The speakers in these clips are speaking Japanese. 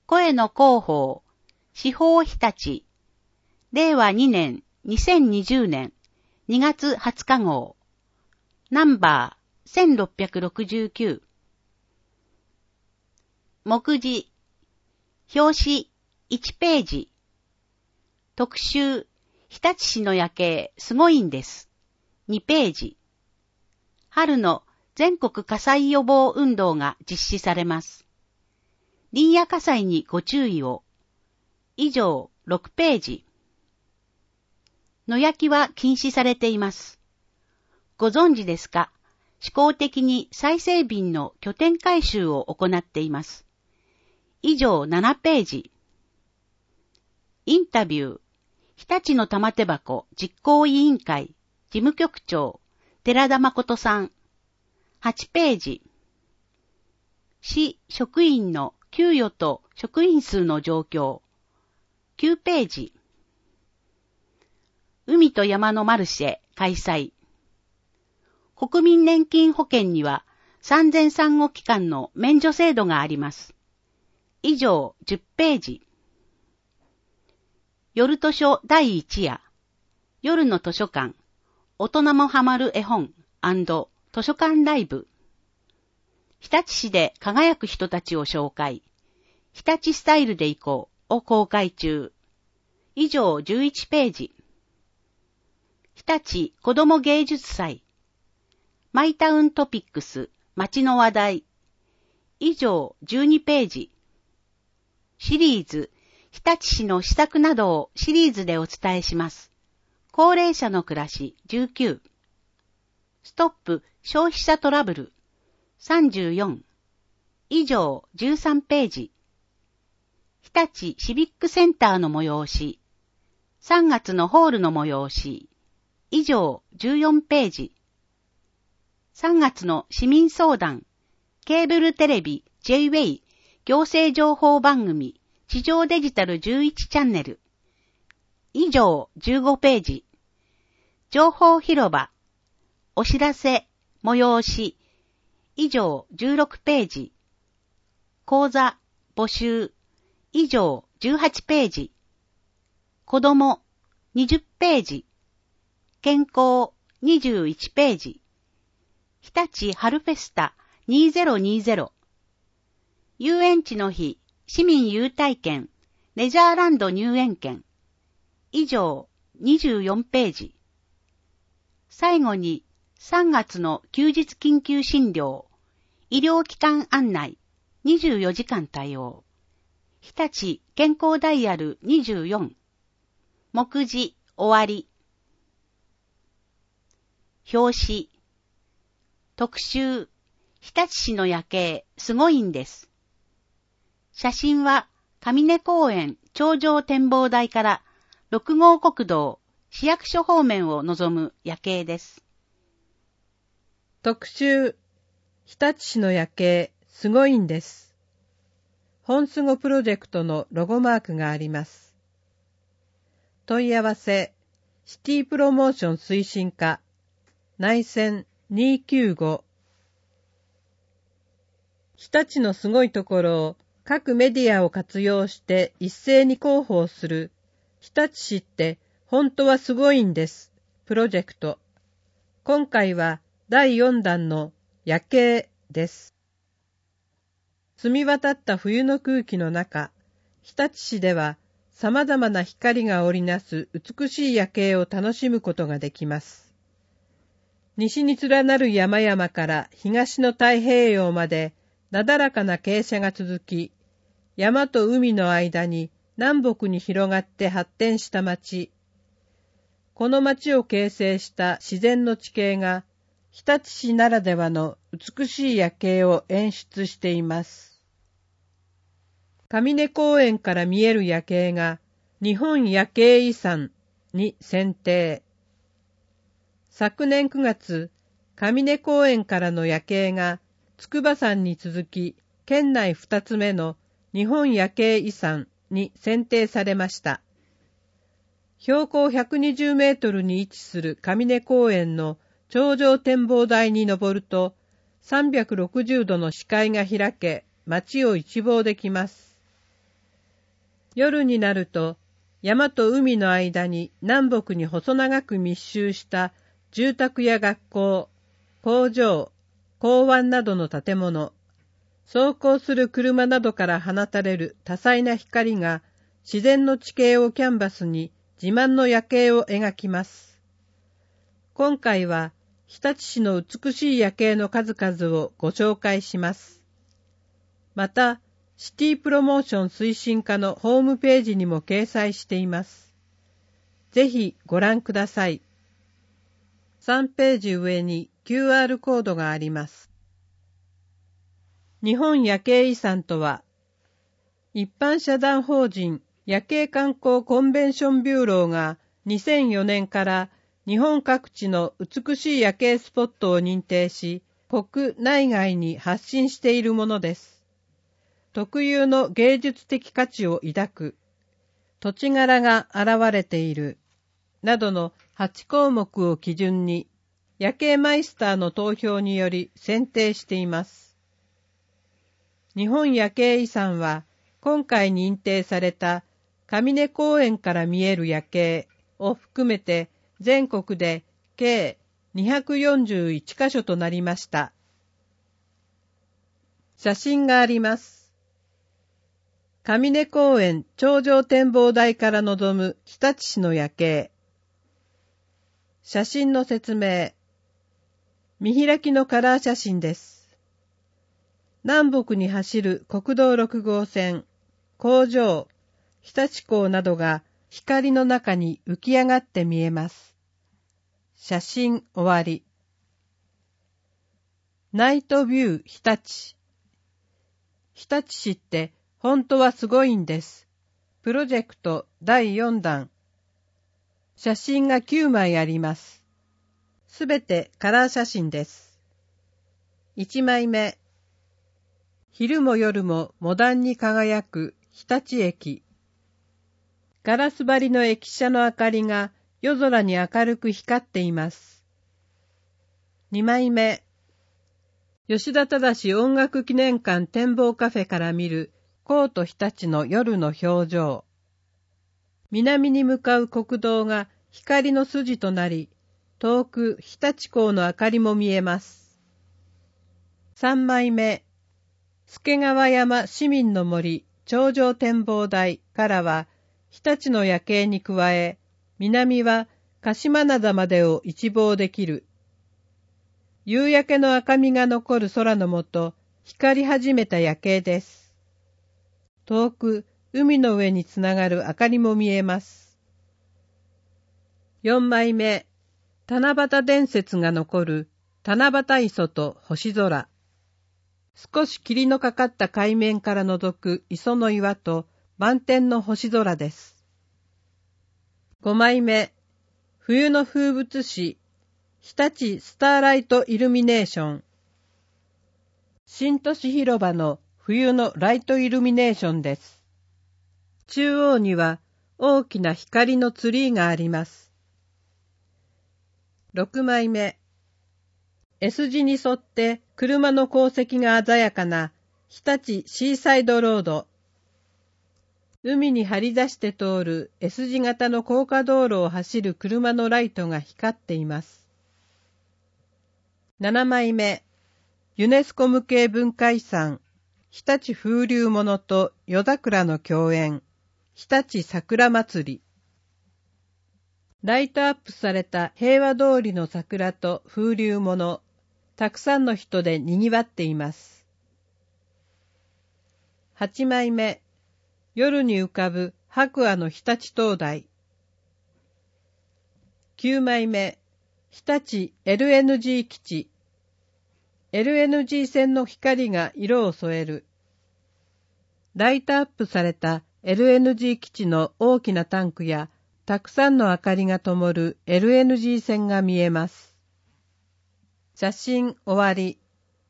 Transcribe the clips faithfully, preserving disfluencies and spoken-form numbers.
声の広報、司法日立、れいわにねんにせんにじゅうねんにがつはつか号、ナンバーせんろっぴゃくろくじゅうきゅう。目次、表紙いちページ。特集、日立市の夜景すごいんです。にページ。春の全国火災予防運動が実施されます。林野火災にご注意を。以上ろくページ。野焼きは禁止されています。ご存知ですか？試行的に再生瓶の拠点回収を行っています。以上ななページ。インタビュー、日立の玉手箱実行委員会事務局長、寺田誠さん。はちページ。市職員の給与と職員数の状況。きゅうページ。海と山のマルシェ開催。国民年金保険には産前産後期間の免除制度があります。以上じゅっページ。夜図書だいいち夜。夜の図書館。大人もハマる絵本&図書館ライブ。日立市で輝く人たちを紹介。日立スタイルで行こうを公開中。以上じゅういちページ。日立子ども芸術祭。マイタウントピックス街の話題。以上じゅうにページ。シリーズ日立市の施策などをシリーズでお伝えします。高齢者の暮らしじゅうきゅう。ストップ消費者トラブルさんじゅうよん。以上じゅうさんページ。日立シビックセンターの催し。さんがつのホールの催し。以上じゅうよんページ。さんがつの市民相談。ケーブルテレビ ジェイウェイ 行政情報番組地上デジタルじゅういちチャンネル。以上じゅうごページ。情報広場。お知らせ、催し。以上じゅうろくページ。講座、募集。以上じゅうはちページ。子供、にじゅっページ。健康、にじゅういちページ。日立春フェスタにせんにじゅう。遊園地の日、市民優待券、レジャーランド入園券。以上にじゅうよんページ。最後にさんがつの休日緊急診療、医療機関案内、にじゅうよじかん対応。日立健康ダイヤルにじゅうよん。目次終わり。表紙。特集。日立市の夜景すごいんです。写真は上根公園頂上展望台からろくごう国道市役所方面を望む夜景です。 特集。日立市の夜景すごいんです。本巣ごプロジェクトのロゴマークがあります。問い合わせ。シティプロモーション推進課内線にきゅうご。日立のすごいところを各メディアを活用して一斉に広報する日立市って本当はすごいんですプロジェクト。今回はだいよんだんの夜景です。澄み渡った冬の空気の中、日立市では様々な光が織りなす美しい夜景を楽しむことができます。西に連なる山々から東の太平洋までなだらかな傾斜が続き、山と海の間に南北に広がって発展した町。この町を形成した自然の地形が、日立市ならではの美しい夜景を演出しています。上根公園から見える夜景が、日本夜景遺産に選定。昨年くがつ、上根公園からの夜景が、筑波山に続き、県内二つ目の日本夜景遺産に選定されました。標高ひゃくにじゅうメートルに位置する上根公園の頂上展望台に登ると、さんびゃくろくじゅうどの視界が開け、街を一望できます。 夜になると、山と海の間に南北に細長く密集した住宅や学校、工場、港湾などの建物、走行する車などから放たれる多彩な光が自然の地形をキャンバスに自慢の夜景を描きます。今回は日立市の美しい夜景の数々をご紹介します。また、シティプロモーション推進課のホームページにも掲載しています。ぜひご覧ください。さんページ上に キューアール コードがあります。日本夜景遺産とは、一般社団法人夜景観光コンベンションビューローがにせんよねんから日本各地の美しい夜景スポットを認定し、国内外に発信しているものです。特有の芸術的価値を抱く、土地柄が現れている、などのはちこうもくを基準に、夜景マイスターの投票により選定しています。日本夜景遺産は、今回認定された上根公園から見える夜景を含めて全国で計にひゃくよんじゅういちカ所となりました。写真があります。上根公園頂上展望台から望む日立市の夜景。写真の説明。見開きのカラー写真です。南北に走る国道ろくごうせん、工場、日立港などが光の中に浮き上がって見えます。写真終わり。ナイトビュー日立。日立市って本当はすごいんです。プロジェクトだいよんだん。写真がきゅうまいあります。すべてカラー写真です。いちまいめ。昼も夜もモダンに輝く日立駅。ガラス張りの駅舎の明かりが夜空に明るく光っています。にまいめ。吉田忠音楽記念館展望カフェから見るコート日立の夜の表情。南に向かう国道が光の筋となり、遠く日立港の明かりも見えます。さんまいめ。助川山市民の森頂上展望台からは、日立の夜景に加え、南は鹿島灘までを一望できる。夕焼けの赤みが残る空の下、光り始めた夜景です。遠く海の上につながる明かりも見えます。よんまいめ。七夕伝説が残る七夕磯と星空。少し霧のかかった海面から覗く磯の岩と満天の星空です。ごまいめ。冬の風物詩、日立スターライトイルミネーション。新都市広場の冬のライトイルミネーションです。中央には大きな光のツリーがあります。ろくまいめ。S 字に沿って車の光跡が鮮やかな日立シーサイドロード。海に張り出して通る S 字型の高架道路を走る車のライトが光っています。ななまいめ。ユネスコ無形文化遺産、日立風流物と夜桜の共演、日立桜祭り。ライトアップされた平和通りの桜と風流物、たくさんの人で賑わっています。はちまいめ。夜に浮かぶ白亜の日立灯台。きゅうまいめ。日立 エルエヌジー 基地。エルエヌジー 線の光が色を添える。ライトアップされた エルエヌジー 基地の大きなタンクやたくさんの明かりが灯る エルエヌジー 線が見えます。写真終わり。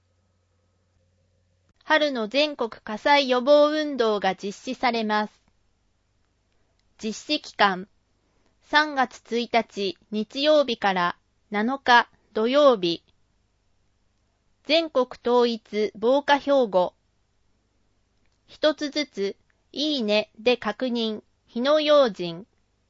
春の全国火災予防運動が実施されます。実施期間、さんがつついたち日曜日からなのか土曜日。全国統一防火標語。一つずついいねで確認、火の用心。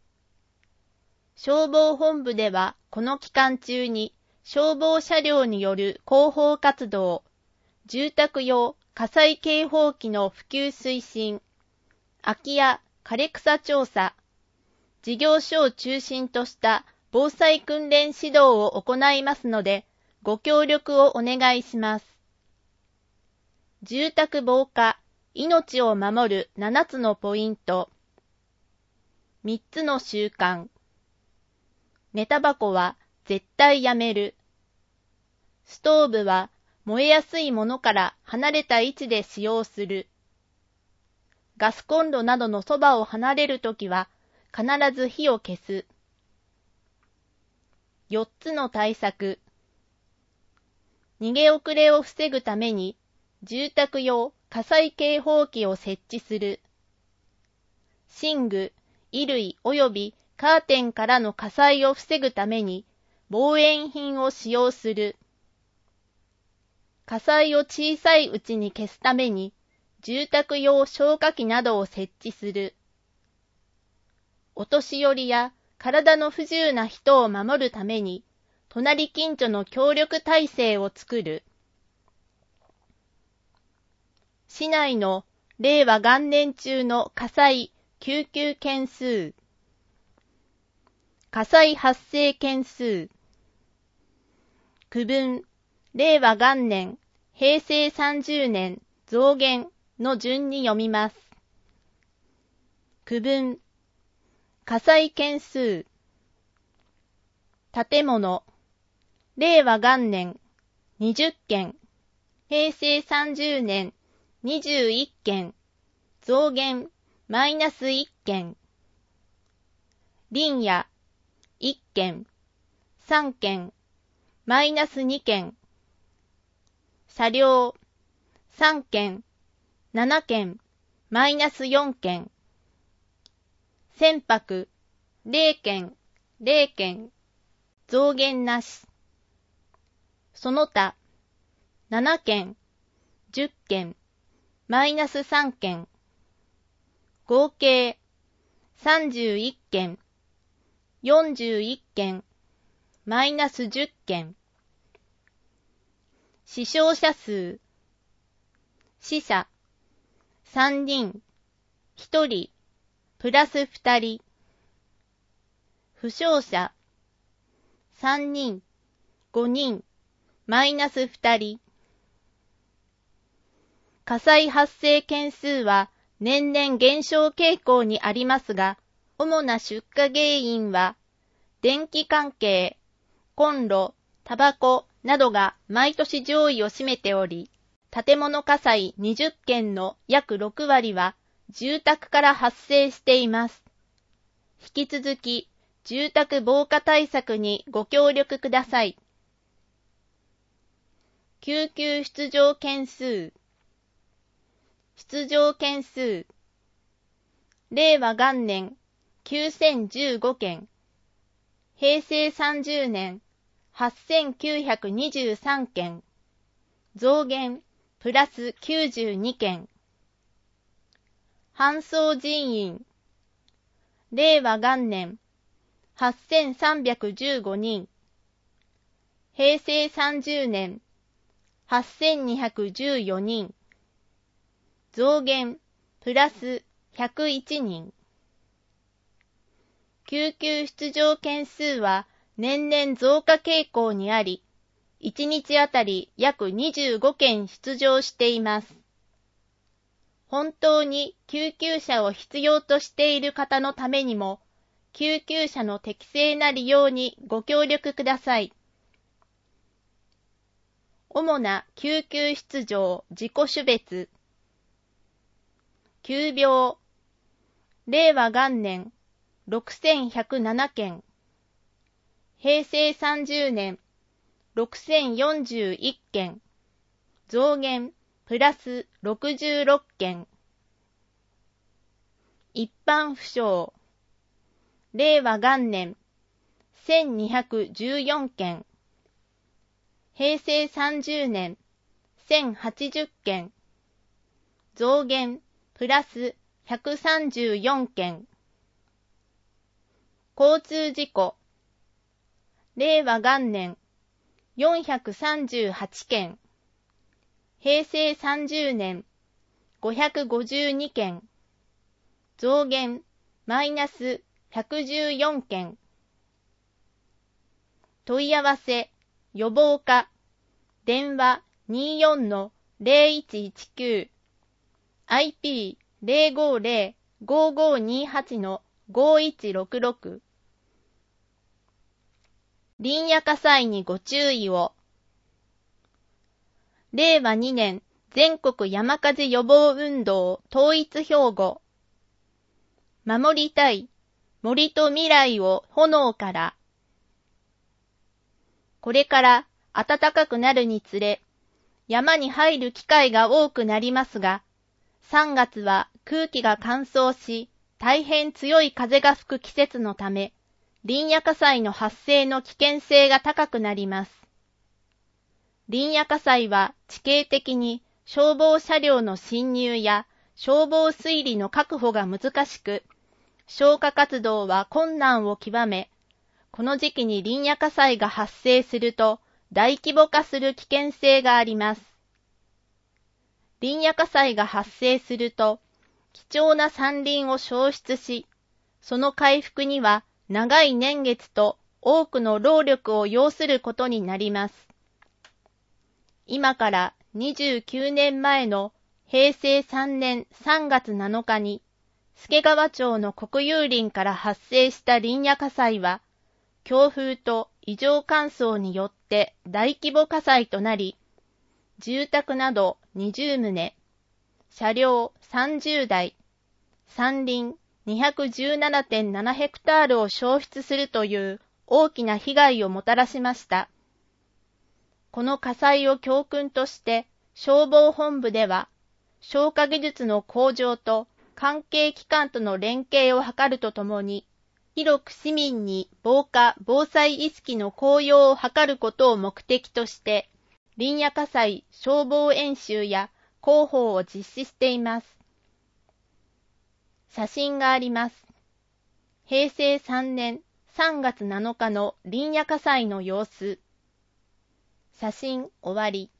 消防本部ではこの期間中に消防車両による広報活動、住宅用火災警報器の普及推進、空き家枯れ草調査、事業所を中心とした防災訓練指導を行いますので、ご協力をお願いします。住宅防火、命を守るななつのポイント。みっつの習慣。寝タバコは絶対やめる。ストーブは燃えやすいものから離れた位置で使用する。ガスコンロなどのそばを離れるときは必ず火を消す。よっつの対策。逃げ遅れを防ぐために住宅用火災警報器を設置する。寝具、衣類及びカーテンからの火災を防ぐために防煙品を使用する。火災を小さいうちに消すために住宅用消火器などを設置する。お年寄りや体の不自由な人を守るために隣近所の協力体制を作る。市内の令和元年中の火災救急件数。火災発生件数。区分、令和元年、平成さんじゅうねん、増減の順に読みます。区分、火災件数。建物、令和元年、にじゅっけん、平成さんじゅうねん、にじゅういっけん、増減、マイナスいっけん。林野、いっけん、さんけん、マイナスにけん。車両、さんけん、ななけん、マイナスよんけん。船舶、れいけん、れいけん、増減なし。その他、ななけん、じゅっけん、マイナスさんけん。合計、さんじゅういっけん、よんじゅういっけん、マイナスじゅっけん。死傷者数。死者、さんにん、ひとり、プラスふたり。負傷者、さんにん、ごにん、マイナスふたり。火災発生件数は年々減少傾向にありますが、主な出火原因は、電気関係、コンロ、タバコなどが毎年上位を占めており、建物火災にじゅっけんの約ろくわりは住宅から発生しています。引き続き、住宅防火対策にご協力ください。救急出動件数。出動件数。令和元年きゅうせんじゅうごけん。平成さんじゅうねんはっせんきゅうひゃくにじゅうさんけん。増減プラスきゅうじゅうにけん。搬送人員。令和元年はっせんさんびゃくじゅうごにん。平成さんじゅうねんはっせんにひゃくじゅうよにん。増減プラスひゃくいちにん。救急出動件数は年々増加傾向にあり、いちにちあたり約にじゅうごけん出動しています。本当に救急車を必要としている方のためにも、救急車の適正な利用にご協力ください。主な救急出動自己種別。急病。令和元年ろくせんひゃくななけん。平成さんじゅうねんろくせんよんじゅういっけん。増減プラスろくじゅうろっけん。一般負傷。令和元年せんにひゃくじゅうよんけん。平成さんじゅうねんせんはちじゅっけん。増減プラスひゃくさんじゅうよんけん。交通事故、令和元年よんひゃくさんじゅうはちけん。平成さんじゅうねんごひゃくごじゅうにけん。増減マイナスひゃくじゅうよんけん。問い合わせ、予防課、電話 にじゅうよんのゼロいちいちきゅう、アイピーゼロごゼロ ごごにはちのごいちろくろく。林野火災にご注意を。れいわにねん全国山火事予防運動統一標語。守りたい森と未来を炎から。これから暖かくなるにつれ、山に入る機会が多くなりますが、さんがつは空気が乾燥し、大変強い風が吹く季節のため、林野火災の発生の危険性が高くなります。林野火災は地形的に消防車両の進入や消防推理の確保が難しく、消火活動は困難を極め、この時期に林野火災が発生すると大規模化する危険性があります。林野火災が発生すると、貴重な山林を焼失し、その回復には長い年月と多くの労力を要することになります。今からにじゅうきゅうねんまえのへいせいさんねんさんがつなのかに、助川町の国有林から発生した林野火災は、強風と異常乾燥によって大規模火災となり、住宅などにじゅうとう、車両さんじゅうだい、山林 にひゃくじゅうななてんななヘクタールを焼失するという大きな被害をもたらしました。この火災を教訓として消防本部では、消火技術の向上と関係機関との連携を図るとともに、広く市民に防火・防災意識の向揚を図ることを目的として、林野火災消防演習や広報を実施しています。写真があります。へいせいさんねんさんがつなのかの林野火災の様子。写真終わり。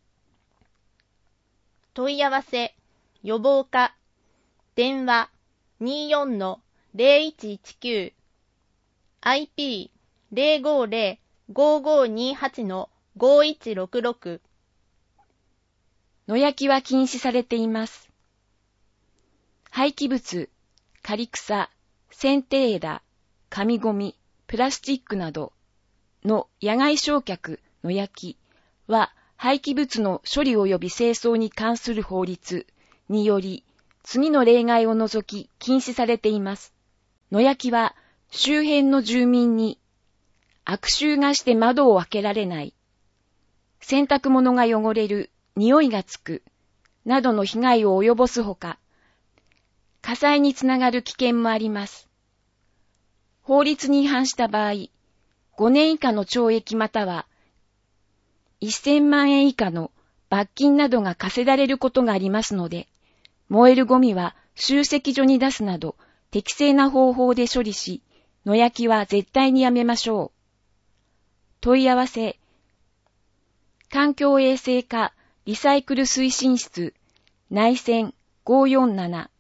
問い合わせ、予防課、電話 にじゅうよんのゼロいちいちきゅう、アイピーゼロごゼロ ごごにはちのごいちろくろく。 野焼きは禁止されています。廃棄物、刈草、剪定枝、紙ゴミ、プラスチックなどの野外焼却、野焼きは廃棄物の処理及び清掃に関する法律により次の例外を除き禁止されています。野焼きは周辺の住民に悪臭がして窓を開けられない、洗濯物が汚れる、匂いがつく、などの被害を及ぼすほか、火災につながる危険もあります。法律に違反した場合、ごねん以下の懲役またはせんまんえん以下の罰金などが課せられることがありますので、燃えるゴミは集積所に出すなど適正な方法で処理し、野焼きは絶対にやめましょう。問い合わせ、環境衛生課リサイクル推進室内線ごーよんなな。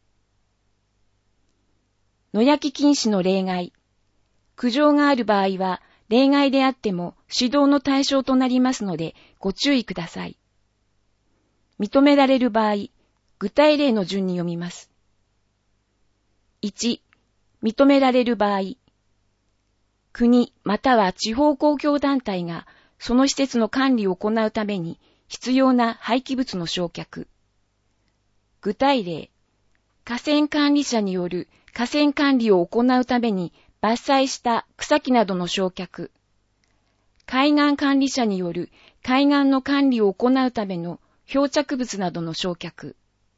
野焼き禁止の例外。苦情がある場合は例外であっても指導の対象となりますのでご注意ください。認められる場合、具体例の順に読みます。いち、認められる場合、国または地方公共団体がその施設の管理を行うために必要な廃棄物の焼却。具体例、河川管理者による河川管理を行うために伐採した草木などの焼却。海岸管理者による海岸の管理を行うための漂着物などの焼却。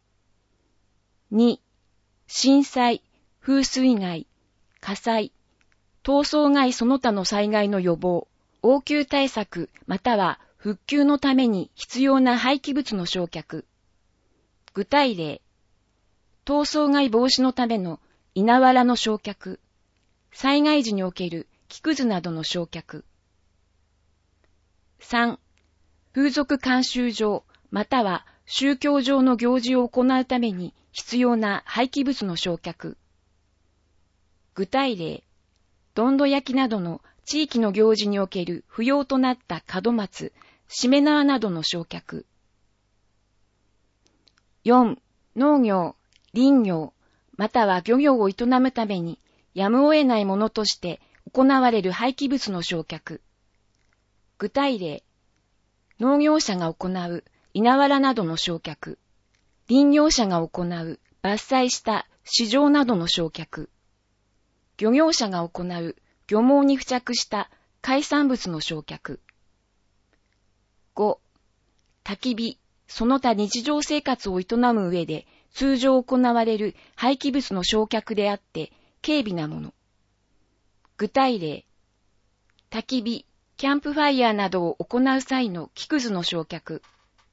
に、震災、風水害、火災、逃走害その他の災害の予防、応急対策または復旧のために必要な廃棄物の焼却。具体例、 逃走害防止のための稲わらの焼却、災害時における木くずなどの焼却。さん、風俗慣習上または宗教上の行事を行うために必要な廃棄物の焼却。具体例、どんど焼きなどの地域の行事における不要となった門松、しめ縄などの焼却。よん、農業、林業、または漁業を営むためにやむを得ないものとして行われる廃棄物の焼却。具体例、農業者が行う稲わらなどの焼却、林業者が行う伐採した市場などの焼却、漁業者が行う漁網に付着した海産物の焼却。ご、焚き火、その他日常生活を営む上で通常行われる廃棄物の焼却であって軽微なもの。具体例、焚き火、キャンプファイヤーなどを行う際の木くずの焼却。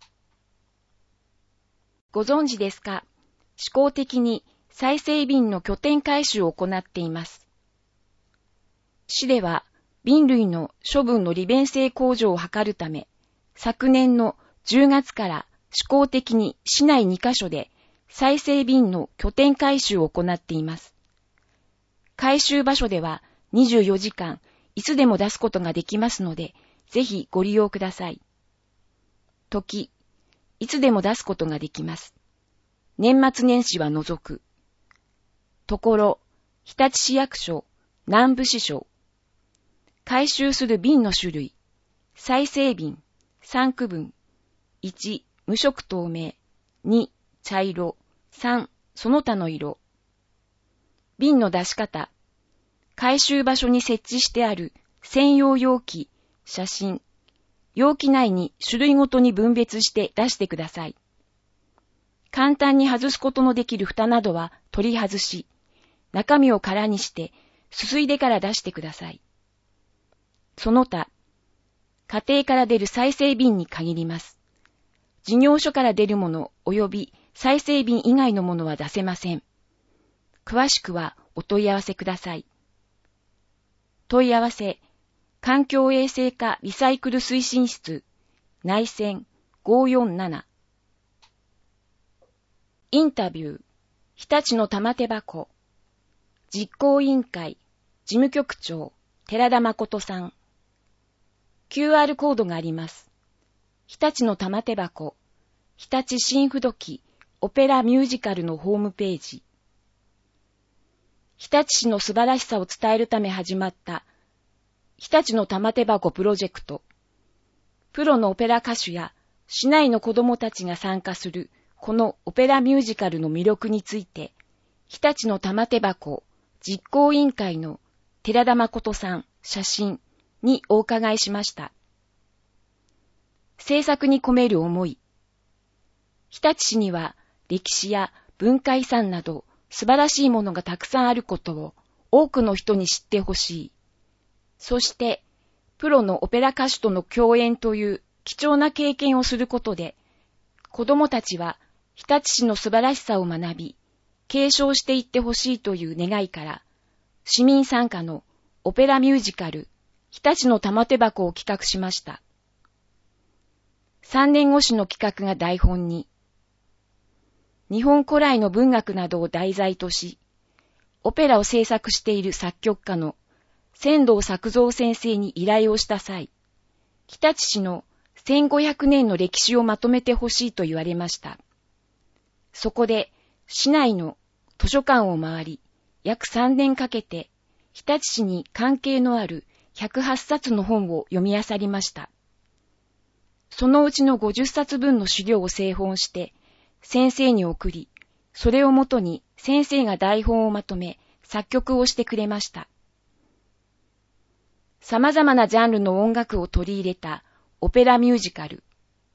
ご存知ですか？試行的に再生瓶の拠点回収を行っています。市では瓶類の処分の利便性向上を図るため、昨年のじゅうがつから試行的に市内にカ所で再生瓶の拠点回収を行っています。回収場所ではにじゅうよじかんいつでも出すことができますので、ぜひご利用ください。時、いつでも出すことができます。年末年始は除く。ところ、日立市役所、南部支所。回収する瓶の種類。再生瓶、さん区分。いち、無色透明。に、茶色。さん、その他の色。瓶の出し方。回収場所に設置してある専用容器、写真。容器内に種類ごとに分別して出してください。簡単に外すことのできる蓋などは取り外し、中身を空にしてすすいでから出してください。その他、家庭から出る再生瓶に限ります。事業所から出るもの及び再生瓶以外のものは出せません。詳しくはお問い合わせください。問い合わせ、環境衛生課リサイクル推進室、内線ごーよんなな。インタビュー、日立の玉手箱、実行委員会、事務局長、寺田誠さん。キューアール コードがあります。日立の玉手箱、日立新不時オペラミュージカルのホームページ。日立市の素晴らしさを伝えるため始まった日立の玉手箱プロジェクト。プロのオペラ歌手や市内の子どもたちが参加するこのオペラミュージカルの魅力について、日立の玉手箱実行委員会の寺田誠さん写真にお伺いしました。制作に込める思い。日立市には歴史や文化遺産など素晴らしいものがたくさんあることを多くの人に知ってほしい。そして、プロのオペラ歌手との共演という貴重な経験をすることで、子供たちは日立市の素晴らしさを学び、継承していってほしいという願いから、市民参加のオペラミュージカル、日立の玉手箱を企画しました。さんねん越しの企画が台本に、日本古来の文学などを題材とし、オペラを制作している作曲家の仙道作造先生に依頼をした際、日立市のせんごひゃくねんの歴史をまとめてほしいと言われました。そこで、市内の図書館を回り、約さんねんかけて、日立市に関係のあるひゃくはっさつの本を読み漁りました。そのうちのごじゅっさつぶんの資料を製本して、先生に送り、それをもとに先生が台本をまとめ、作曲をしてくれました。様々なジャンルの音楽を取り入れたオペラミュージカル。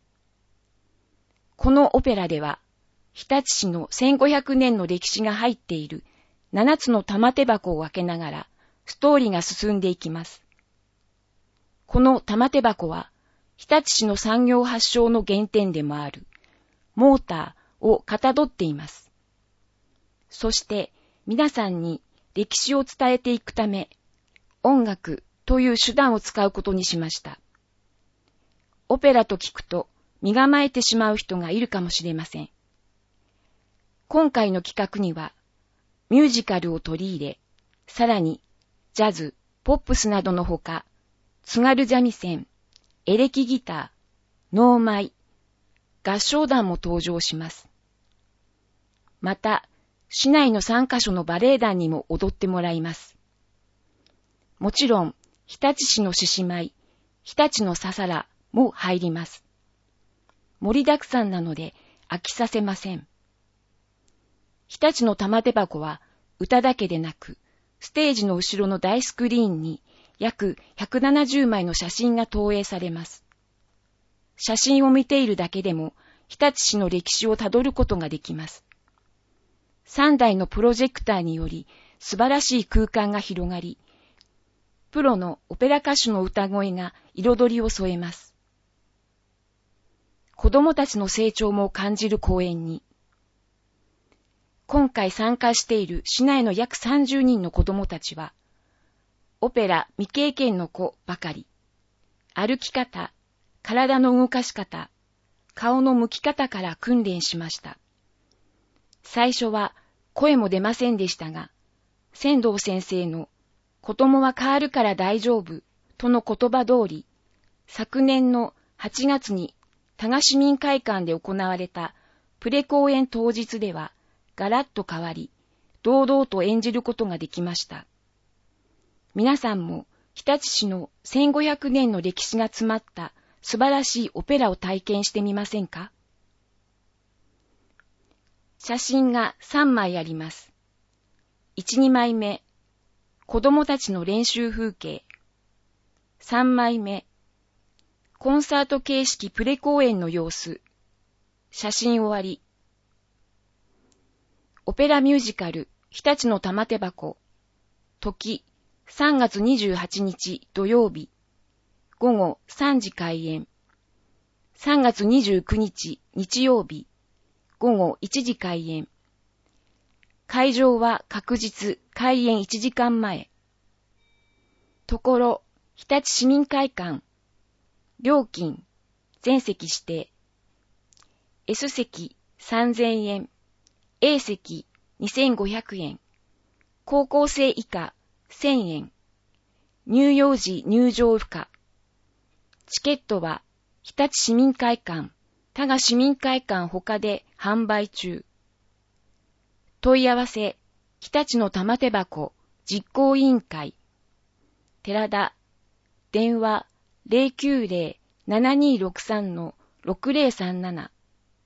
このオペラでは、日立市のせんごひゃくねんの歴史が入っているななつの玉手箱を開けながら、ストーリーが進んでいきます。この玉手箱は、日立市の産業発祥の原点でもある、モーターをかたどっています。 そして皆さんに歴史を伝えていくため、音楽という手段を使うことにしました。オペラと聞くと身構えてしまう人がいるかもしれません。今回の企画には、ミュージカルを取り入れ、さらにジャズ、ポップスなどのほか、津軽三味線、エレキギター、能舞、合唱団も登場します。また、市内のさんカ所のバレエ団にも踊ってもらいます。もちろん、日立市の獅子舞、日立のささらも入ります。盛りだくさんなので飽きさせません。日立の玉手箱は歌だけでなく、ステージの後ろの大スクリーンに約ひゃくななじゅうまいの写真が投影されます。写真を見ているだけでも日立市の歴史をたどることができます。さんだいのプロジェクターにより素晴らしい空間が広がり、プロのオペラ歌手の歌声が彩りを添えます。子供たちの成長も感じる公演に、今回参加している市内の約さんじゅうにんの子供たちは、オペラ未経験の子ばかり。歩き方、体の動かし方、顔の向き方から訓練しました。最初は声も出ませんでしたが、仙道先生の子供は変わるから大丈夫との言葉通り、昨年のはちがつに多賀市民会館で行われたプレ公演当日ではガラッと変わり、堂々と演じることができました。皆さんも日立市のせんごひゃくねんの歴史が詰まった素晴らしいオペラを体験してみませんか？写真がさんまいあります。いち、にまいめ、子供たちの練習風景。さんまいめ、コンサート形式プレ公演の様子。写真終わり。オペラミュージカル、日立の玉手箱。時、さんがつにじゅうはちにち土曜日。午後さんじ開演。さんがつにじゅうくにち日曜日。午後いちじ開演。会場は確実開演いちじかんまえ。ところ、日立市民会館。料金、全席指定。S 席さんぜんえん。A 席にせんごひゃくえん。高校生以下せんえん。乳幼児入場不可。チケットは日立市民会館、多賀市民会館他で販売中。問い合わせ、日立の玉手箱実行委員会。寺田、電話 ゼロきゅうゼロ ななにろくさん ろくゼロさんなな。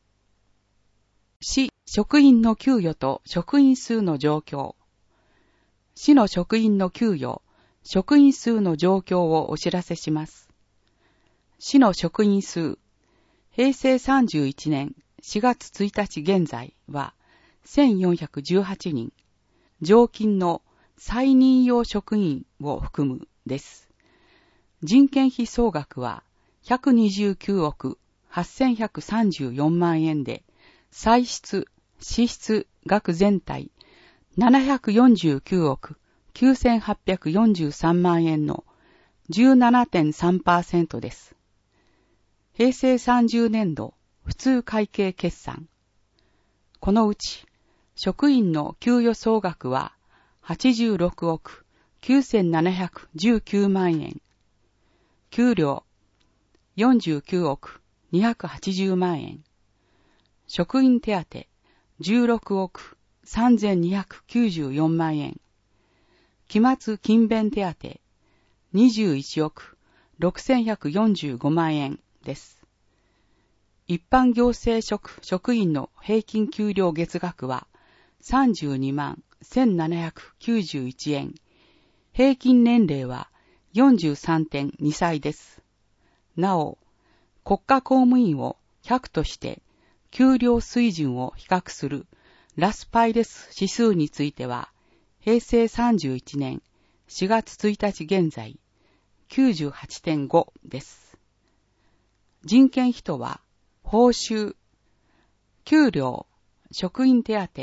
市職員の給与と職員数の状況。市の職員の給与、職員数の状況をお知らせします。市の職員数、へいせいさんじゅういちねんしがつついたち現在はせんよんひゃくじゅうはちにん、常勤の再任用職員を含むです。人件費総額はひゃくにじゅうきゅうおくはっせんひゃくさんじゅうよんまんえんで、歳出、支出額全体ななひゃくよんじゅうきゅうおくきゅうせんはっぴゃくよんじゅうさんまんえんの じゅうななてんさんパーセント です。へいせいさんじゅうねんど普通会計決算。このうち職員の給与総額ははちじゅうろくおくきゅうせんななひゃくじゅうきゅうまんえん。給料よんじゅうきゅうおくにひゃくはちじゅうまんえん。職員手当じゅうろくおくさんぜんにひゃくきゅうじゅうよんまんえん。期末勤勉手当にじゅういちおくろくせんひゃくよんじゅうごまんえんです。一般行政職職員の平均給料月額はさんじゅうにまんせんななひゃくきゅうじゅういちえん。平均年齢は よんじゅうさんてんにさいです。なお、国家公務員をひゃくとして給料水準を比較するラスパイレス指数については、へいせいさんじゅういちねんしがつついたち現在 きゅうじゅうはちてんご です。人件費とは、報酬、給料、職員手当、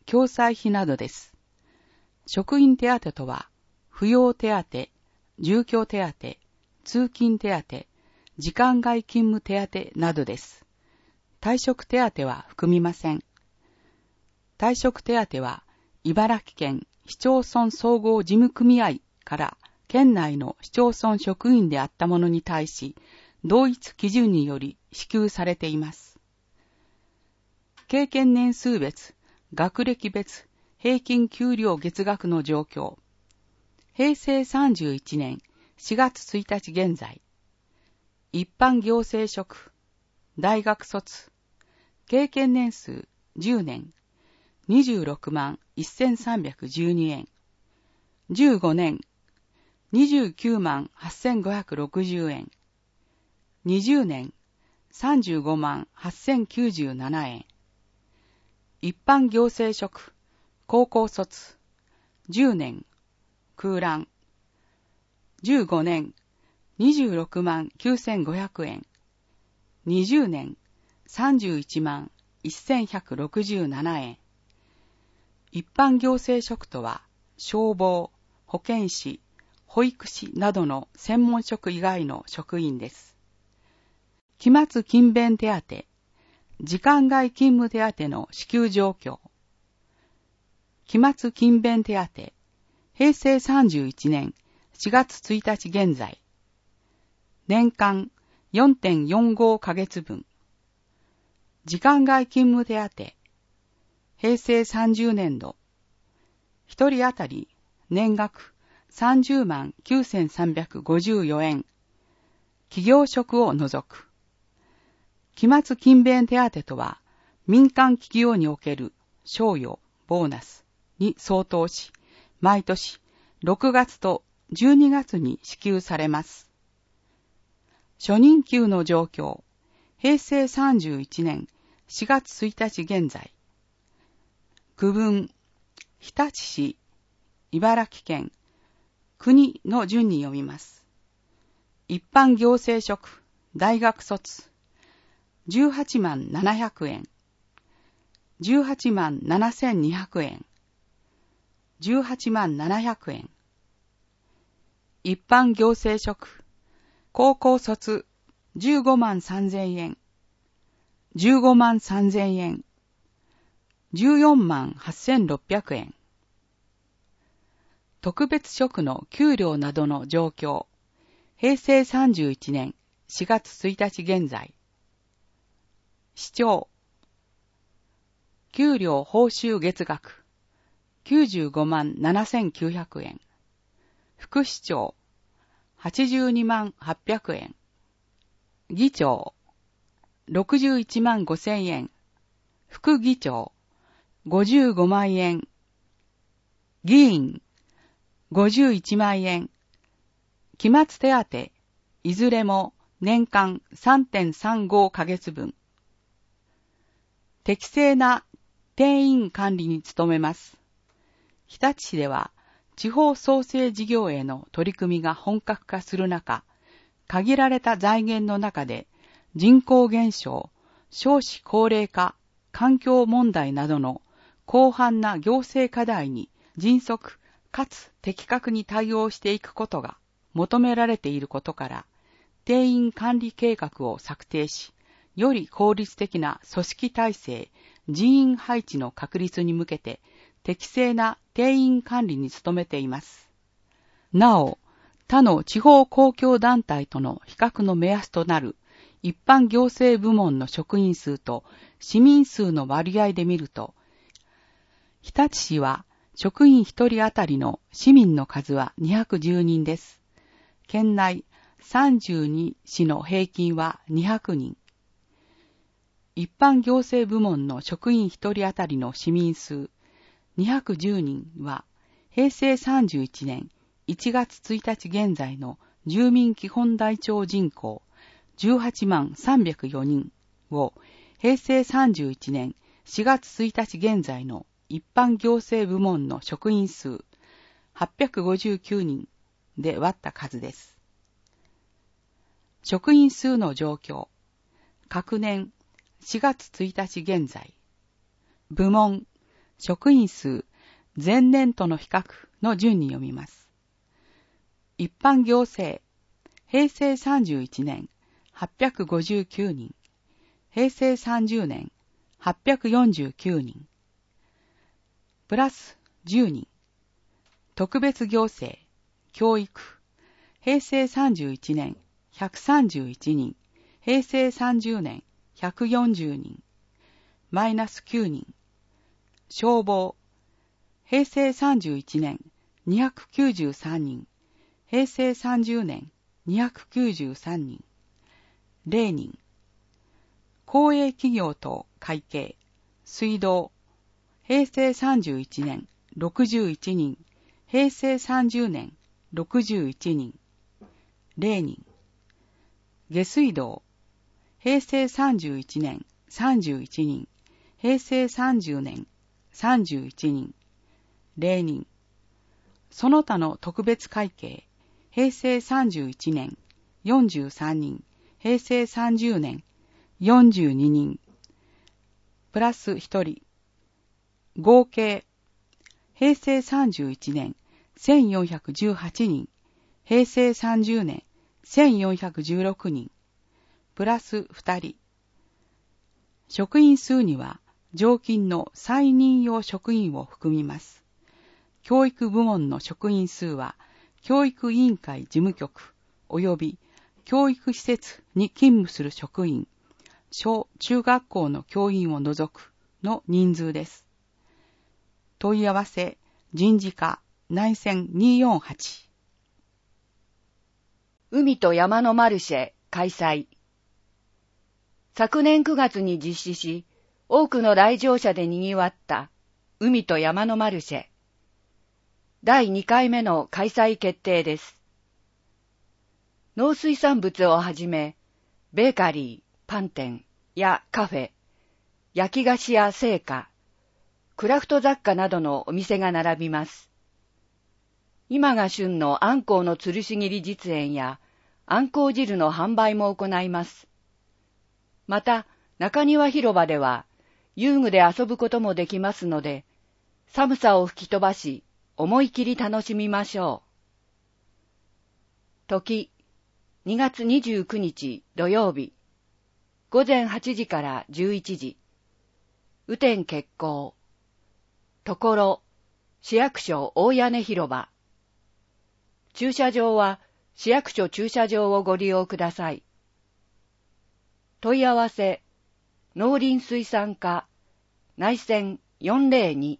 共済費などです。職員手当とは、扶養手当、住居手当、通勤手当、時間外勤務手当などです。退職手当は含みません。退職手当は、茨城県市町村総合事務組合から県内の市町村職員であった者に対し、同一基準により支給されています。経験年数別、学歴別、平均給料月額の状況。平成さんじゅういちねんしがつついたち現在、一般行政職、大学卒、経験年数じゅうねん、にじゅうろくまんせんさんびゃくじゅうにえん、じゅうごねん、にじゅうきゅうまんはっせんごひゃくろくじゅうえん、にじゅうねん、さんじゅうごまんはっせんきゅうじゅうななえん、一般行政職、高校卒、じゅうねん、空欄、じゅうごねん、にじゅうろくまんきゅうせんごひゃくえん、にじゅうねん、さんじゅういちまんせんひゃくろくじゅうななえん。一般行政職とは、消防、保健師、保育士などの専門職以外の職員です。期末勤勉手当、時間外勤務手当の支給状況。期末勤勉手当、平成さんじゅういちねんしがつついたち現在、年間 よんてんよんご ヶ月分。時間外勤務手当、平成さんじゅうねんど、一人当たり年額さんじゅうまんきゅうせんさんびゃくごじゅうよえん。企業職を除く。期末勤勉手当とは、民間企業における賞与、ボーナスに相当し、毎年ろくがつとじゅうにがつに支給されます。初任給の状況、平成さんじゅういちねんしがつついたち現在、区分、日立市、茨城県、国の順に読みます。一般行政職、大学卒、じゅうはちまんななひゃくえん、じゅうはちまんななせんにひゃくえん、じゅうはちまんななひゃくえん。一般行政職、高校卒、じゅうごまんさんぜんえん、じゅうごまんさんぜんえん、じゅうよんまんはっせんろっぴゃくえん。特別職の給料などの状況、平成さんじゅういちねんしがつついたち現在、市長、給料報酬月額、きゅうじゅうごまんななせんきゅうひゃくえん、副市長、はちじゅうにまんはっぴゃくえん、議長、ろくじゅういちまんごせんえん、副議長、ごじゅうごまんえん、議員、ごじゅういちまんえん、期末手当、いずれも年間 さんてんさんご ヶ月分。適正な定員管理に努めます。日立市では、地方創生事業への取り組みが本格化する中、限られた財源の中で、人口減少、少子高齢化、環境問題などの広範な行政課題に迅速かつ的確に対応していくことが求められていることから、定員管理計画を策定し、より効率的な組織体制、人員配置の確立に向けて、適正な定員管理に努めています。なお、他の地方公共団体との比較の目安となる一般行政部門の職員数と市民数の割合で見ると、日立市は職員一人当たりの市民の数はにひゃくじゅうにんです。県内さんじゅうに市の平均はにひゃくにん。一般行政部門の職員一人当たりの市民数にひゃくじゅうにんは、平成さんじゅういちねんいちがつついたち現在の住民基本台帳人口じゅうはちまんさんびゃくよにんを、平成さんじゅういちねんしがつついたち現在の一般行政部門の職員数はっぴゃくごじゅうきゅうにんで割った数です。職員数の状況、各年しがつついたち現在、部門、 職員数、前年との比較の順に読みます。一般行政、平成さんじゅういちねん、はっぴゃくごじゅうきゅうにん。平成さんじゅうねん、はっぴゃくよんじゅうきゅうにん。プラスじゅうにん。特別行政、教育、平成さんじゅういちねん、ひゃくさんじゅういちにん。平成さんじゅうねん、ひゃくよんじゅうにん。マイナスきゅうにん。消防、平成さんじゅういちねん、にひゃくきゅうじゅうさんにん。平成さんじゅうねん、にひゃくきゅうじゅうさんにん。れいにん。公営企業等会計、水道、平成さんじゅういちねん、ろくじゅういちにん。平成さんじゅうねん、ろくじゅういちにん。れいにん。下水道、平成さんじゅういちねん、さんじゅういちにん。平成さんじゅうねん、さんじゅういちにん。れいにん。その他の特別会計、平成さんじゅういちねん、よんじゅうさんにん。平成さんじゅうねん、よんじゅうににん。プラスひとり。合計、平成さんじゅういちねん、せんよんひゃくじゅうはちにん。平成さんじゅうねん、せんよんひゃくじゅうろくにん。プラスふたり。職員数には、常勤の再任用職員を含みます。教育部門の職員数は、教育委員会事務局及び教育施設に勤務する職員、小中学校の教員を除くの人数です。問い合わせ、人事課、内線にーよんはち。 海と山のマルシェ開催。昨年くがつに実施し、多くの来場者で賑わった海と山のマルシェ。だいにかいめの開催決定です。農水産物をはじめ、ベーカリー、パン店やカフェ、焼き菓子や製菓、クラフト雑貨などのお店が並びます。今が旬のあんこうの吊るし切り実演や、あんこう汁の販売も行います。また、中庭広場では、遊具で遊ぶこともできますので、寒さを吹き飛ばし、思い切り楽しみましょう。時、にがつにじゅうくにち土曜日、ごぜんはちじからじゅういちじ、雨天決行。ところ、市役所大屋根広場。駐車場は市役所駐車場をご利用ください。問い合わせ、農林水産課、内線よんぜろに。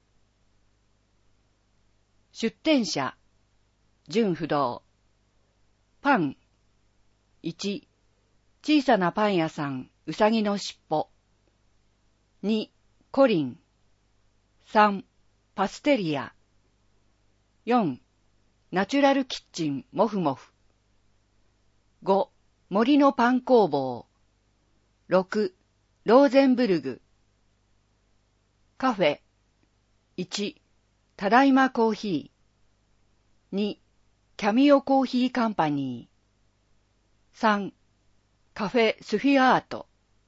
出店者、純不動。パン、いち、小さなパン屋さん、うさぎのしっぽ。に、コリン。さん、パステリア。よん、ナチュラルキッチン、もふもふ。ご、森のパン工房。ろく、ローゼンブルグ。カフェ。いち、ただいまコーヒー。に、キャミオコーヒーカンパニー。さん、カフェスフィアート。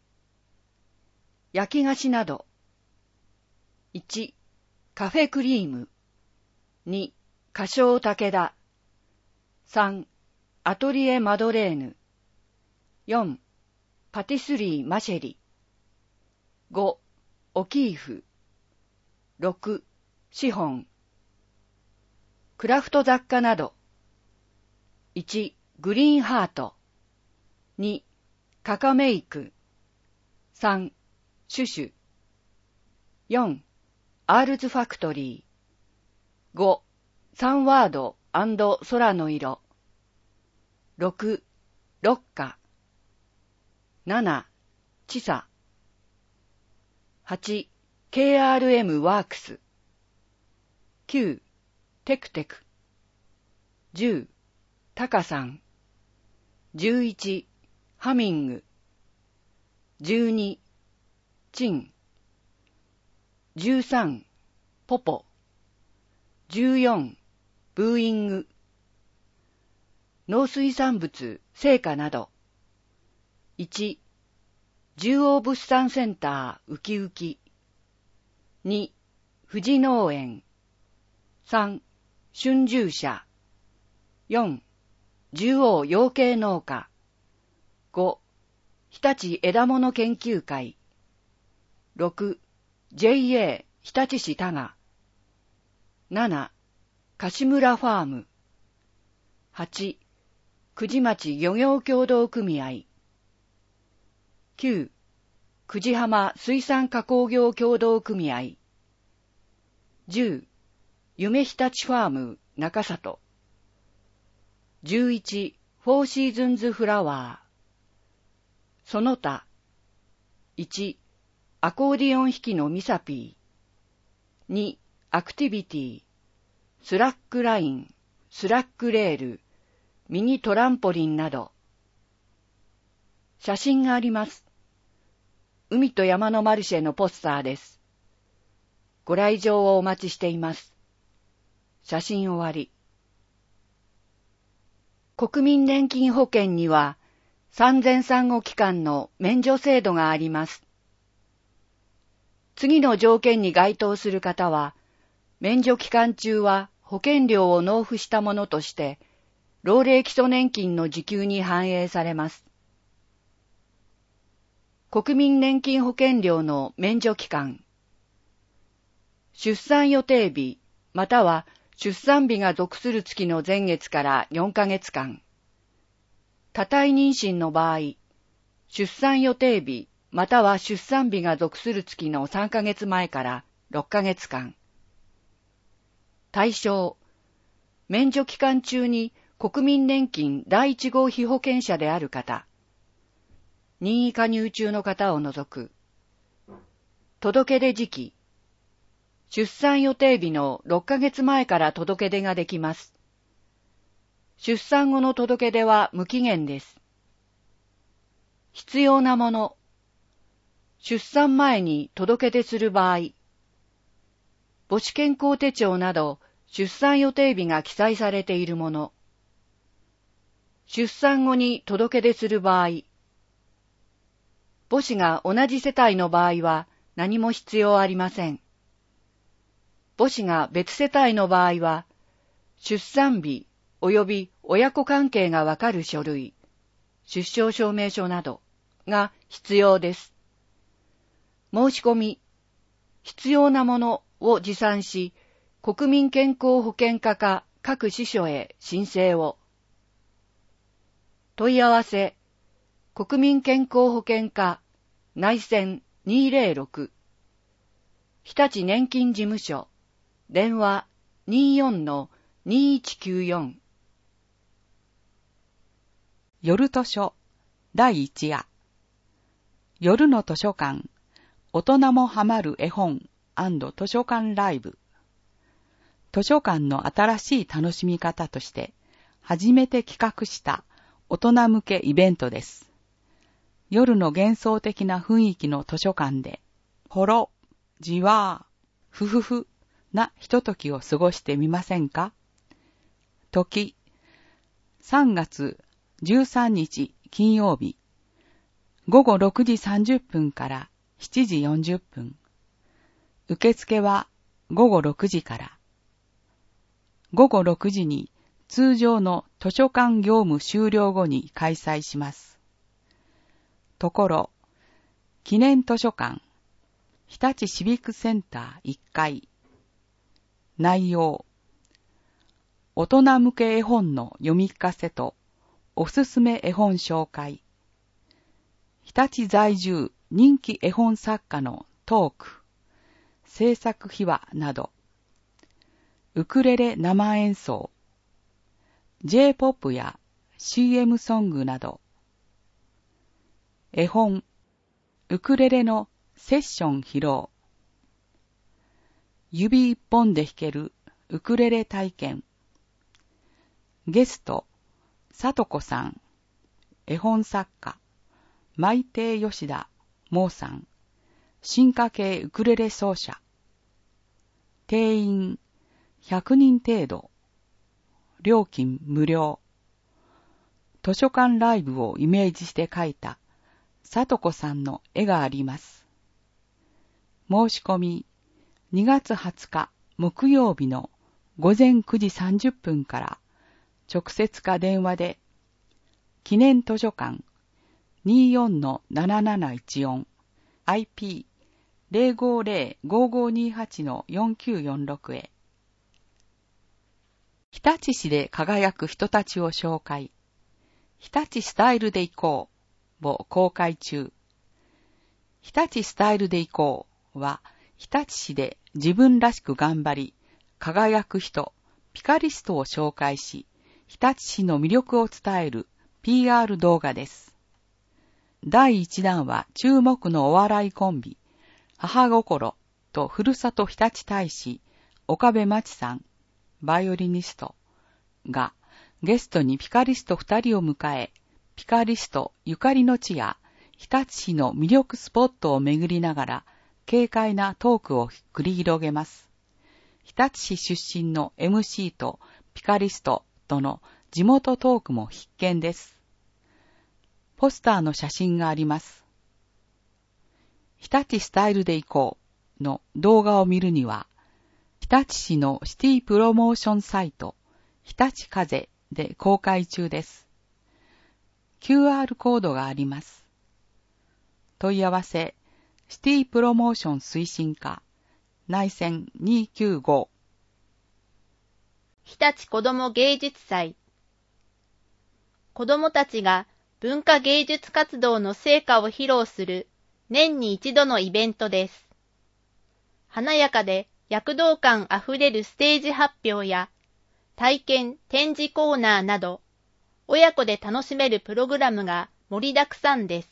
焼き菓子など。いち、カフェクリーム。に、歌唱武田。さん、アトリエマドレーヌ。よん、パティスリーマシェリ。ご、オキーフ。ろく、シフォン。クラフト雑貨など。いち、グリーンハート。に、カカメイク。さん、シュシュ。よん、アールズファクトリー。ご、サンワード&空の色。ろく、ロッカ。なな、チサ。はち、ケーアールエム ワークス。きゅう、テクテク。じゅう、タカさん。じゅういち、ハミング。じゅうに、チン。じゅうさん、ポポ。じゅうよん、ブーイング。農水産物、成果など。いち、中央物産センターウキウキ。に、 富士農園。さん、春秋社。よん、十王養鶏農家。ご、日立枝物研究会。ろく、ジェイエー 日立市多賀。なな、樫村ファーム。はち、久慈町漁業協同組合。きゅう、久慈浜水産加工業協同組合。じゅう、夢日立ファーム中里。じゅういち、フォーシーズンズフラワー。その他。いち、アコーディオン弾きのミサピー。に、アクティビティ。スラックライン、スラックレール、ミニトランポリンなど。写真があります。海と山のマルシェのポスターです。ご来場をお待ちしています。写真終わり。国民年金保険には産前産後期間の免除制度があります。次の条件に該当する方は、免除期間中は保険料を納付したものとして、老齢基礎年金の受給に反映されます。国民年金保険料の免除期間。出産予定日、または出産日が属する月の前月からよんかげつかん。多胎妊娠の場合、出産予定日、または出産日が属する月のさんかげつまえからろっかげつかん。対象、免除期間中に国民年金第一号被保険者である方、任意加入中の方を除く。届け出時期、出産予定日のろっかげつまえから届け出ができます。出産後の届け出は無期限です。必要なもの、出産前に届け出する場合、母子健康手帳など出産予定日が記載されているもの、出産後に届け出する場合、母子が同じ世帯の場合は何も必要ありません。母子が別世帯の場合は、出産日及び親子関係がわかる書類、出生証明書などが必要です。申し込み、必要なものを持参し、国民健康保険課か各支所へ申請を。問い合わせ、国民健康保険課内線にーぜろろく、日立年金事務所、電話 にーよんのにーいちきゅうよん。 夜図書だいいち夜。夜の図書館、大人もハマる絵本&図書館ライブ。図書館の新しい楽しみ方として、初めて企画した大人向けイベントです。夜の幻想的な雰囲気の図書館で、ほろ、じわー、ふふふなひとときを過ごしてみませんか？時、さんがつじゅうさんにち金曜日、ごごろくじさんじゅっぷんからしちじよんじゅっぷん。受付はごごろくじから。ごごろくじに通常の図書館業務終了後に開催します。ところ、記念図書館、日立シビックセンターいっかい。内容、大人向け絵本の読み聞かせとおすすめ絵本紹介。日立在住人気絵本作家のトーク、制作秘話など、ウクレレ生演奏、J-ポップ や シーエム ソングなど、絵本、ウクレレのセッション披露、指一本で弾けるウクレレ体験、ゲスト、さとこさん、絵本作家、マイテイ吉田モーさん、進化系ウクレレ奏者、定員ひゃくにん程度、料金無料、図書館ライブをイメージして描いたさとこさんの絵があります。申し込みにがつはつか木曜日のごぜんくじさんじゅっぷんから直接か電話で記念図書館 にーよんのなななないちよん アイピーゼロごゼロごごにはちのよんきゅうよんろく へ。日立市で輝く人たちを紹介。日立スタイルで行こうを公開中。日立スタイルで行こうは、日立市で自分らしく頑張り、輝く人、ピカリストを紹介し、日立市の魅力を伝える ピーアール 動画です。だいいちだんは注目のお笑いコンビ、母心とふるさと日立大使、岡部真知さん、バイオリニストがゲストにピカリストふたりを迎え、ピカリストゆかりの地や日立市の魅力スポットを巡りながら軽快なトークを繰り広げます。日立市出身の エムシー とピカリストとの地元トークも必見です。ポスターの写真があります。日立スタイルで行こうの動画を見るには、日立市のシティプロモーションサイト、日立風で公開中です。キューアール コードがあります。問い合わせ、シティプロモーション推進課、内線にーきゅうご。 日立子ども芸術祭。子どもたちが文化芸術活動の成果を披露する年に一度のイベントです。華やかで躍動感あふれるステージ発表や体験・展示コーナーなど、親子で楽しめるプログラムが盛りだくさんです。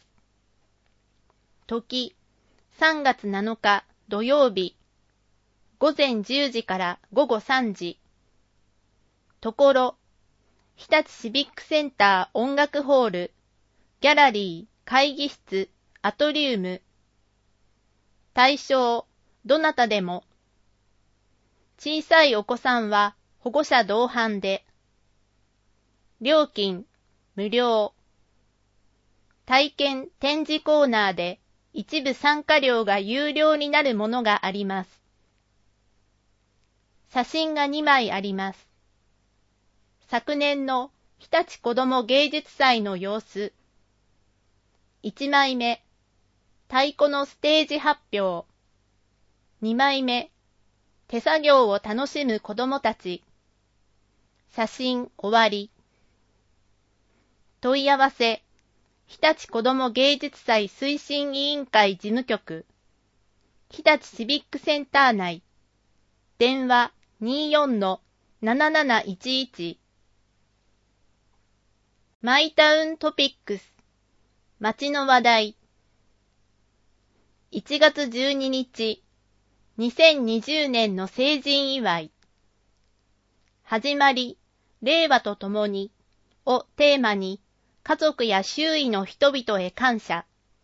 時、さんがつなのか土曜日、ごぜんじゅうじからごごさんじ。ところ、日立シビックセンター音楽ホール、ギャラリー、会議室、アトリウム。対象、どなたでも。小さいお子さんは保護者同伴で。料金、無料。体験・展示コーナーで一部参加料が有料になるものがあります。写真がにまいあります。昨年の日立子ども芸術祭の様子。いちまいめ、太鼓のステージ発表。にまいめ、手作業を楽しむ子どもたち。写真終わり。問い合わせ、日立子ども芸術祭推進委員会事務局、日立シビックセンター内、電話 にーよんのなななないちいち。マイタウントピックス、街の話題。いちがつじゅうににち、にせんにじゅうねんの成人祝い。始まり、令和とともにをテーマに、家族や周囲の人々へ感謝。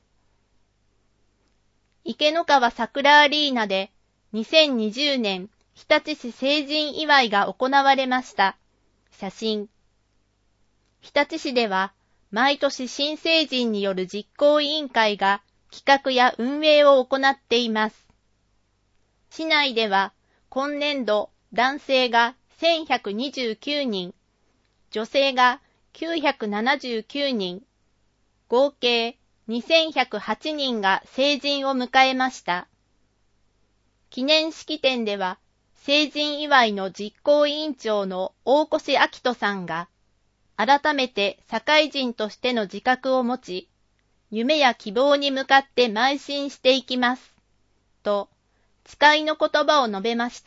池の川桜アリーナでにせんにじゅうねん日立市成人祝いが行われました。写真。日立市では毎年新成人による実行委員会が企画や運営を行っています。市内では今年度男性がせんひゃくにじゅうきゅうにん、女性がきゅうひゃくななじゅうきゅうにん、合計にせんひゃくはちにんが成人を迎えました。記念式典では、成人祝いの実行委員長の大越明人さんが、改めて社会人としての自覚を持ち、夢や希望に向かって邁進していきます、と、誓いの言葉を述べました。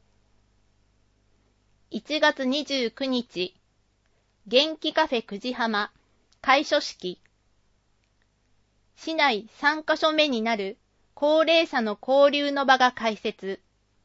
いちがつにじゅうくにち、元気カフェ久慈浜開所式。市内さんかしょめになる高齢者の交流の場が開設。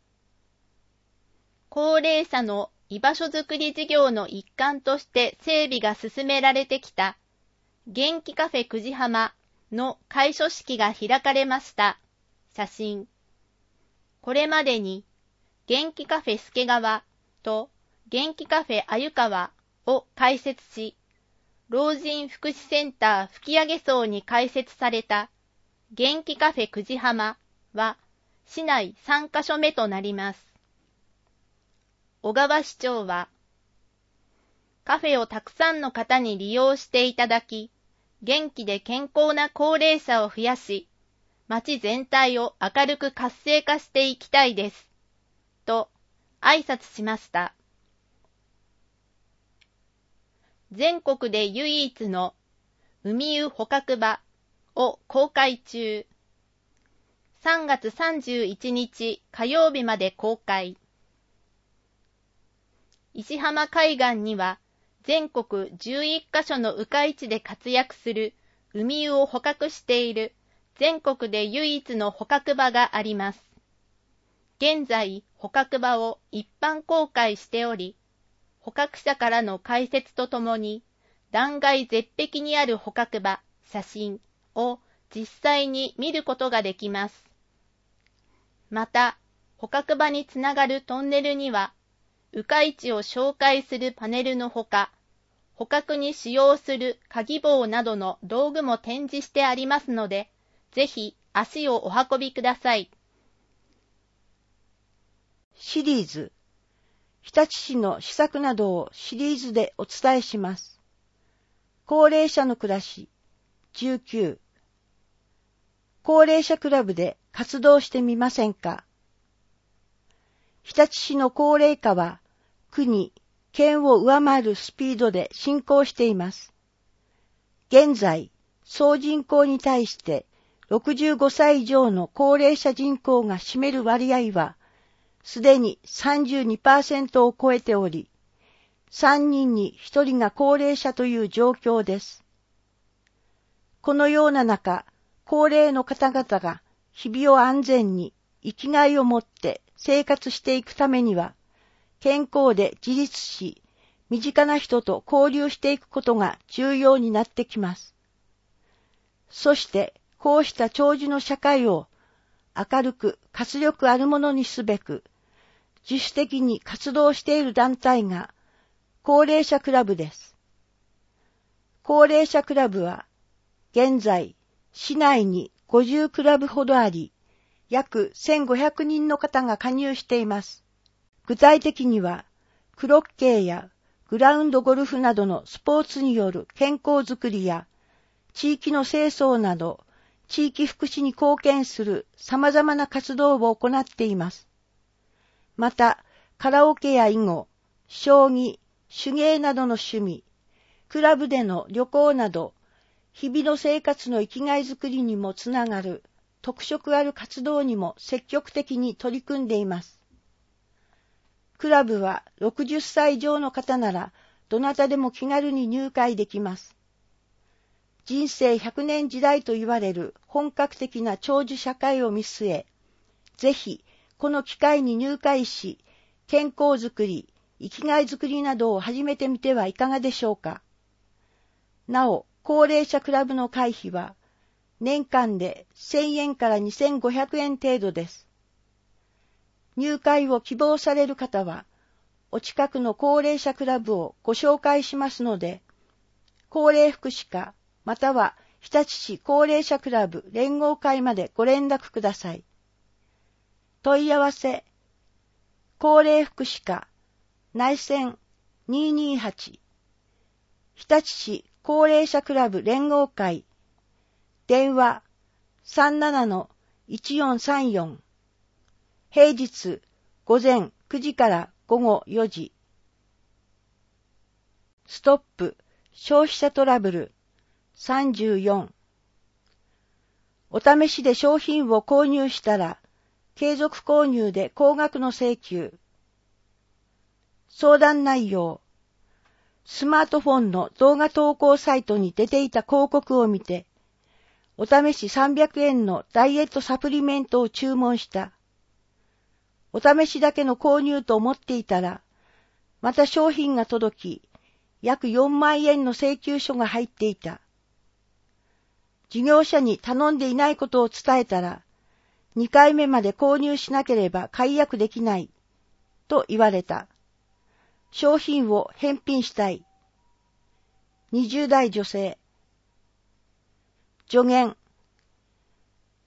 高齢者の居場所づくり事業の一環として整備が進められてきた元気カフェ久慈浜の開所式が開かれました。写真。これまでに元気カフェ助川と元気カフェ鮎川を開設し、老人福祉センター吹上層に開設された元気カフェ久慈浜は市内さんカ所目となります。小川市長は、カフェをたくさんの方に利用していただき、元気で健康な高齢者を増やし、町全体を明るく活性化していきたいです。と、挨拶しました。全国で唯一の海湯捕獲場を公開中。さんがつさんじゅういちにち火曜日まで公開。石浜海岸には全国じゅういっカ所の鵜飼地で活躍する海湯を捕獲している全国で唯一の捕獲場があります。現在、捕獲場を一般公開しており、捕獲者からの解説とともに、断崖絶壁にある捕獲場、写真を実際に見ることができます。また、捕獲場につながるトンネルには、鵜飼地を紹介するパネルのほか、捕獲に使用する鍵棒などの道具も展示してありますので、ぜひ足をお運びください。 シリーズ、日立市の施策などをシリーズでお伝えします。高齢者の暮らし、じゅうきゅう。高齢者クラブで活動してみませんか。日立市の高齢化は、国、県を上回るスピードで進行しています。現在、総人口に対してろくじゅうごさい以上の高齢者人口が占める割合は、すでに さんじゅうにパーセント を超えており、さんにんにひとりが高齢者という状況です。このような中、高齢の方々が日々を安全に生きがいを持って生活していくためには、健康で自立し、身近な人と交流していくことが重要になってきます。そして、こうした長寿の社会を明るく活力あるものにすべく、自主的に活動している団体が高齢者クラブです。高齢者クラブは、現在、市内にごじゅうクラブほどあり、約せんごひゃくにんの方が加入しています。具体的には、クロッケーやグラウンドゴルフなどのスポーツによる健康づくりや、地域の清掃など、地域福祉に貢献する様々な活動を行っています。また、カラオケや囲碁、将棋、手芸などの趣味、クラブでの旅行など、日々の生活の生きがいづくりにもつながる特色ある活動にも積極的に取り組んでいます。クラブはろくじゅっさい以上の方ならどなたでも気軽に入会できます。人生ひゃくねん時代と言われる本格的な長寿社会を見据え、ぜひこの機会に入会し、健康づくり、生きがいづくりなどを始めてみてはいかがでしょうか。なお、高齢者クラブの会費は年間でせんえんからにせんごひゃくえん程度です。入会を希望される方は、お近くの高齢者クラブをご紹介しますので、高齢福祉課または日立市高齢者クラブ連合会までご連絡ください。問い合わせ、高齢福祉課内線にーにーはち、日立市高齢者クラブ連合会、電話 さんななのいちよんさんよん、平日午前くじから午後よじ。ストップ消費者トラブルさんじゅうよん。お試しで商品を購入したら、継続購入で高額の請求。相談内容。スマートフォンの動画投稿サイトに出ていた広告を見て、お試しさんびゃくえんのダイエットサプリメントを注文した。お試しだけの購入と思っていたら、また商品が届き、約よんまんえんの請求書が入っていた。事業者に頼んでいないことを伝えたら、にかいめまで購入しなければ解約できない、と言われた。商品を返品したい。にじゅうだい女性。助言。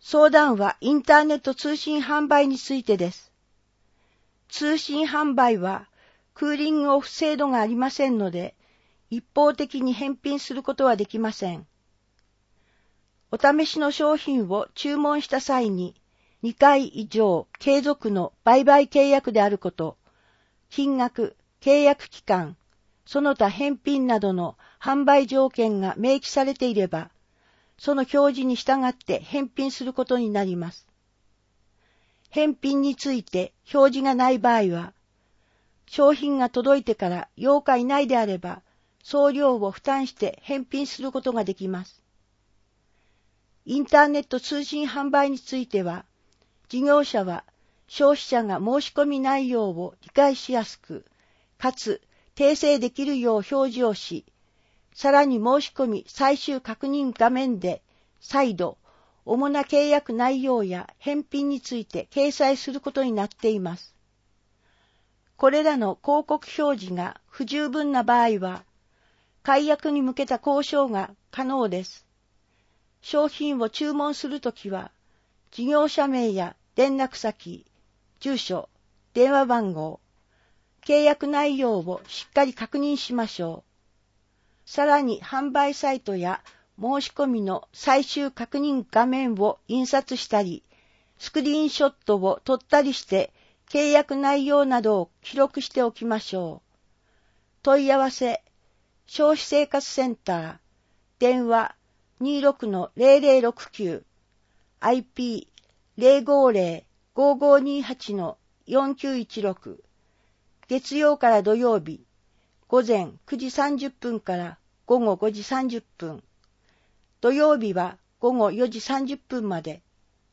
相談はインターネット通信販売についてです。通信販売はクーリングオフ制度がありませんので、一方的に返品することはできません。お試しの商品を注文した際に、にかい以上継続の売買契約であること、金額、契約期間、その他返品などの販売条件が明記されていれば、その表示に従って返品することになります。返品について表示がない場合は、商品が届いてからようか以内であれば、送料を負担して返品することができます。インターネット通信販売については、事業者は消費者が申し込み内容を理解しやすく、かつ訂正できるよう表示をし、さらに申し込み最終確認画面で再度、主な契約内容や返品について掲載することになっています。これらの広告表示が不十分な場合は、解約に向けた交渉が可能です。商品を注文するときは、事業者名や連絡先、住所、電話番号、契約内容をしっかり確認しましょう。さらに販売サイトや申し込みの最終確認画面を印刷したり、スクリーンショットを撮ったりして契約内容などを記録しておきましょう。問い合わせ、消費生活センター、電話 にじゅうろくのゼロゼロろくきゅう、アイピー ゼロごゼロ ごごにはちのよんきゅういちろく、月曜から土曜日、午前くじさんじゅっぷんから午後ごじさんじゅっぷん、土曜日は午後よじさんじゅっぷんまで。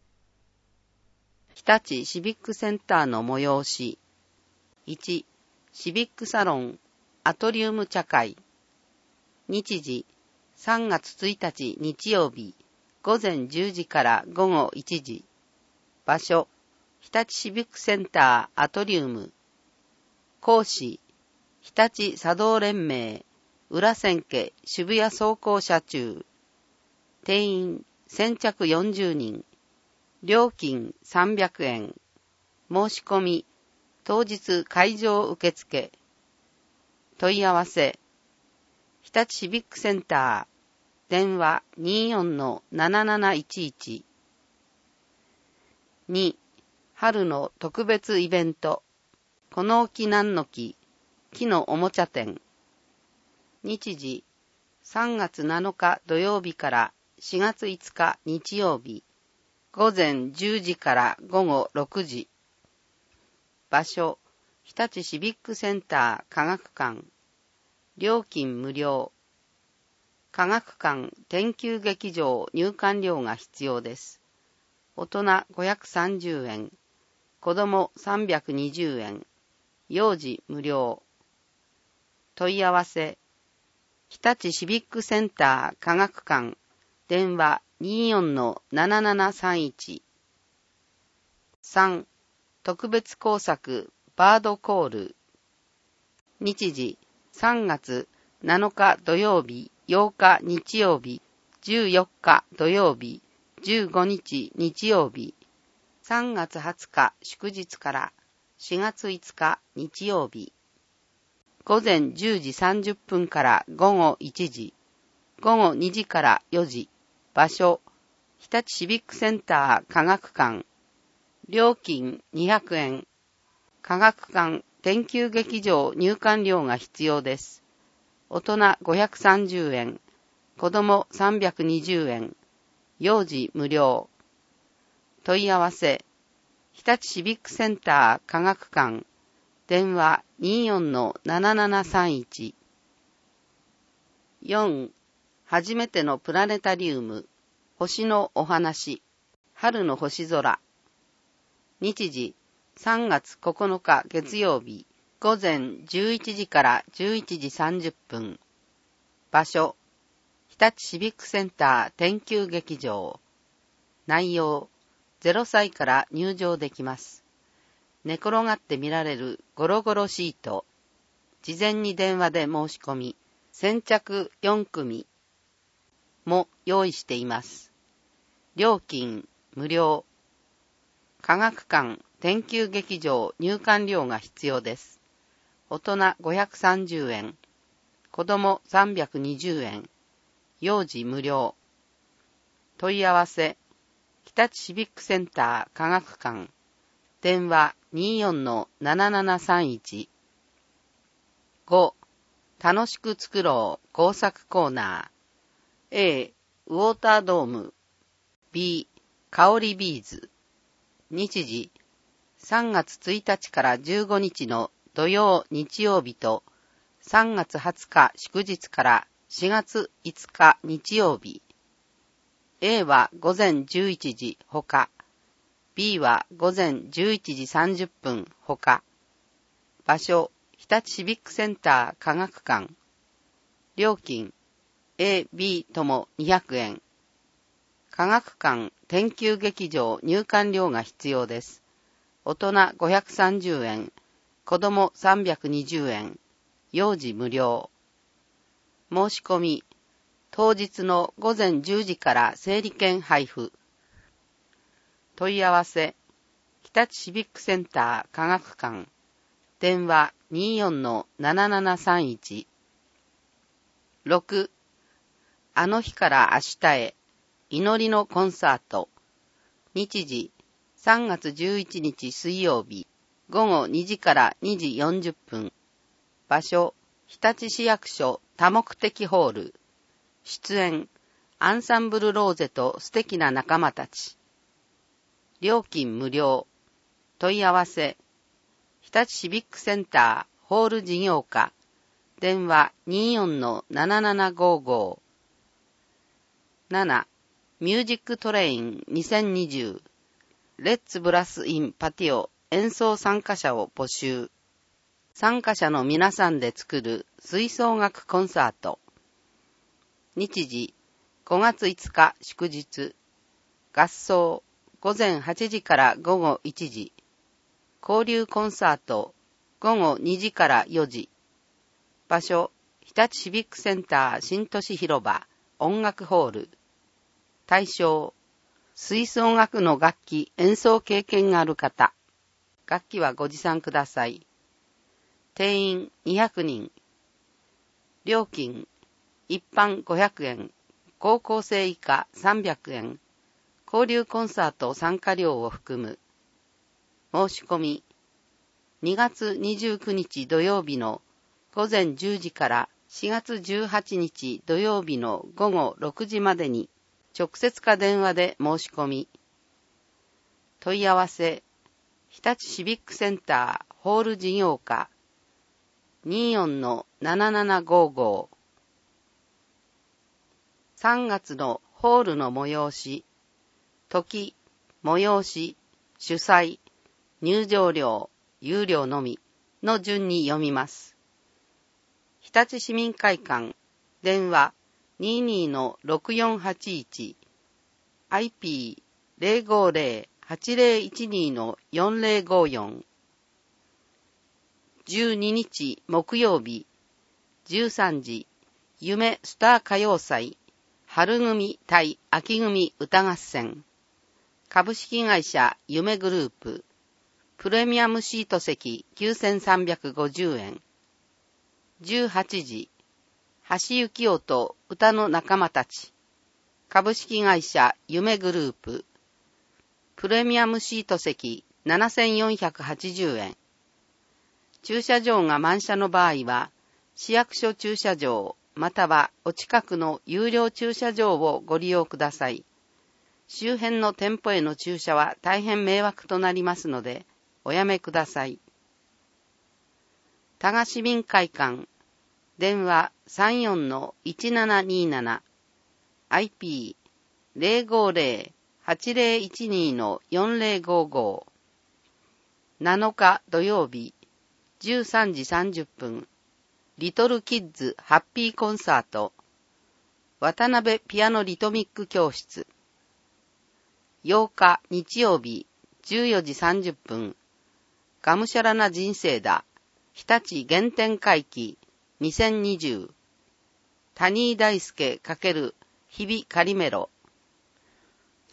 日立シビックセンターの催し。いち、シビックサロンアトリウム茶会。日時、さんがつついたち日曜日、午前じゅうじから午後いちじ。場所、日立シビックセンターアトリウム。講師、日立茶道連盟、裏千家渋谷走行車中。定員、先着よんじゅうにん。料金さんびゃくえん。申し込み、当日会場受付。問い合わせ、日立シビックセンター、電話 にじゅうよんのなななないちいち。に、春の特別イベント、この木なんの木、木のおもちゃ展。日時、さんがつなのか土曜日からしがついつか日曜日、午前じゅうじから午後ろくじ。場所、日立シビックセンター科学館。料金無料。科学館研究劇場入館料が必要です。大人ごひゃくさんじゅうえん、子供さんびゃくにじゅうえん、幼児無料。問い合わせ、日立シビックセンター科学館、電話 にじゅうよんのななななさんいち。さん、特別工作バードコール。日時、さんがつなのか土曜日、ようか日曜日、じゅうよっか土曜日、じゅうごにち日曜日、さんがつはつか祝日からしがついつか日曜日。午前じゅうじさんじゅっぷんから午後いちじ、午後にじからよじ。場所、日立シビックセンター科学館。料金にひゃくえん。科学館研究劇場入館料が必要です。大人ごひゃくさんじゅうえん、子供さんびゃくにじゅうえん、幼児無料。問い合わせ、日立シビックセンター科学館、電話 にじゅうよんのななななさんいち。よん、初めてのプラネタリウム、星のお話、春の星空。日時、さんがつここのか月曜日、午前じゅういちじからじゅういちじさんじゅっぷん。場所、日立シビックセンター研究劇場。内容、ゼロさいから入場できます。寝転がって見られるゴロゴロシート。事前に電話で申し込み、先着よんくみも用意しています。料金無料。科学館、研究劇場入館料が必要です。大人ごひゃくさんじゅうえん、子供さんびゃくにじゅうえん、幼児無料。問い合わせ、日立シビックセンター科学館、電話 にじゅうよんのななななさんいち。ご. 楽しく作ろう工作コーナー。A. ウォータードーム。B. 香りビーズ。日時、さんがつついたちからじゅうごにちの土曜日曜日と、さんがつはつか祝日からしがついつか日曜日。A は午前じゅういちじほか、B は午前じゅういちじさんじゅっぷんほか。場所、日立シビックセンター科学館。料金、A、B ともにひゃくえん。科学館研究劇場入館料が必要です。大人ごひゃくさんじゅうえん、子供さんびゃくにじゅうえん、幼児無料。申し込み、当日の午前じゅうじから整理券配布。問い合わせ、日立シビックセンター科学館、電話 にじゅうよんのななななさんいち。ろく. あの日から明日へ、祈りのコンサート。日時、さんがつじゅういちにち水曜日、ごごにじからにじよんじゅっぷん。場所、日立市役所多目的ホール。出演、アンサンブルローゼと素敵な仲間たち。料金無料。問い合わせ、日立シビックセンターホール事業課。電話 にじゅうよんのななななごご。なな. ミュージックトレインにせんにじゅう。レッツブラスインパティオ演奏参加者を募集。参加者の皆さんで作る吹奏楽コンサート。日時、ごがついつか祝日。合奏、ごぜんはちじからごごいちじ。交流コンサート、ごごにじからよじ。場所、日立シビックセンター新都市広場音楽ホール。対象、吹奏楽の楽器演奏経験がある方。楽器はご持参ください。定員にひゃくにん。料金、一般ごひゃくえん、高校生以下さんびゃくえん、交流コンサート参加料を含む。申し込み、にがつにじゅうくにち土曜日のごぜんじゅうじからしがつじゅうはちにち土曜日のごごろくじまでに直接か電話で申し込み。問い合わせ、日立シビックセンターホール事業課 にじゅうよんのななななごご。さんがつのホールの催し、時、催し、主催、入場料、有料のみの順に読みます。日立市民会館、電話 にじゅうにのろくよんはちいち、アイピーゼロごゼロはちゼロいちにのよんゼロごよん。じゅうににち木曜日、じゅうさんじ、夢スター歌謡祭、春組対秋組歌合戦。株式会社夢グループ、プレミアムシート席きゅうせんさんびゃくごじゅうえん。じゅうはちじ、橋幸夫と歌の仲間たち。株式会社夢グループ、プレミアムシート席ななせんよんひゃくはちじゅうえん。駐車場が満車の場合は、市役所駐車場またはお近くの有料駐車場をご利用ください。周辺の店舗への駐車は大変迷惑となりますので、おやめください。多賀市民会館、電話 さんじゅうよんのいちななになな、アイピーゼロごゼロはちゼロいちにのよんゼロごご。なのか土曜日、じゅうさんじさんじゅっぷん、リトルキッズハッピーコンサート、渡辺ピアノリトミック教室。ようか日曜日、じゅうよじさんじゅっぷん、がむしゃらな人生だ、日立原点回帰にせんにじゅう、谷井大輔×日々カリメロ。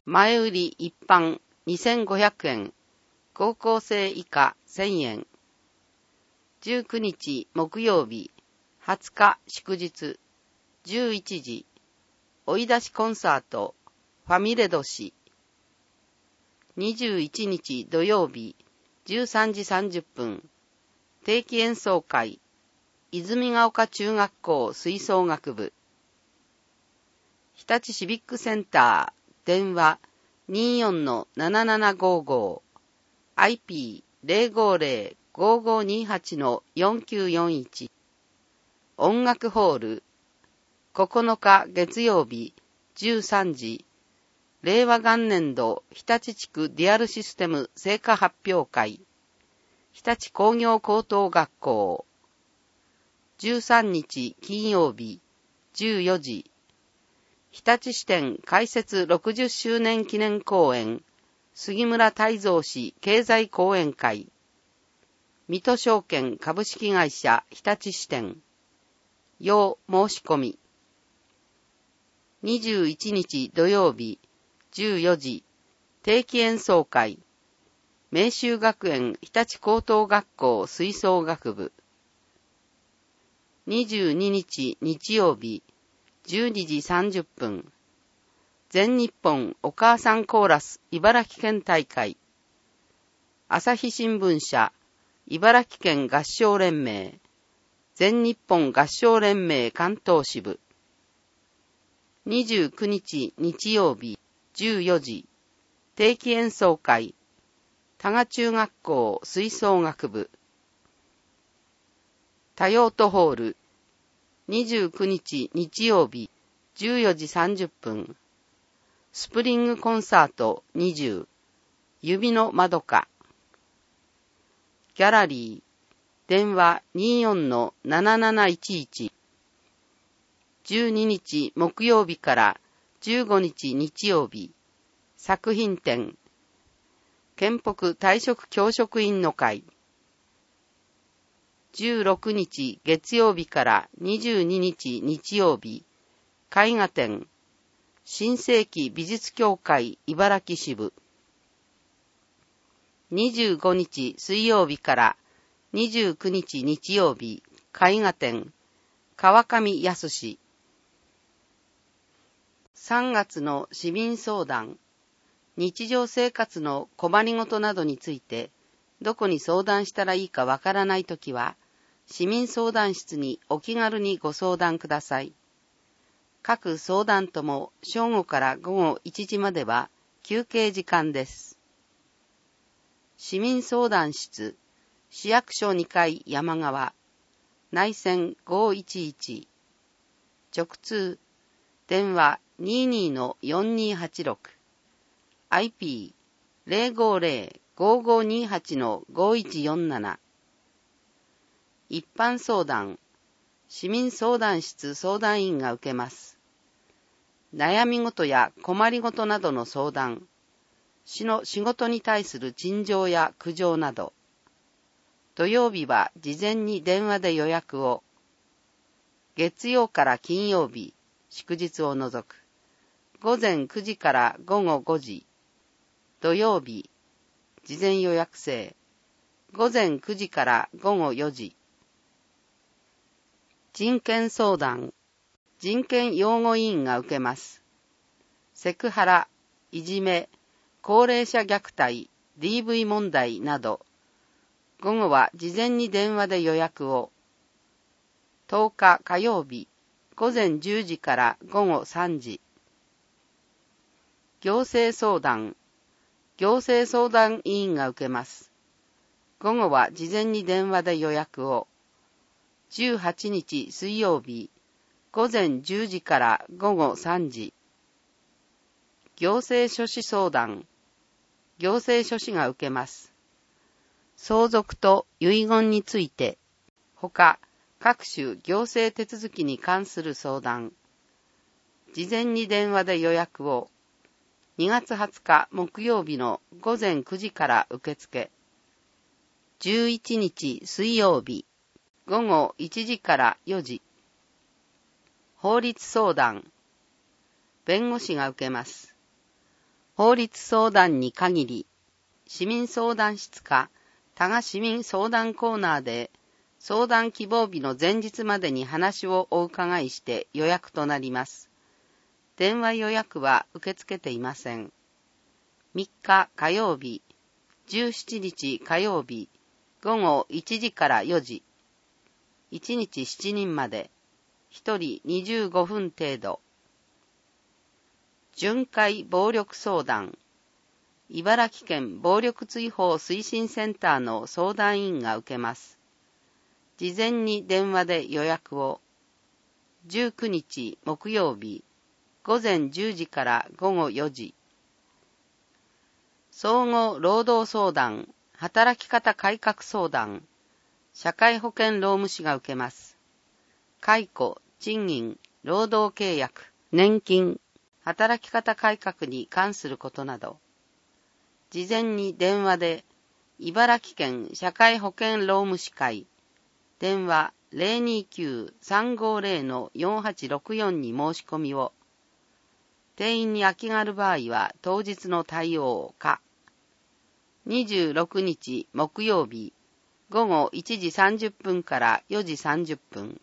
前売り一般にせんごひゃくえん、高校生以下せんえん。じゅうくにち木曜日、はつか祝日、じゅういちじ、追い出しコンサート、ファミレ年。にじゅういちにち土曜日、じゅうさんじさんじゅっぷん、定期演奏会、泉ヶ丘中学校吹奏楽部。日立シビックセンター、電話 にーよんのななななごーごー、アイピーゼロごゼロ ごーごーにーはちのよんきゅうよんいち。音楽ホール、ここのか月曜日、じゅうさんじ、令和元年度日立地区デュアルシステム成果発表会、日立工業高等学校。じゅうさんにち金曜日、じゅうよじ、日立支店開設ろくじゅっしゅうねん記念公演、杉村太蔵氏経済講演会、水戸証券株式会社日立支店、要申し込み。にじゅういちにち土曜日、じゅうよじ、定期演奏会、明秀学園日立高等学校吹奏楽部。にじゅうににち日曜日、じゅうにじさんじゅっぷん、全日本お母さんコーラス茨城県大会、朝日新聞社、茨城県合唱連盟、全日本合唱連盟関東支部。にじゅうくにち日曜日、じゅうよじ、定期演奏会、多賀中学校吹奏楽部。多用途ホール、にじゅうくにち日曜日、じゅうよじさんじゅっぷん、スプリングコンサートにじゅう、指のまどか。ギャラリー、電話 にーよんのなななないちいち。じゅうににち木曜日からじゅうごにち日曜日、作品展、県北退職教職員の会。じゅうろくにち月曜日からにじゅうににち日曜日、絵画展、新世紀美術協会茨城支部。にじゅうごにち水曜日からにじゅうくにち日曜日、絵画展、川上康。さんがつの市民相談、日常生活の困りごとなどについて、どこに相談したらいいかわからないときは、市民相談室にお気軽にご相談ください。各相談とも正午から午後いちじまでは休憩時間です。市民相談室、市役所にかい山側、内線ごーいちいち、直通、電話 にーにーのよんにーはちろく、アイピーゼロごゼロ ごーごーにーはちのごーいちよんなな。一般相談、市民相談室相談員が受けます。悩み事や困り事などの相談、市の仕事に対する陳情や苦情など、土曜日は事前に電話で予約を、月曜から金曜日、祝日を除く、ごぜんくじからごごごじ、土曜日、事前予約制、ごぜんくじからごごよじ。人権相談、人権擁護委員が受けます。セクハラ、いじめ、高齢者虐待、ディーブイ 問題など、午後は事前に電話で予約を、とおか火曜日、ごぜんじゅうじからごごさんじ。行政相談、行政相談委員が受けます。午後は事前に電話で予約を、じゅうはちにち水曜日、ごぜんじゅうじからごごさんじ。行政書士相談、行政書士が受けます。相続と遺言について、ほか各種行政手続きに関する相談、事前に電話で予約を、にがつはつか木曜日のごぜんくじから受付。じゅういちにち水曜日、ごごいちじからよじ。法律相談、弁護士が受けます。 法律相談に限り、市民相談室か多賀市民相談コーナーで相談希望日の前日までに話をお伺いして予約となります。電話予約は受け付けていません。みっか火曜日、じゅうしちにち火曜日、ごごいちじからよじ、いちにちしちにんまで、ひとりにじゅうごふん程度。巡回暴力相談。茨城県暴力追放推進センターの相談員が受けます。事前に電話で予約を。じゅうくにち木曜日、ごぜんじゅうじからごごよじ。総合労働相談、働き方改革相談、社会保険労務士が受けます。解雇、賃金、労働契約、年金、働き方改革に関することなど、事前に電話で、茨城県社会保険労務士会、電話 ゼロにきゅうさんごゼロのよんはちろくよん に申し込みを、定員に空きがある場合は当日の対応か、にじゅうろくにち木曜日、ごごいちじさんじゅっぷんからよじさんじゅっぷん、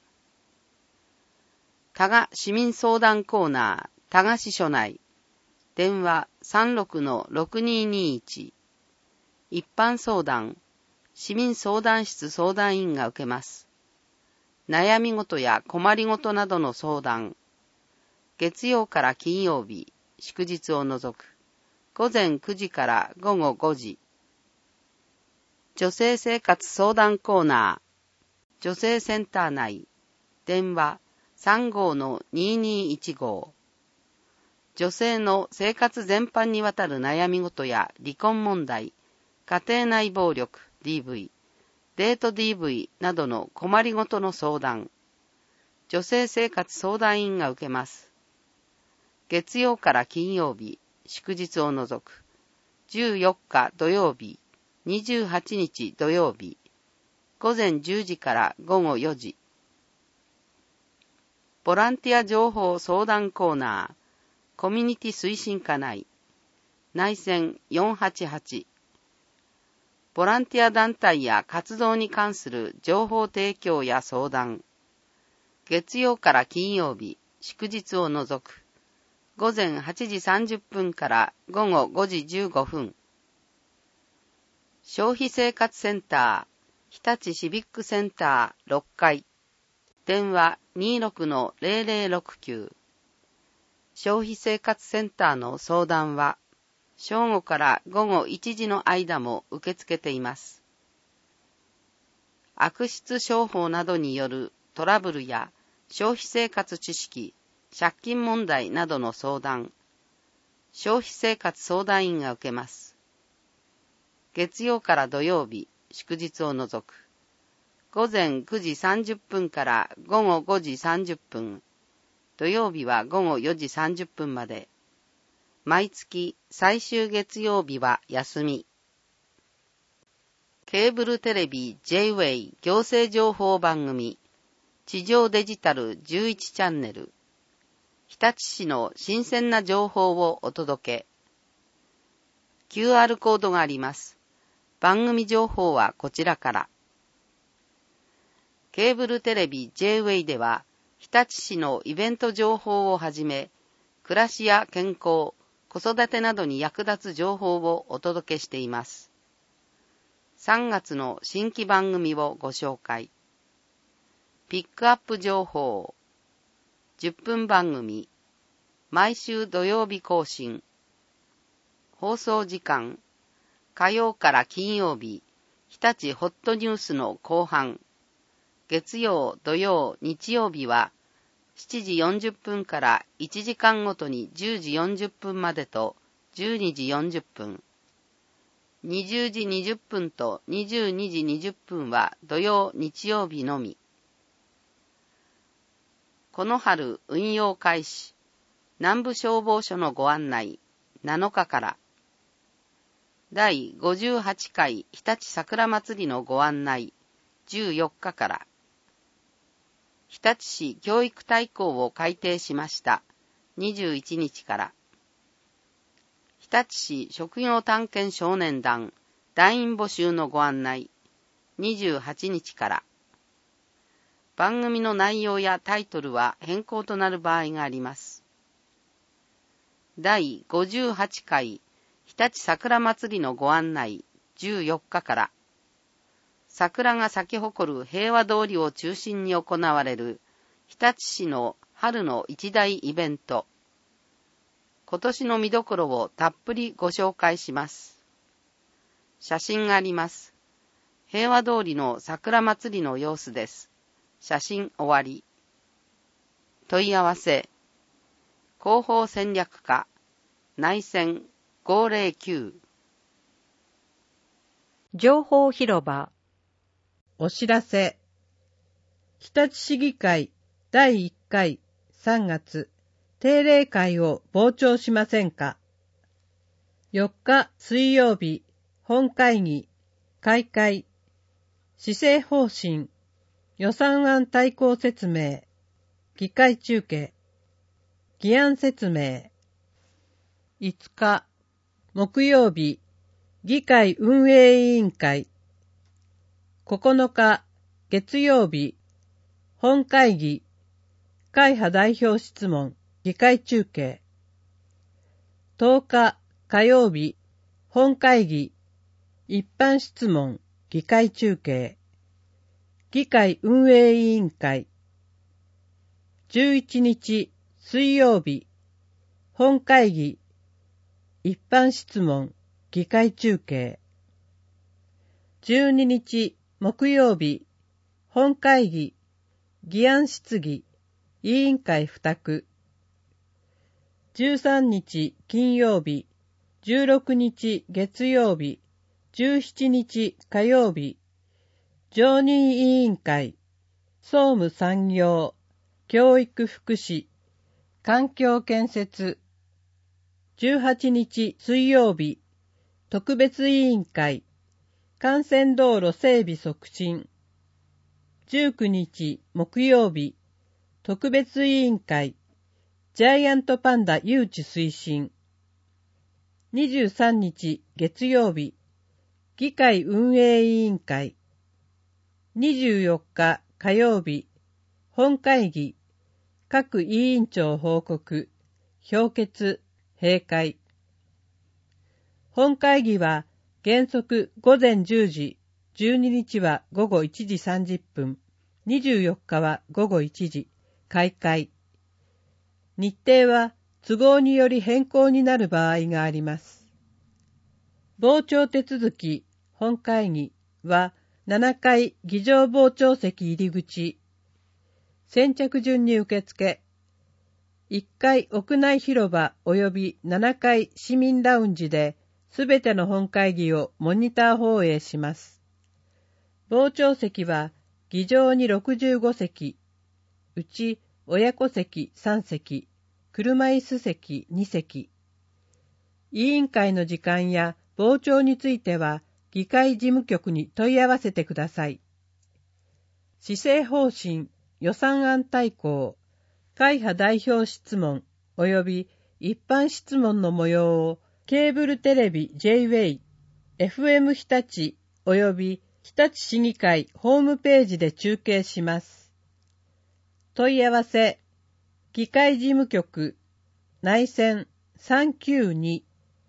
多賀市民相談コーナー、多賀支所内、電話 さんろくのろくにーにーいち、一般相談、市民相談室相談員が受けます。悩み事や困り事などの相談、月曜から金曜日、祝日を除く、ごぜんくじからごごごじ。女性生活相談コーナー、女性センター内、電話 さんごのにーにーいちご。女性の生活全般にわたる悩み事や離婚問題、家庭内暴力 ディーブイ、デート ディーブイ などの困りごとの相談、女性生活相談員が受けます。月曜から金曜日、祝日を除く、じゅうよっか土曜日、にじゅうはちにち土曜日、ごぜんじゅうじからごごよじ。ボランティア情報相談コーナー、コミュニティ推進課内、内線よんはちはち。ボランティア団体や活動に関する情報提供や相談。月曜から金曜日、祝日を除く。ごぜんはちじさんじゅっぷんからごごごじじゅうごふん。消費生活センター、日立シビックセンターろっかい。電話 にじゅうろくのゼロゼロろくきゅう。消費生活センターの相談は、正午からごごいちじの間も受け付けています。悪質商法などによるトラブルや消費生活知識、借金問題などの相談、消費生活相談員が受けます。月曜から土曜日、祝日を除く、ごぜんくじさんじゅっぷんからごごごじさんじゅっぷん、土曜日はごごよじさんじゅっぷんまで。毎月最終月曜日は休み。ケーブルテレビ ジェイウェイ 行政情報番組、地上デジタルじゅういちチャンネル、日立市の新鮮な情報をお届け。キューアール コードがあります。番組情報はこちらから。ケーブルテレビ ジェイウェイ では、日立市のイベント情報をはじめ、暮らしや健康、子育てなどに役立つ情報をお届けしています。さんがつの新規番組をご紹介。ピックアップ情報。じゅっぷん番組。毎週土曜日更新。放送時間。火曜から金曜日。日立ホットニュースの後半。月曜、土曜、日曜日は、しちじよんじゅっぷんからいちじかんごとにじゅうじよんじゅっぷんまでとじゅうにじよんじゅっぷん。にじゅうじにじゅっぷんとにじゅうにじにじゅっぷんは土曜、日曜日のみ。この春運用開始。南部消防署のご案内。なのかから。だいごじゅうはちかい日立桜祭りのご案内。じゅうよっかから。日立市教育大綱を改定しました。にじゅういちにちから。日日立市職業探検少年団団員募集のご案内にじゅうはちにちから。番組の内容やタイトルは変更となる場合があります。だいごじゅうはちかい日立桜祭りのご案内じゅうよっかから。桜が咲き誇る平和通りを中心に行われる日立市の春の一大イベント。今年の見どころをたっぷりご紹介します。写真があります。平和通りの桜祭りの様子です。写真終わり。問い合わせ。広報戦略課内線ごーぜろきゅう。 情報広場。お知らせ。日立市議会だいいっかいさんがつ定例会を傍聴しませんか。よっか水曜日本会議開会施政方針予算案大綱説明議会中継議案説明。いつか木曜日議会運営委員会。ここのか月曜日本会議会派代表質問議会中継。とおか火曜日本会議一般質問議会中継議会運営委員会。じゅういちにち水曜日本会議一般質問議会中継。じゅうににち木曜日本会議議案質疑委員会付託。じゅうさんにち金曜日じゅうろくにち月曜日じゅうしちにち火曜日常任委員会総務産業教育福祉環境建設。じゅうはちにち水曜日特別委員会幹線道路整備促進。じゅうくにち木曜日特別委員会ジャイアントパンダ誘致推進。にじゅうさんにち月曜日議会運営委員会。にじゅうよっか火曜日本会議各委員長報告評決閉会。本会議は原則ごぜんじゅうじ、じゅうににちはごごいちじさんじゅっぷん、にじゅうよっかはごごいちじ開会。日程は都合により変更になる場合があります。傍聴手続き本会議はななかい議場傍聴席入り口。先着順に受付。いっかい屋内広場及びななかい市民ラウンジですべての本会議をモニター放映します。傍聴席は議場にろくじゅうごせき、うち親子席さんせき、車椅子席にせき。委員会の時間や傍聴については議会事務局に問い合わせてください。施政方針、予算案大綱、会派代表質問及び一般質問の模様をケーブルテレビ ジェイウェイ、エフエム 日立及び日立市議会ホームページで中継します。問い合わせ、議会事務局、内線さんきゅうに。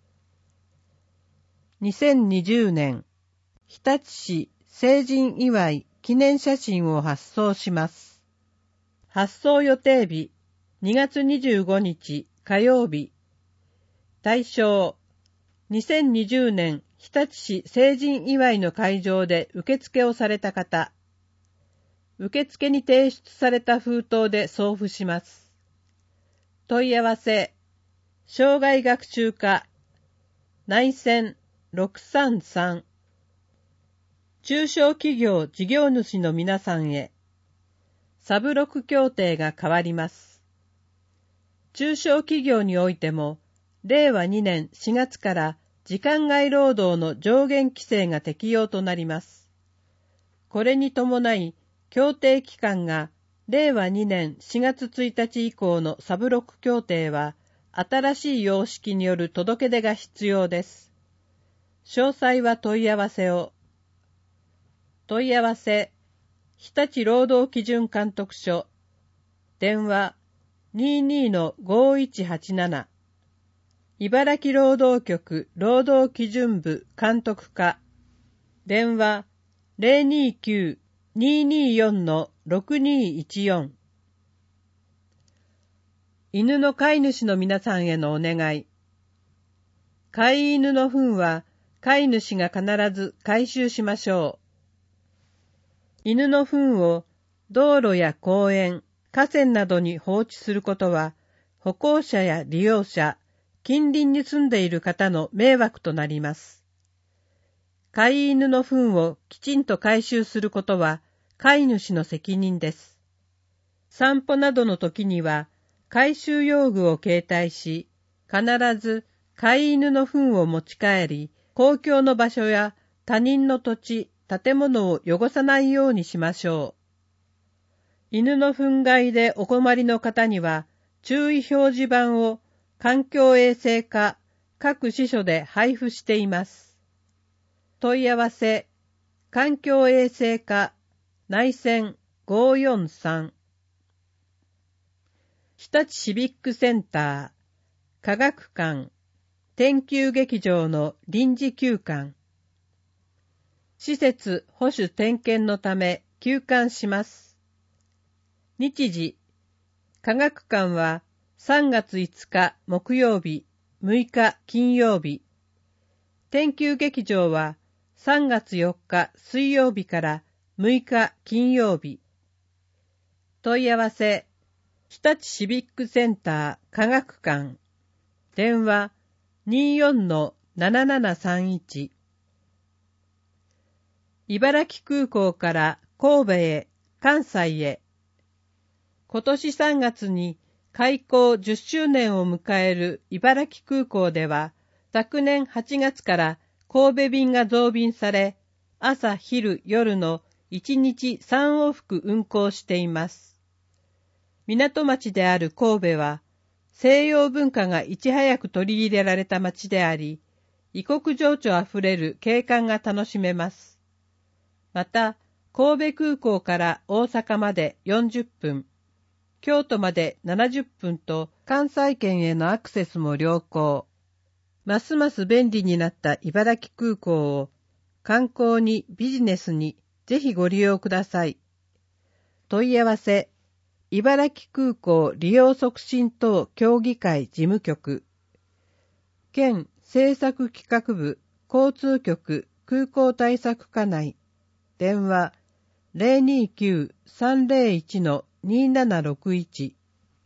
にせんにじゅうねん、日立市成人祝い記念写真を発送します。発送予定日、にがつにじゅうごにち火曜日。対象、にせんにじゅうねん日立市成人祝いの会場で受付をされた方。受付に提出された封筒で送付します。問い合わせ、生涯学習課、内線ろくさんさん。中小企業事業主の皆さんへ、サブロク協定が変わります。中小企業においても、れいわにねんしがつから時間外労働の上限規制が適用となります。これに伴い、協定期間がれいわにねんしがつついたち以降のサブロク協定は新しい様式による届け出が必要です。詳細は問い合わせを。問い合わせ、日立労働基準監督署、電話 にじゅうにのごいちはちなな、茨城労働局労働基準部監督課、電話 ゼロにきゅう にーにーよん のろくにーいちよん。犬の飼い主の皆さんへのお願い。飼い犬の糞は飼い主が必ず回収しましょう。犬の糞を道路や公園、河川などに放置することは、歩行者や利用者、近隣に住んでいる方の迷惑となります。飼い犬の糞をきちんと回収することは飼い主の責任です。散歩などの時には回収用具を携帯し、必ず飼い犬の糞を持ち帰り、公共の場所や他人の土地、建物を汚さないようにしましょう。犬の糞害でお困りの方には、注意表示板を環境衛生課各支所で配布しています。問い合わせ、環境衛生課内線ごよんさん。日立シビックセンター、科学館、天球劇場の臨時休館。施設保守点検のため休館します。日時、科学館はさんがついつか木曜日、むいか金曜日。天球劇場はさんがつよっか水曜日からむいか金曜日。問い合わせ、日立シビックセンター科学館。電話 にじゅうよんのななななさんいち。茨城空港から神戸へ、関西へ。今年さんがつに開港じゅっしゅうねんを迎える茨城空港では、昨年はちがつから神戸便が増便され、朝昼夜のいちにちさんおうふく運航しています。港町である神戸は、西洋文化がいち早く取り入れられた町であり、異国情緒あふれる景観が楽しめます。また、神戸空港から大阪までよんじゅっぷん、京都までななじゅっぷんと関西圏へのアクセスも良好。ますます便利になった茨城空港を観光にビジネスにぜひご利用ください。問い合わせ、茨城空港利用促進等協議会事務局、県政策企画部交通局空港対策課内、電話 ゼロにきゅう さんゼロいち のにななろくいち。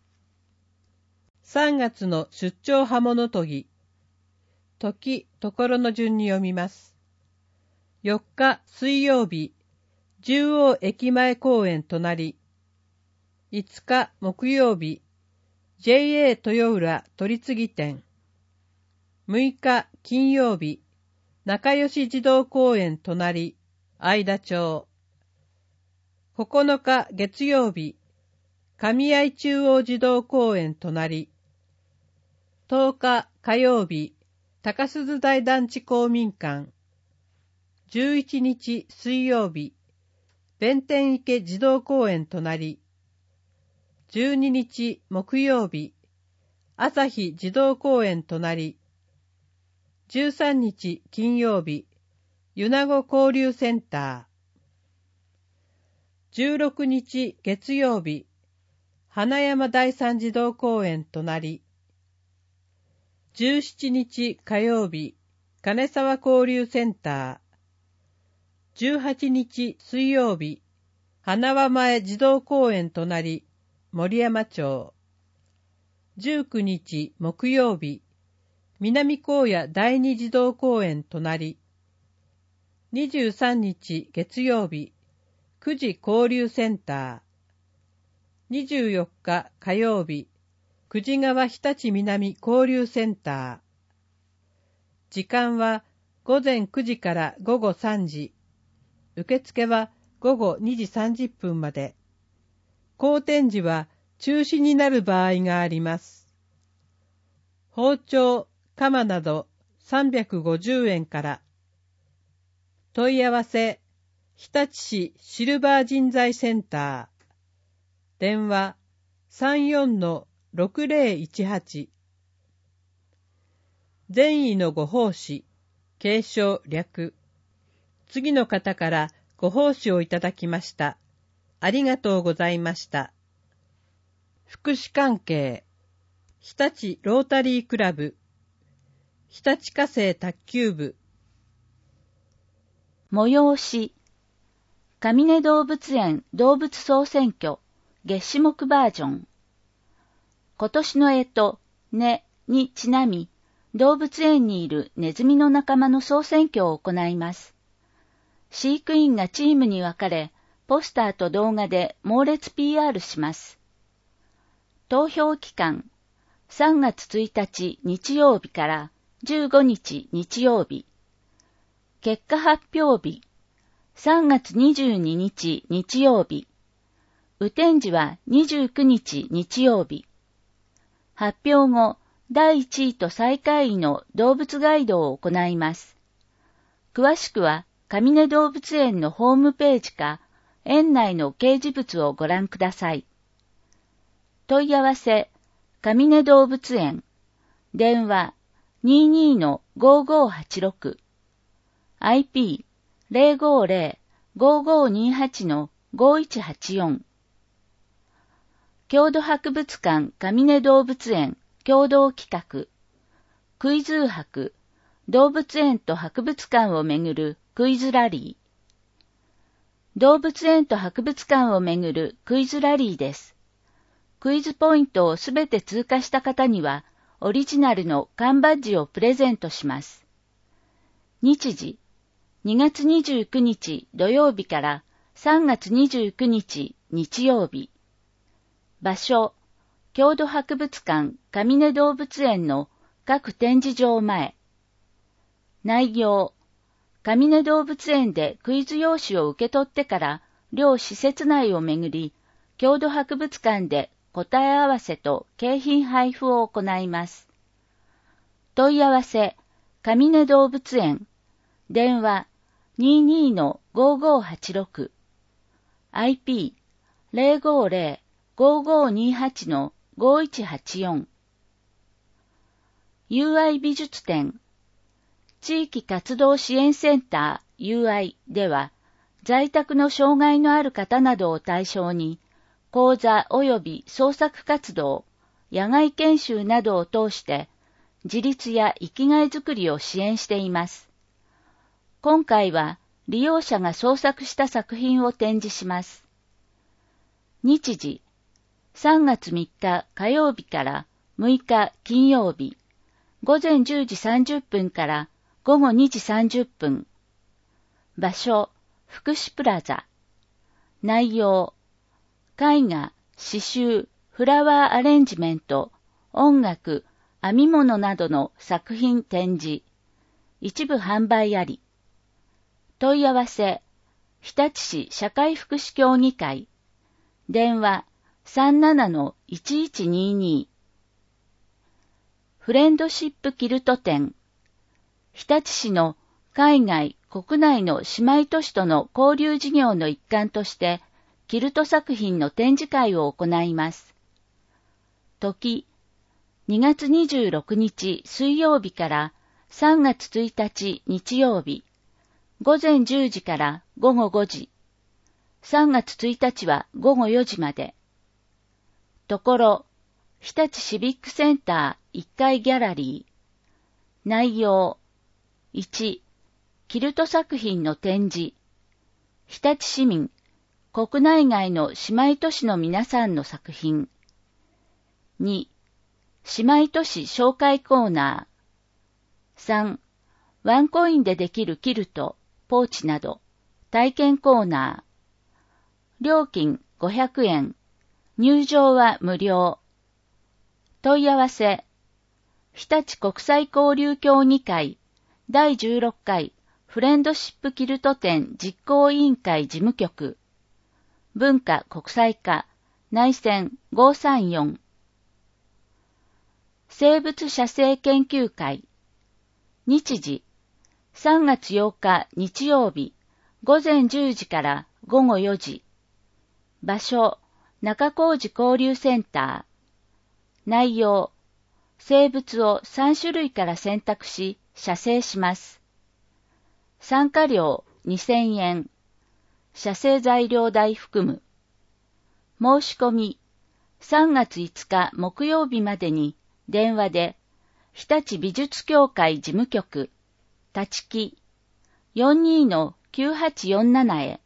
さんがつの出張刃物研ぎ。時、ところの順に読みます。よっか水曜日、十王駅前公園隣。いつか木曜日、ジェイエー 豊浦取次店。むいか金曜日、仲良し児童公園隣、相田町。ここのか月曜日、上合中央児童公園隣。とおか火曜日、高鈴台団地公民館。じゅういちにち水曜日、弁天池児童公園隣。じゅうににち木曜日、朝日児童公園隣。じゅうさんにち金曜日、米子交流センター。じゅうろくにち月曜日、花山第三児童公園隣。じゅうしちにち火曜日、金沢交流センター。じゅうはちにち水曜日、花輪前児童公園隣、森山町。じゅうくにち木曜日、南高野第二児童公園隣。にじゅうさんにち月曜日、久慈交流センター。にじゅうよっか火曜日、久慈川日立南交流センター。時間はごぜんくじからごごさんじ。受付はごごにじさんじゅっぷんまで。後展時は中止になる場合があります。 包丁、鎌などさんびゃくごじゅうえんから。問い合わせ、日立市シルバー人材センター。電話 さんよんのろくぜろいちはち。善意のご奉仕、継承略。次の方からご奉仕をいただきました。ありがとうございました。福祉関係、日立ロータリークラブ、日立火星卓球部。 催し、上根動物園動物総選挙月始目バージョン。今年の干支、ねにちなみ、動物園にいるネズミの仲間の総選挙を行います。飼育員がチームに分かれ、ポスターと動画で猛烈 ピーアール します。投票期間、さんがつついたち日曜日からじゅうごにち日曜日。結果発表日、さんがつにじゅうににち日曜日。雨天時はにじゅうくにち日曜日。発表後、だいいちいと最下位の動物ガイドを行います。詳しくは、上根動物園のホームページか、園内の掲示物をご覧ください。問い合わせ、上根動物園。電話 にじゅうにのごごはちろく。アイピー ゼロごゼロ ごごにはちのごいちはちよん。郷土博物館上根動物園共同企画。クイズ博、動物園と博物館をめぐるクイズラリー。動物園と博物館をめぐるクイズラリーです。クイズポイントをすべて通過した方には、オリジナルの缶バッジをプレゼントします。日時、にがつにじゅうくにち土曜日からさんがつにじゅうくにち日曜日。場所、郷土博物館上根動物園の各展示場前。内容、上根動物園でクイズ用紙を受け取ってから両施設内をめぐり、郷土博物館で答え合わせと景品配布を行います。問い合わせ、上根動物園。電話 にじゅうにのごごはちろく。アイピー ゼロごゼロ ごごにはちのごいちはちよん。ユーアイ 美術展。地域活動支援センター ユーアイ では、在宅の障害のある方などを対象に、講座及び創作活動、野外研修などを通して、自立や生きがいづくりを支援しています。今回は、利用者が創作した作品を展示します。日時、さんがつみっか火曜日からむいか金曜日、ごぜんじゅうじさんじゅっぷんからごごにじさんじゅっぷん。場所、福祉プラザ。内容、絵画、刺繍、フラワーアレンジメント、音楽、編み物などの作品展示。一部販売あり。問い合わせ、日立市社会福祉協議会。電話 さんじゅうななのいちいちにに。フレンドシップキルト展。日立市の海外、国内の姉妹都市との交流事業の一環として、キルト作品の展示会を行います。時、にがつにじゅうろくにち水曜日からさんがつついたち日曜日、ごぜんじゅうじからごごごじ、さんがつついたちはごごよじまで。ところ、日立シビックセンターいっかいギャラリー。内容、いち、キルト作品の展示。日立市民、国内外の姉妹都市の皆さんの作品。に、姉妹都市紹介コーナー。さん、ワンコインでできるキルト、ポーチなど、体験コーナー。料金ごひゃくえん。入場は無料。問い合わせ。日立国際交流協議会だいじゅうろっかいフレンドシップキルト展実行委員会事務局。文化国際課内線ごさんよん。 生物写生研究会。日時、さんがつようか日曜日、午前じゅうじから午後よじ。場所、中小路交流センター。内容、生物をさんしゅるいから選択し、写生します。参加料にせんえん。写生材料代含む。申し込み、さんがついつか木曜日までに電話で、日立美術協会事務局、立木 よんにーのきゅうはちよんなな へ。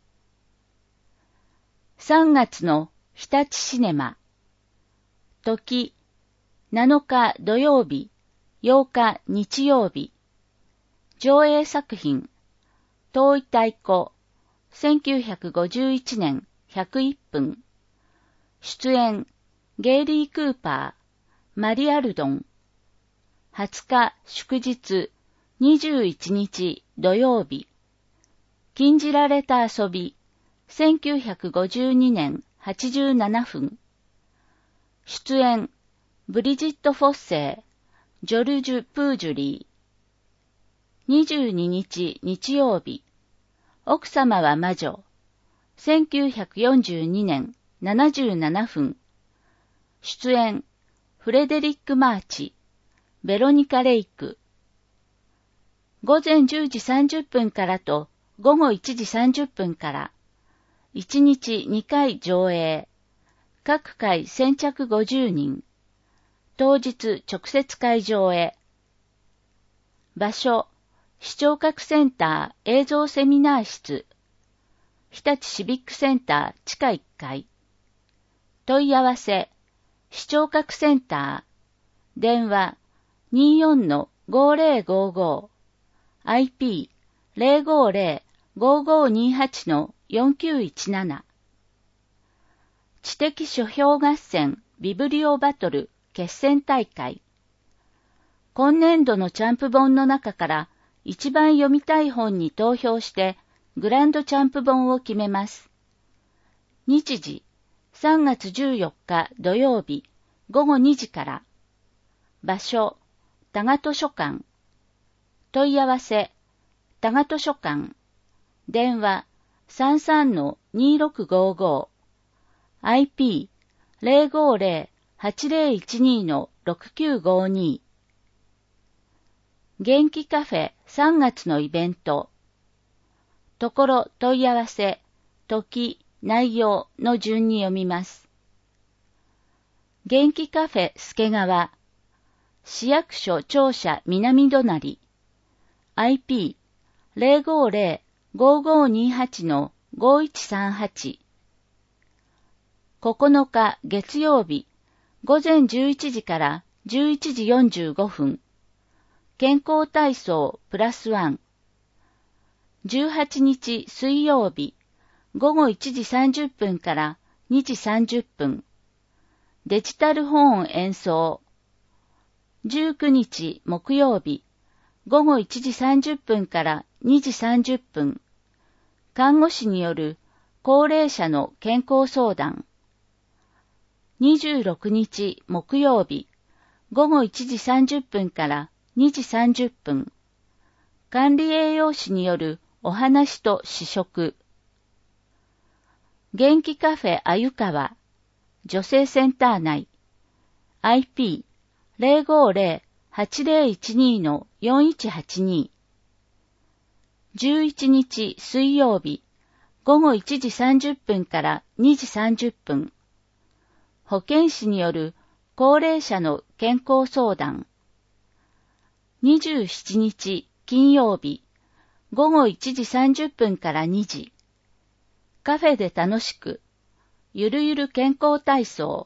さんがつの日立シネマ。時、なのか土曜日、ようか日曜日。上映作品、遠い太鼓、せんきゅうひゃくごじゅういちねんひゃくいっぷん。出演、ゲイリー・クーパー、マリアルドン。はつか祝日、にじゅういちにち土曜日。禁じられた遊び、せんきゅうひゃくごじゅうにねんはちじゅうななふん。出演、ブリジット・フォッセー、ジョルジュ・プージュリー。にじゅうににち日曜日。奥様は魔女。せんきゅうひゃくよんじゅうにねんななじゅうななふん。出演、フレデリック・マーチ、ベロニカ・レイク。午前じゅうじさんじゅっぷんからと午後いちじさんじゅっぷんから。いちにちにかい上映。各回先着ごじゅうにん。当日直接会場へ。場所、視聴覚センター映像セミナー室。日立シビックセンター地下いっかい。問い合わせ、視聴覚センター。電話 にじゅうよんのごぜろごご。アイピー ゼロごゼロ ごごにはちのよんきゅういちなな。知的書評合戦ビブリオバトル決選大会。今年度のチャンプ本の中から一番読みたい本に投票してグランドチャンプ本を決めます。日時、さんがつじゅうよっか土曜日ごごにじから。場所、多賀図書館。問い合わせ、多賀図書館。電話 さんさんのにろくごご。アイピー ゼロごゼロ はちゼロいちにのろくきゅうごに。元気カフェさんがつのイベント。ところ問い合わせ、時、内容の順に読みます。元気カフェ助川。市役所庁舎南隣。アイピー ゼロごゼロ ごごにはちのごいちさんはち。ここのか月曜日、午前じゅういちじからじゅういちじよんじゅうごふん。健康体操プラスワン。じゅうはちにち水曜日、午後いちじさんじゅっぷんからにじさんじゅっぷん。デジタル本演奏。じゅうくにち木曜日、午後いちじさんじゅっぷんからにじさんじゅっぷん。看護師による高齢者の健康相談。にじゅうろくにち木曜日、午後いちじさんじゅっぷんからにじさんじゅっぷん。管理栄養士によるお話と試食。元気カフェあゆかわ、女性センター内。アイピー ゼロごゼロ はちゼロいちにのよんいちはちに。じゅういちにち水曜日、午後いちじさんじゅっぷんからにじさんじゅっぷん。保健師による高齢者の健康相談。にじゅうしちにち金曜日、午後いちじさんじゅっぷんからにじ。カフェで楽しく、ゆるゆる健康体操。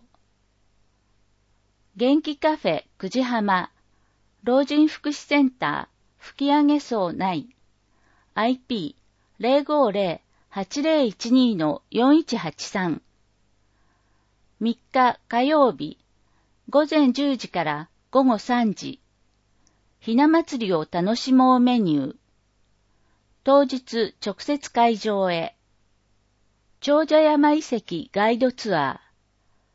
元気カフェくじはま、老人福祉センター吹き上げ層内。アイピー ゼロごゼロ はちゼロいちにのよんいちはちさん。みっか火曜日、午前じゅうじから午後さんじ。ひな祭りを楽しもうメニュー。当日直接会場へ。長者山遺跡ガイドツアー。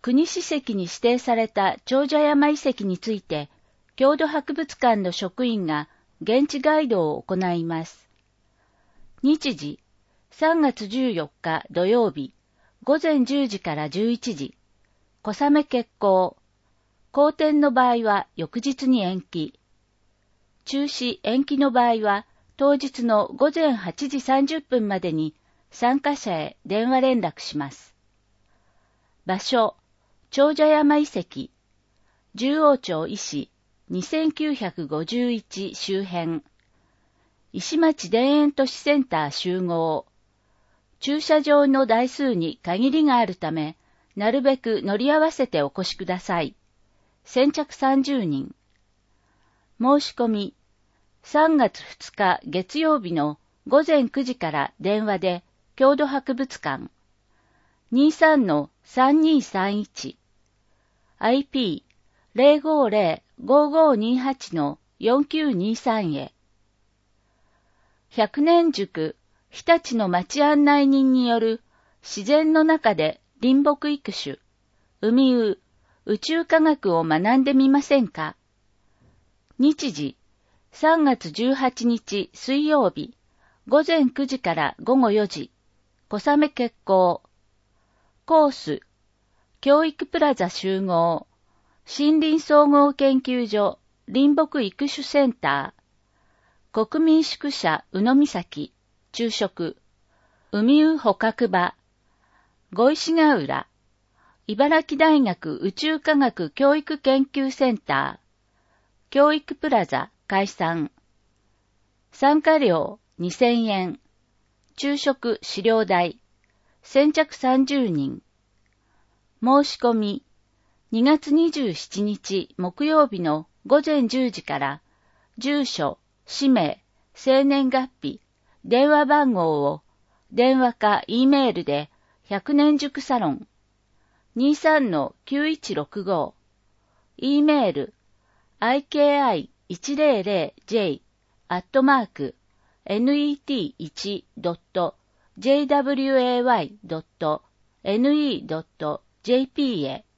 国史跡に指定された長者山遺跡について、郷土博物館の職員が現地ガイドを行います。日時、さんがつじゅうよっか土曜日、ごぜんじゅうじからじゅういちじ、小雨決行。好天の場合は翌日に延期。中止延期の場合は当日のごぜんはちじさんじゅっぷんまでに参加者へ電話連絡します。場所、長者山遺跡、十王町石にせんきゅうひゃくごじゅういち周辺、石町田園都市センター集合。駐車場の台数に限りがあるため、なるべく乗り合わせてお越しください。先着さんじゅうにん。申し込み、さんがつふつか月曜日のごぜんくじから電話で、郷土博物館 にさんのさんにーさんいち アイピーゼロごゼロ ごごにはち のよんきゅうにさん へ。百年塾日立の町案内人による自然の中で林木育種、海宇、宇宙科学を学んでみませんか。日時、さんがつじゅうはちにち水曜日、ごぜんくじからごごよじ、小雨決行。コース、教育プラザ集合、森林総合研究所林木育種センター、国民宿舎宇野岬、昼食、海宇捕獲場、五石ヶ浦、茨城大学宇宙科学教育研究センター、教育プラザ開山。参加料にせんえん、昼食資料代、先着さんじゅうにん。申し込み、にがつにじゅうしちにち木曜日のごぜんじゅうじから、住所、氏名、生年月日、電話番号を、電話か E メールで、百年塾サロン、にさんのきゅういちろくご、E メール、アイケーアイいちぜろぜろジェイ アットマーク、ネットいちドットジェイダブリューエーワイドットネットドットジェーピー へ。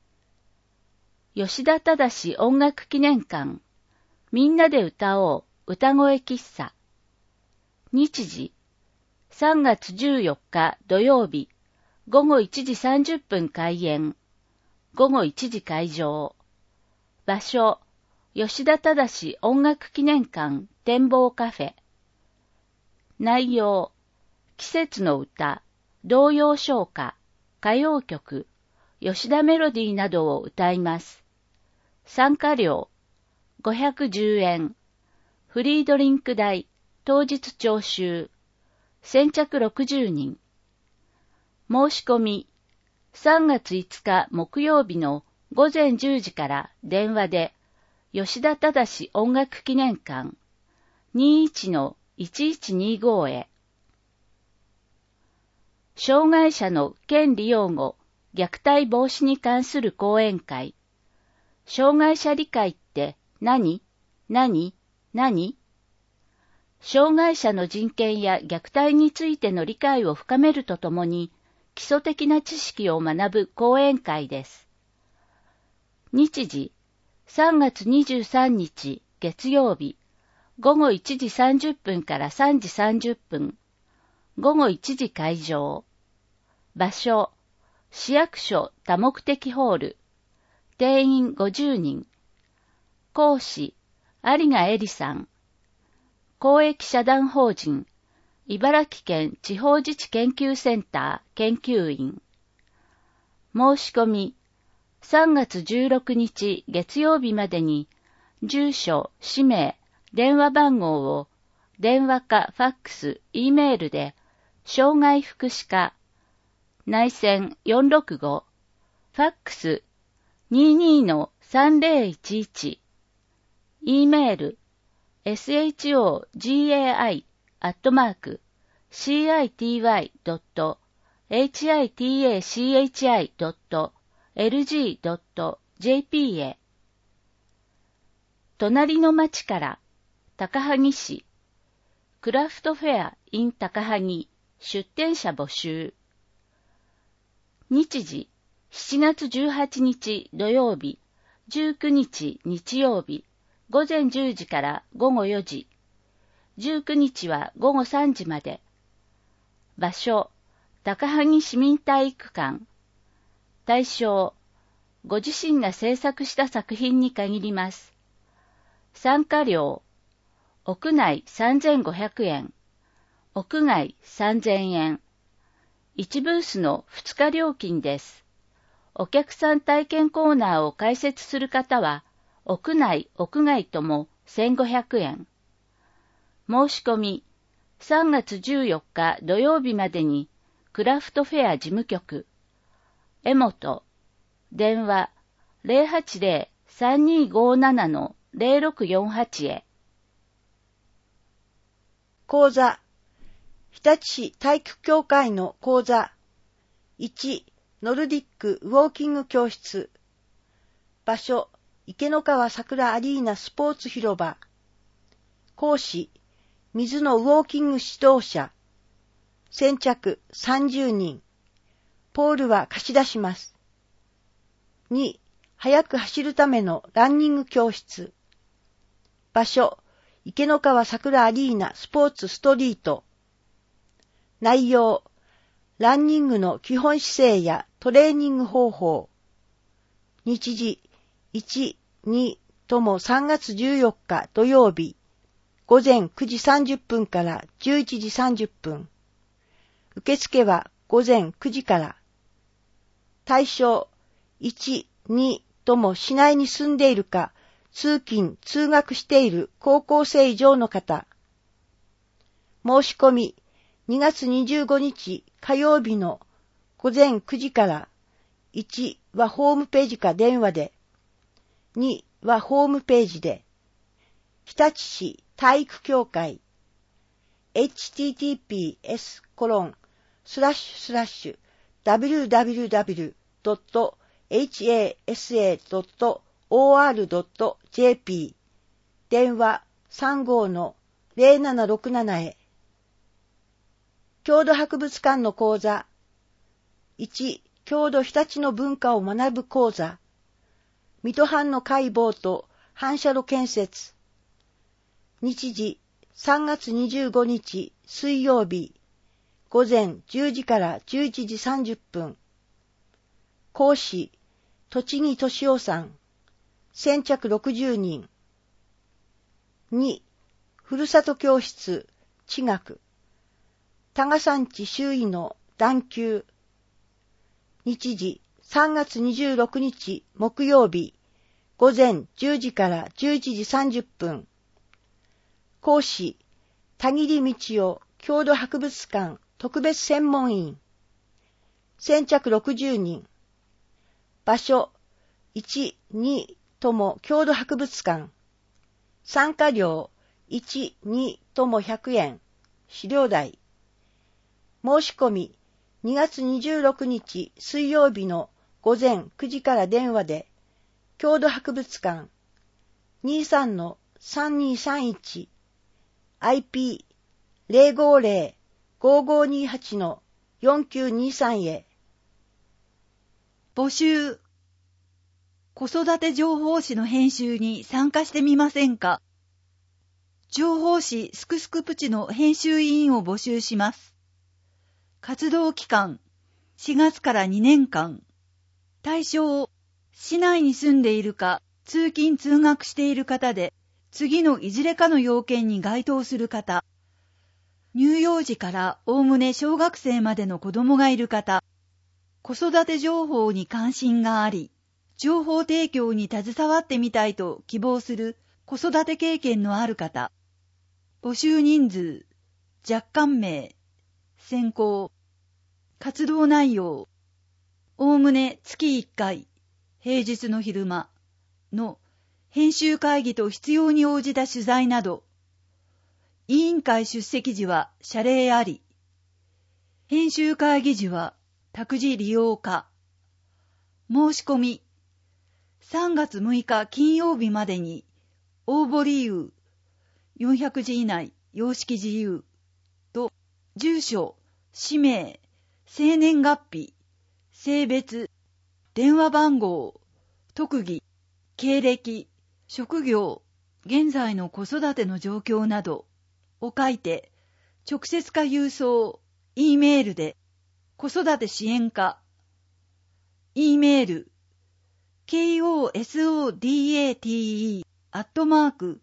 吉田忠音楽記念館、みんなで歌おう歌声喫茶。日時、さんがつじゅうよっか土曜日、ごごいちじさんじゅっぷん開演、ごごいちじ会場。場所、吉田忠音楽記念館展望カフェ。内容、季節の歌、童謡唱歌、歌謡曲、吉田メロディーなどを歌います。参加料、ごひゃくじゅうえん。フリードリンク代、当日徴収。先着ろくじゅうにん。申し込み、さんがついつか木曜日のごぜんじゅうじから電話で、吉田忠音楽記念館 にじゅういちのいちいちにご へ。障害者の権利擁護、虐待防止に関する講演会。障害者理解って何？何？何？障害者の人権や虐待についての理解を深めるとともに、基礎的な知識を学ぶ講演会です。日時、さんがつにじゅうさんにち月曜日、ごごいちじさんじゅっぷんからさんじさんじゅっぷん、ごごいちじ会場。場所、市役所多目的ホール、定員ごじゅうにん。講師、有賀恵里さん。公益社団法人、茨城県地方自治研究センター研究員。申し込み、さんがつじゅうろくにち月曜日までに、住所、氏名、電話番号を、電話かファックス、E メールで、障害福祉課、内線よんろくご、ファックス にじゅうにのさんぜろいちいち、E メール、ショgai アットマーク シーアイティーワイドットエイチアイティーエーシーエイチアイドットエルジードットジェーピー へ。隣の町から高萩市クラフトフェア in 高萩出店者募集。日時しちがつじゅうはちにち土曜日、じゅうくにち日曜日、午前じゅうじから午後よじ、じゅうくにちは午後さんじまで。場所、高萩市民体育館。対象、ご自身が制作した作品に限ります。参加料、屋内さんぜんごひゃくえん、屋外さんぜんえん。いちブースのふつか料金です。お客さん体験コーナーを開設する方は、屋内・屋外ともせんごひゃくえん。申し込み、さんがつじゅうよっか土曜日までに、クラフトフェア事務局、江本、電話 ゼロはちゼロ さんにーごーなな のゼロろくよんはち へ。 講座、日立市体育協会の講座。いち、ノルディックウォーキング教室。場所、池の川桜アリーナスポーツ広場。講師、水のウォーキング指導者。先着さんじゅうにん。ポールは貸し出します。に、速く走るためのランニング教室。場所、池の川桜アリーナスポーツストリート。内容、ランニングの基本姿勢やトレーニング方法。日時、いち、にともさんがつじゅうよっか土曜日、午前くじさんじゅっぷんからじゅういちじさんじゅっぷん。受付は午前くじから。対象、いち、にとも市内に住んでいるか、通勤・通学している高校生以上の方。申し込み、にがつにじゅうごにち火曜日の午前くじから、いちはホームページか電話で、にはホームページで、日立市体育協会、エイチティーティーピーエスコロンスラッシュスラッシュダブリューダブリューダブリュードットエイチエーエスエードットオーアールドットジェーピー 電話 さんごーのゼロななろくなな へ。郷土博物館の講座。いち、郷土日立の文化を学ぶ講座。水戸藩の解剖と反射炉建設。日時、さんがつにじゅうごにち水曜日、午前じゅうじからじゅういちじさんじゅっぷん。講師、栃木敏夫さん。先着ろくじゅうにん。に、ふるさと教室、地学。多賀山地周囲の段丘。日時、さんがつにじゅうろくにち木曜日、午前じゅうじからじゅういちじさんじゅっぷん。講師、田切道夫郷土博物館特別専門員。先着ろくじゅうにん。場所、いち、にとも郷土博物館。参加料、いち、にともひゃくえん。資料代。申し込み、にがつにじゅうろくにち水曜日の午前くじから電話で、郷土博物館 にじゅうさんのさんにーさんいち アイピー ゼロごゼロ ごごにはちのよんきゅうにさん へ。 募集。子育て情報誌の編集に参加してみませんか？情報誌すくすくプチの編集委員を募集します。活動期間、しがつからにねんかん。対象、市内に住んでいるか、通勤通学している方で、次のいずれかの要件に該当する方。乳幼児からおおむね小学生までの子供がいる方。子育て情報に関心があり、情報提供に携わってみたいと希望する子育て経験のある方。募集人数、若干名、選考、活動内容、おおむねつきいっかい、平日の昼間の編集会議と必要に応じた取材など、委員会出席時は謝礼あり、編集会議時は託児利用可。申し込み、さんがつむいか金曜日までに応募理由、よんひゃくじ以内、様式自由と、住所、氏名、生年月日、性別、 電話番号、特技、経歴、職業、現在の子育ての状況などを書いて、直接か郵送、Eメールで、子育て支援課、Eメール、kosodate アットマーク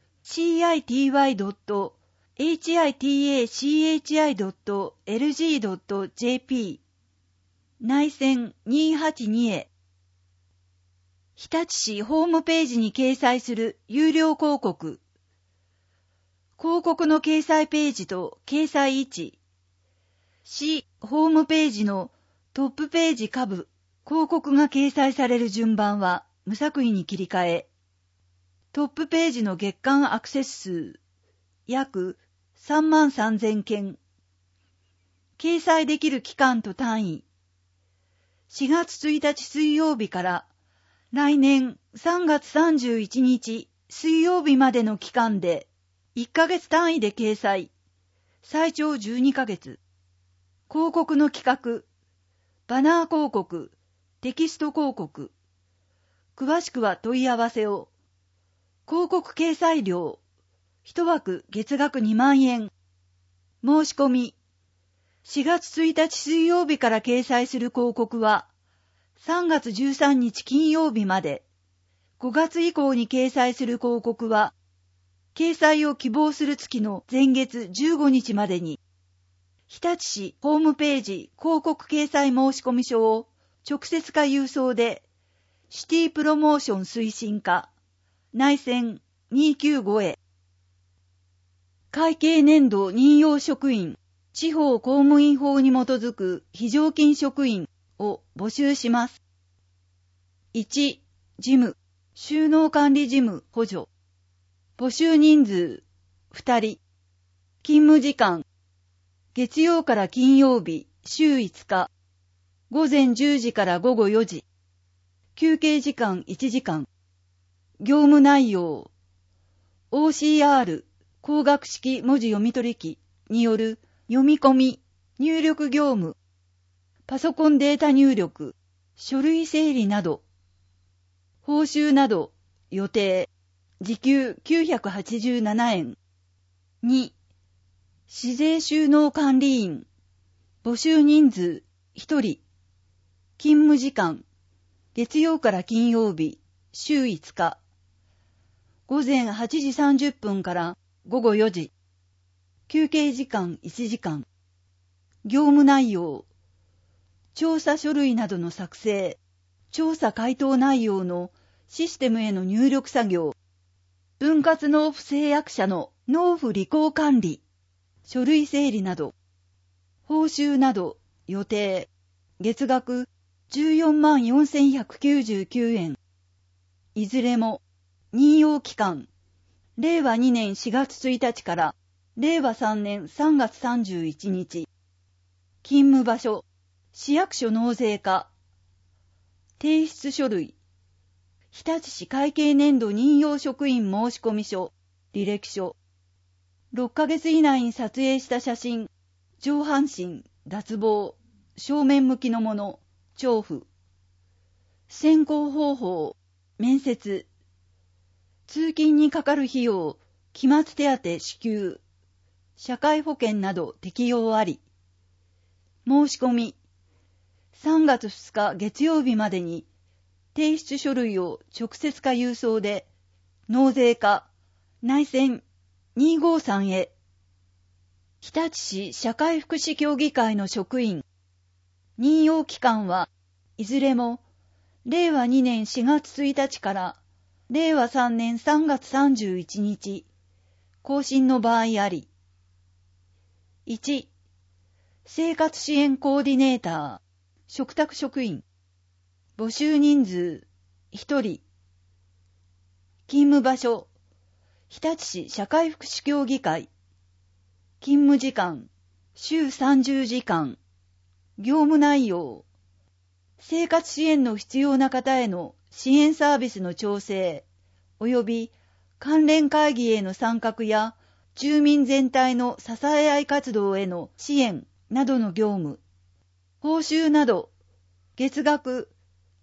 city.hitachi.lg.jp 内線にーはちにへ日立市ホームページに掲載する有料広告広告の掲載ページと掲載位置市ホームページのトップページ下部広告が掲載される順番は無作為に切り替えトップページの月間アクセス数約さんまんさんぜんけん掲載できる期間と単位しがつついたち水曜日から来年さんがつさんじゅういちにち水曜日までの期間でいっかげつ単位で掲載最長じゅうにかげつ広告の企画バナー広告テキスト広告詳しくは問い合わせを広告掲載料一枠月額にまんえん申し込みしがつついたち水曜日から掲載する広告はさんがつじゅうさんにち金曜日までごがつ以降に掲載する広告は掲載を希望する月の前月じゅうごにちまでに日立市ホームページ広告掲載申込書を直接か郵送でシティプロモーション推進課内線にーきゅうごへ会計年度任用職員地方公務員法に基づく非常勤職員を募集します。いち. 事務、収納管理事務補助。募集人数ふたり。勤務時間月曜から金曜日週いつか。午前じゅうじから午後よじ。休憩時間いちじかん。業務内容 オーシーアール 光学式文字読み取り機による読み込み、入力業務、パソコンデータ入力、書類整理など、報酬など、予定、時給きゅうひゃくはちじゅうななえん。に. 市税収納管理員、募集人数ひとり、勤務時間、月曜から金曜日、週いつか、午前はちじさんじゅっぷんから午後よじ、休憩時間いちじかん。業務内容。調査書類などの作成。調査回答内容のシステムへの入力作業。分割納付誓約者の納付履行管理。書類整理など。報酬など予定。月額じゅうよんまんよんせんひゃくきゅうじゅうきゅうえん。いずれも任用期間。れいわにねんしがつついたちかられいわさんねんさんがつさんじゅういちにち。勤務場所、市役所納税課。提出書類。日立市会計年度任用職員申込書、履歴書。ろっかげつ以内に撮影した写真、上半身、脱帽、正面向きのもの、調布。選考方法、面接。通勤にかかる費用、期末手当支給。社会保険など適用あり。申し込み。さんがつふつか月曜日までに提出書類を直接か郵送で納税課内線にーごーさんへ。日立市社会福祉協議会の職員。任用期間はいずれもれいわにねんしがつついたちかられいわさんねんさんがつさんじゅういちにち。更新の場合あり。いち. 生活支援コーディネーター、嘱託職員。募集人数ひとり。勤務場所、日立市社会福祉協議会。勤務時間、週さんじゅうじかん。業務内容、生活支援の必要な方への支援サービスの調整、及び関連会議への参画や、住民全体の支え合い活動への支援などの業務。報酬など、月額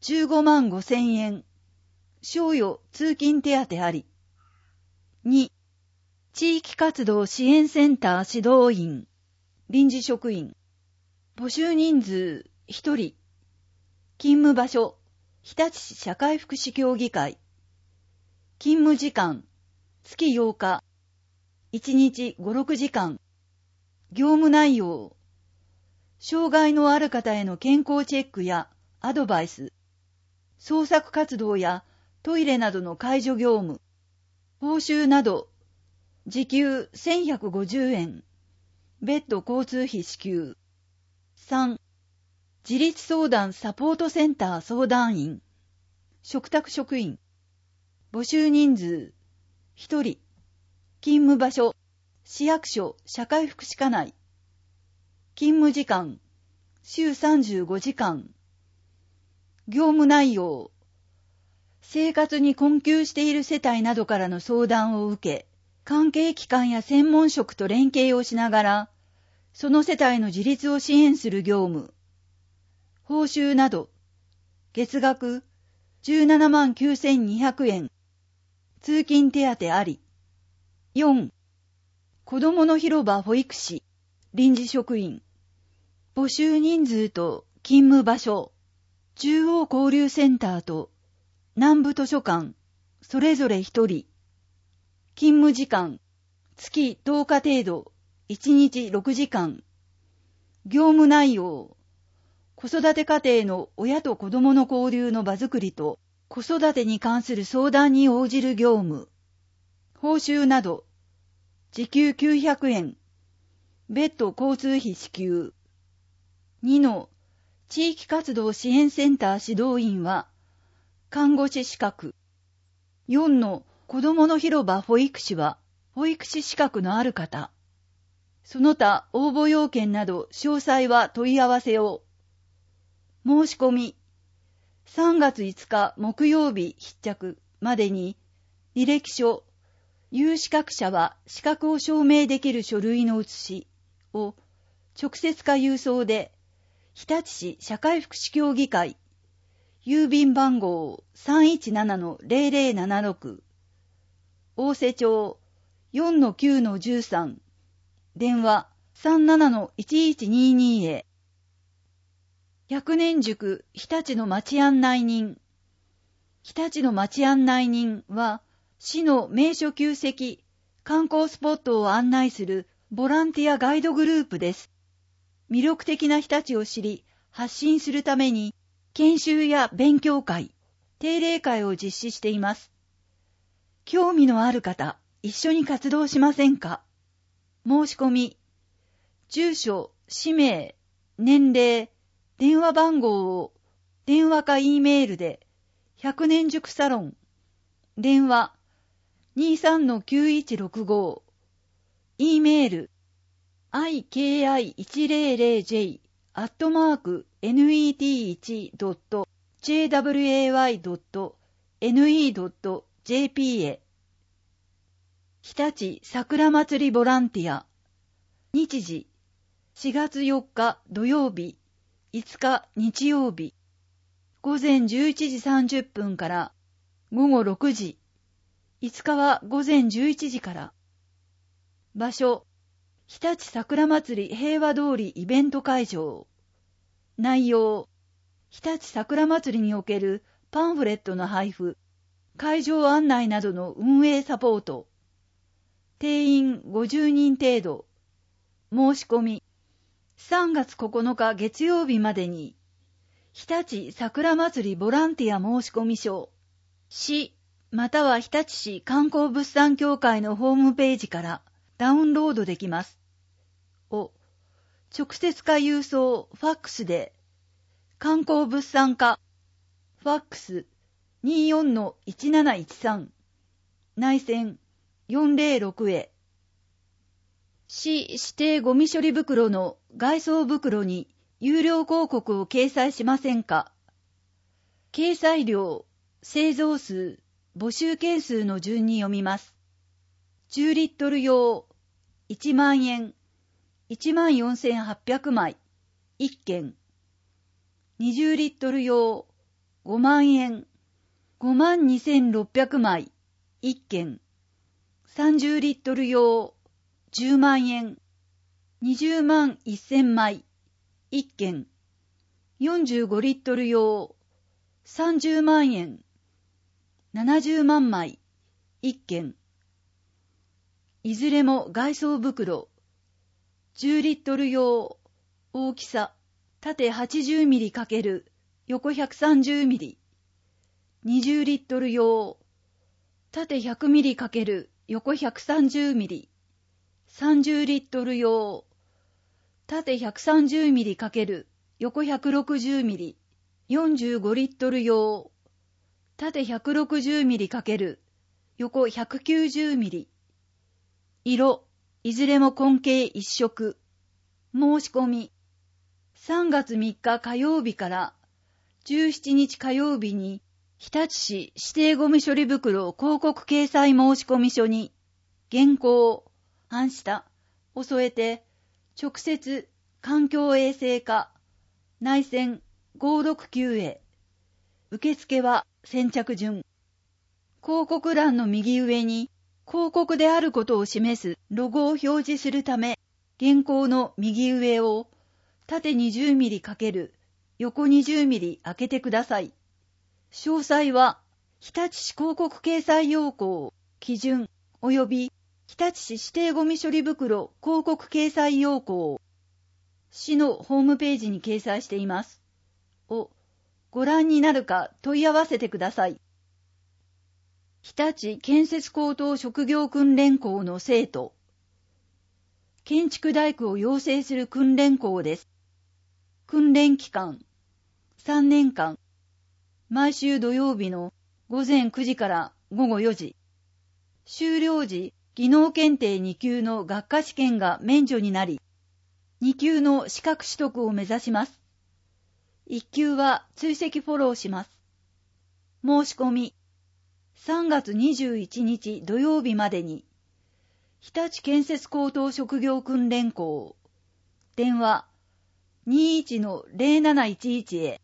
じゅうごまんごせんえん、賞与通勤手当あり。に、地域活動支援センター指導員、臨時職員、募集人数ひとり、勤務場所、日立市社会福祉協議会、勤務時間、月ようか、いちにちご、ろくじかん、業務内容、障害のある方への健康チェックやアドバイス、創作活動やトイレなどの介助業務、報酬など、時給せんひゃくごじゅうえん、別途交通費支給。さん、自立相談サポートセンター相談員、嘱託職員、募集人数ひとり、勤務場所、市役所社会福祉課内、勤務時間、週さんじゅうごじかん、業務内容、生活に困窮している世帯などからの相談を受け、関係機関や専門職と連携をしながら、その世帯の自立を支援する業務、報酬など、月額じゅうななまんきゅうせんにひゃくえん、通勤手当あり。よん、子どもの広場保育士、臨時職員、募集人数と勤務場所、中央交流センターと南部図書館、それぞれひとり、勤務時間、月とおか程度、いちにちろくじかん、業務内容、子育て家庭の親と子供の交流の場づくりと子育てに関する相談に応じる業務、報酬など、時給きゅうひゃくえん、別途交通費支給。にの地域活動支援センター指導員は、看護師資格。よんの子どもの広場保育士は、保育士資格のある方。その他応募要件など詳細は問い合わせを。申し込み。さんがついつか木曜日必着までに、履歴書、有資格者は資格を証明できる書類の写しを直接か郵送で、日立市社会福祉協議会、郵便番号 さんいちななのゼロゼロななろく、大瀬町 よんのきゅうのじゅうさん、電話 さんななのいちいちにに へ。百年塾日立の町案内人。日立の町案内人は、市の名所旧跡、観光スポットを案内するボランティアガイドグループです。魅力的な日立を知り、発信するために、研修や勉強会、定例会を実施しています。興味のある方、一緒に活動しませんか？申し込み、住所、氏名、年齢、電話番号を電話か E メールで、百年塾サロン、電話 にさんのきゅういちろくご、E メール アイケーアイいちぜろぜろジェイ アットマーク ネットいち ドット ジェイダブリューエーワイ ドット ネット ドット ジェーピー へ。日立桜祭りボランティア。日時しがつよっか土曜日、いつか日曜日、午前じゅういちじさんじゅっぷんから午後ろくじ、いつかは午前じゅういちじから。場所、日立桜祭り平和通りイベント会場。内容、日立桜祭りにおけるパンフレットの配布、会場案内などの運営サポート。定員ごじゅうにん程度。申し込み、さんがつここのか月曜日までに、日立桜祭りボランティア申込書、市または日立市観光物産協会のホームページからダウンロードできます。を、直接か郵送、ファックスで、観光物産課、ファックス にじゅうよんのいちなないちさん、内線よんぜろろくへ。市指定ゴミ処理袋の外装袋に有料広告を掲載しませんか？掲載量、製造数、募集件数の順に読みます。じゅうリットル用、いちまんえん、いちまんよんせんはっぴゃくまい、いっけん。にじゅうリットル用、 ごまんえん、ごまんにせんろっぴゃくまい、いっけん、さんじゅうリットル用、じゅうまんえん、にじゅうまんせんまい、いっけん、よんじゅうごリットル用、さんじゅうまんえん、ななじゅうまんまい、いっけん、いずれも外装袋、じゅうリットル用、大きさ、縦 はちじゅうミリ× 横 ひゃくさんじゅうミリ、にじゅうリットル用、縦 ひゃくミリ× 横 ひゃくさんじゅうミリ、さんじゅうリットル用、縦 ひゃくさんじゅうミリ× 横 ひゃくろくじゅうミリ、よんじゅうごリットル用、縦 ひゃくろくじゅうミリ× 横 ひゃくきゅうじゅうミリ、色、いずれも根形一色。申し込み。さんがつみっか火曜日からじゅうしちにち火曜日に、日立市指定ゴミ処理袋広告掲載申込書に、原稿、版下を添えて、直接環境衛生課、内線ごーろくきゅうへ。受付は先着順。広告欄の右上に、広告であることを示すロゴを表示するため、原稿の右上を縦 にじゅうミリ× 横 にじゅうミリ開けてください。詳細は、日立市広告掲載要項、基準及び日立市指定ゴミ処理袋広告掲載要項、市のホームページに掲載しています。をご覧になるか問い合わせてください。日立建設高等職業訓練校の生徒。建築大工を養成する訓練校です。訓練期間、さんねんかん。毎週土曜日のごぜんくじからごごよじ。修了時、技能検定に級の学科試験が免除になり、に級の資格取得を目指します。いっ級は追跡フォローします。申し込み。さんがつにじゅういちにち土曜日までに、日立建設高等職業訓練校、電話 にいちのぜろなないちいち へ。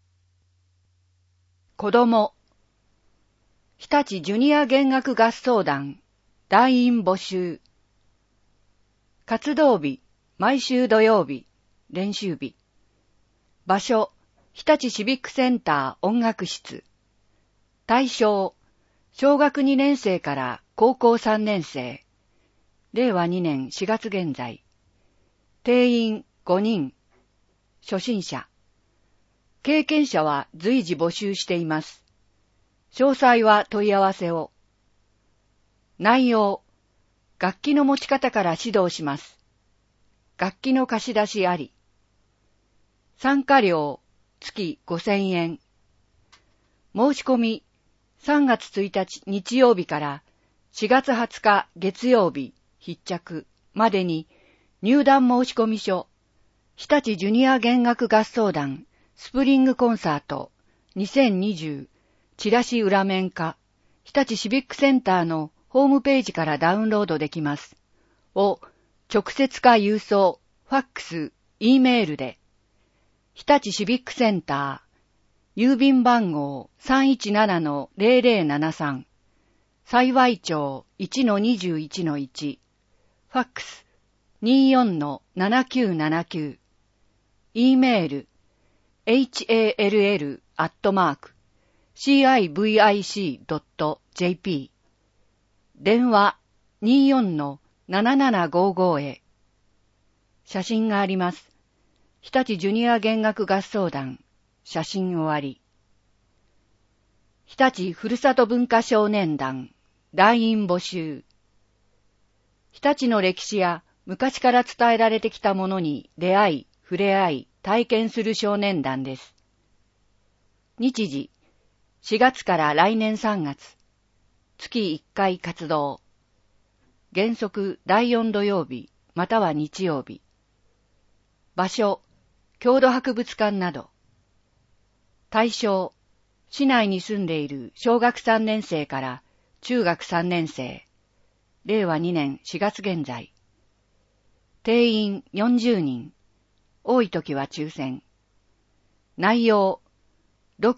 子供、日立ジュニア弦楽合奏団、団員募集。活動日、毎週土曜日、練習日。場所、日立シビックセンター音楽室。対象、小学にねんせいから高校さんねんせい。れいわにねんしがつ現在。定員ごにん。初心者。経験者は随時募集しています。詳細は問い合わせを。内容。楽器の持ち方から指導します。楽器の貸し出しあり。参加料、月ごせんえん。申し込み、さんがつついたち日曜日からしがつはつか月曜日必着までに入団申込書、日立ジュニア弦楽合奏団スプリングコンサートにせんにじゅうチラシ裏面化、日立シビックセンターのホームページからダウンロードできます。を直接か郵送、ファックス、Eメールで、日立シビックセンター、郵便番号 さんいちななのぜろぜろななさん、幸町 いちのにじゅういちのいち、ファックス にじゅうよんのななきゅうななきゅう、Eメール、エイチエーエルエル アットマーク、シーアイブイアイシー ドット ジェーピー、電話 にじゅうよんのななななごご へ。写真があります。日立ジュニア弦楽合奏団、写真終わり。日立ふるさと文化少年団、団員募集。日立の歴史や昔から伝えられてきたものに出会い、触れ合い、体験する少年団です。日時、しがつから来年さんがつ、月いっかい活動。原則だいよん土曜日、または日曜日。場所、郷土博物館など。対象、市内に住んでいる小学さんねんせいから中学さんねんせい。れいわにねんしがつ現在。定員よんじゅうにん。多い時は抽選。内容、土器、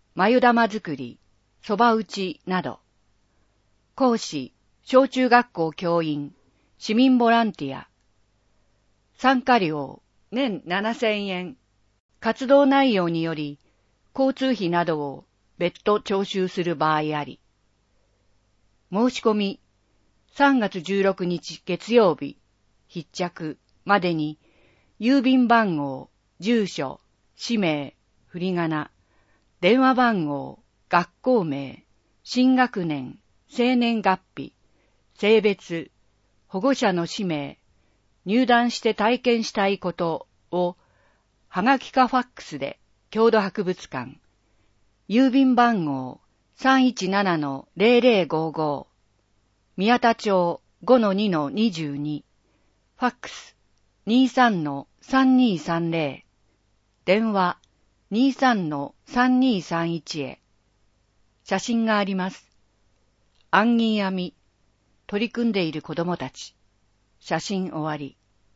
眉玉作り、蕎麦打ちなど、講師、小中学校教員、市民ボランティア、参加料、年ななせんえん、活動内容により、交通費などを別途徴収する場合あり、申し込み、さんがつじゅうろくにち月曜日、必着までに、郵便番号、住所、氏名、振り仮名、電話番号、学校名、新学年、生年月日、性別、保護者の氏名、入団して体験したいことを、はがきかファックスで、郷土博物館、郵便番号 さんいちななのぜろぜろごご、宮田町 ごのにのにじゅうに、ファックス にじゅうさんのさんにさんぜろ、電話 にじゅうさんのさんにさんいち へ。写真があります。暗銀編み、取り組んでいる子供たち。写真終わり。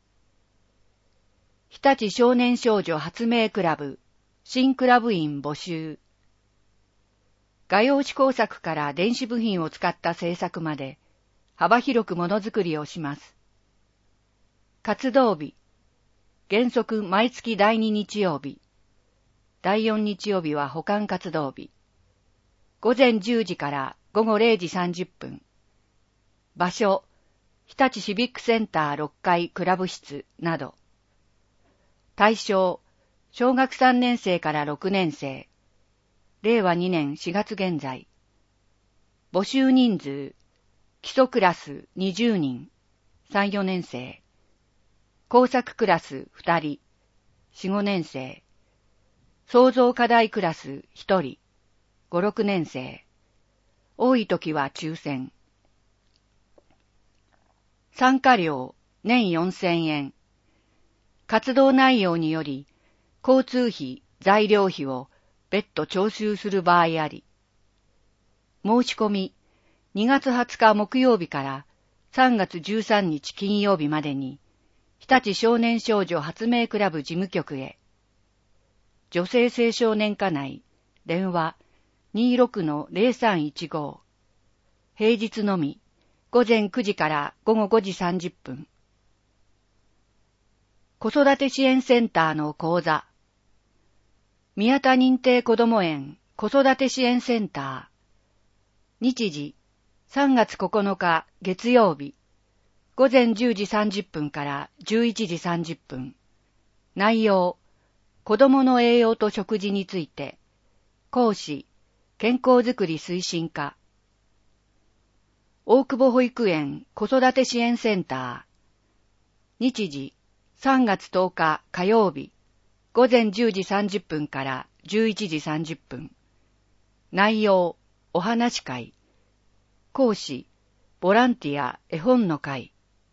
日立少年少女発明クラブ、新クラブ員募集。画用紙工作から電子部品を使った製作まで、幅広くものづくりをします。活動日、原則毎月だいに日曜日。だいよん日曜日は保管活動日。午前じゅうじから午後れいじさんじゅっぷん。場所、日立シビックセンターろっかいクラブ室など。対象、小学さんねん生からろくねん生。れいわにねんしがつ現在。募集人数、基礎クラスにじゅうにん、さん、よねん生。工作クラスふたり、よん、ごねん生。創造課題クラスひとり、ご、ろくねん生。多い時は抽選。参加料、年よんせんえん。活動内容により、交通費、材料費を別途徴収する場合あり。申し込み、にがつはつか木曜日からさんがつじゅうさんにち金曜日までに、日立少年少女発明クラブ事務局へ。女性青少年課内、電話 にじゅうろくのぜろさんいちご。平日のみ、午前くじから午後ごじさんじゅっぷん。子育て支援センターの講座。宮田認定こども園子育て支援センター。日時、さんがつここのか月曜日。午前じゅうじさんじゅっぷんからじゅういちじさんじゅっぷん。内容、子供の栄養と食事について。講師、健康づくり推進課。大久保保育園子育て支援センター。日時、さんがつとおか火曜日。午前じゅうじさんじゅっぷんからじゅういちじさんじゅっぷん。内容、お話会。講師、ボランティア絵本の会。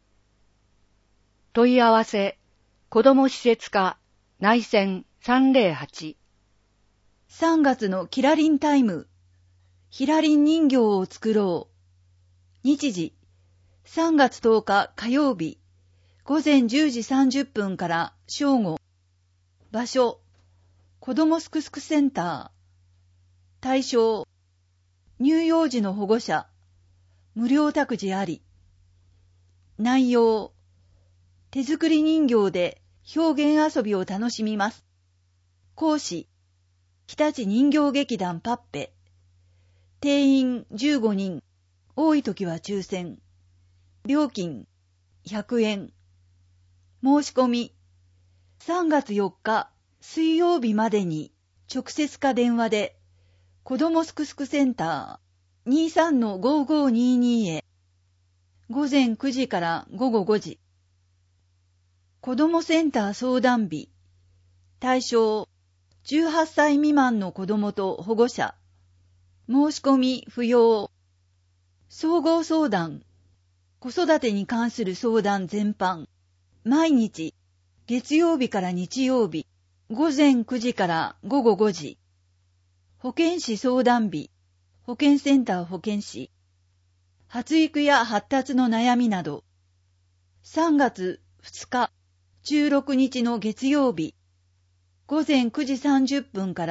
問い合わせ、子ども施設課、内線さんぜろはち。 さんがつのキラリンタイム。ヒラリン人形を作ろう。日時、さんがつとおか火曜日。午前じゅうじさんじゅっぷんから正午。場所、子どもすくすくセンター。対象、乳幼児の保護者。無料託児あり。内容、手作り人形で表現遊びを楽しみます。講師、日立人形劇団パッペ。定員じゅうごにん、多い時は抽選。料金ひゃくえん。申し込み、さんがつよっか水曜日までに直接か電話で、子どもすくすくセンター にじゅうさんのごごにに へ。午前くじから午後ごじ。子どもセンター相談日。対象、じゅうはっさい未満の子どもと保護者。申し込み不要。総合相談。子育てに関する相談全般。毎日、月曜日から日曜日、午前くじから午後ごじ。保健師相談日。保健センター保健師。発育や発達の悩みなど。さんがつふつか、じゅうろくにちの月曜日。午前くじさんじゅっぷんから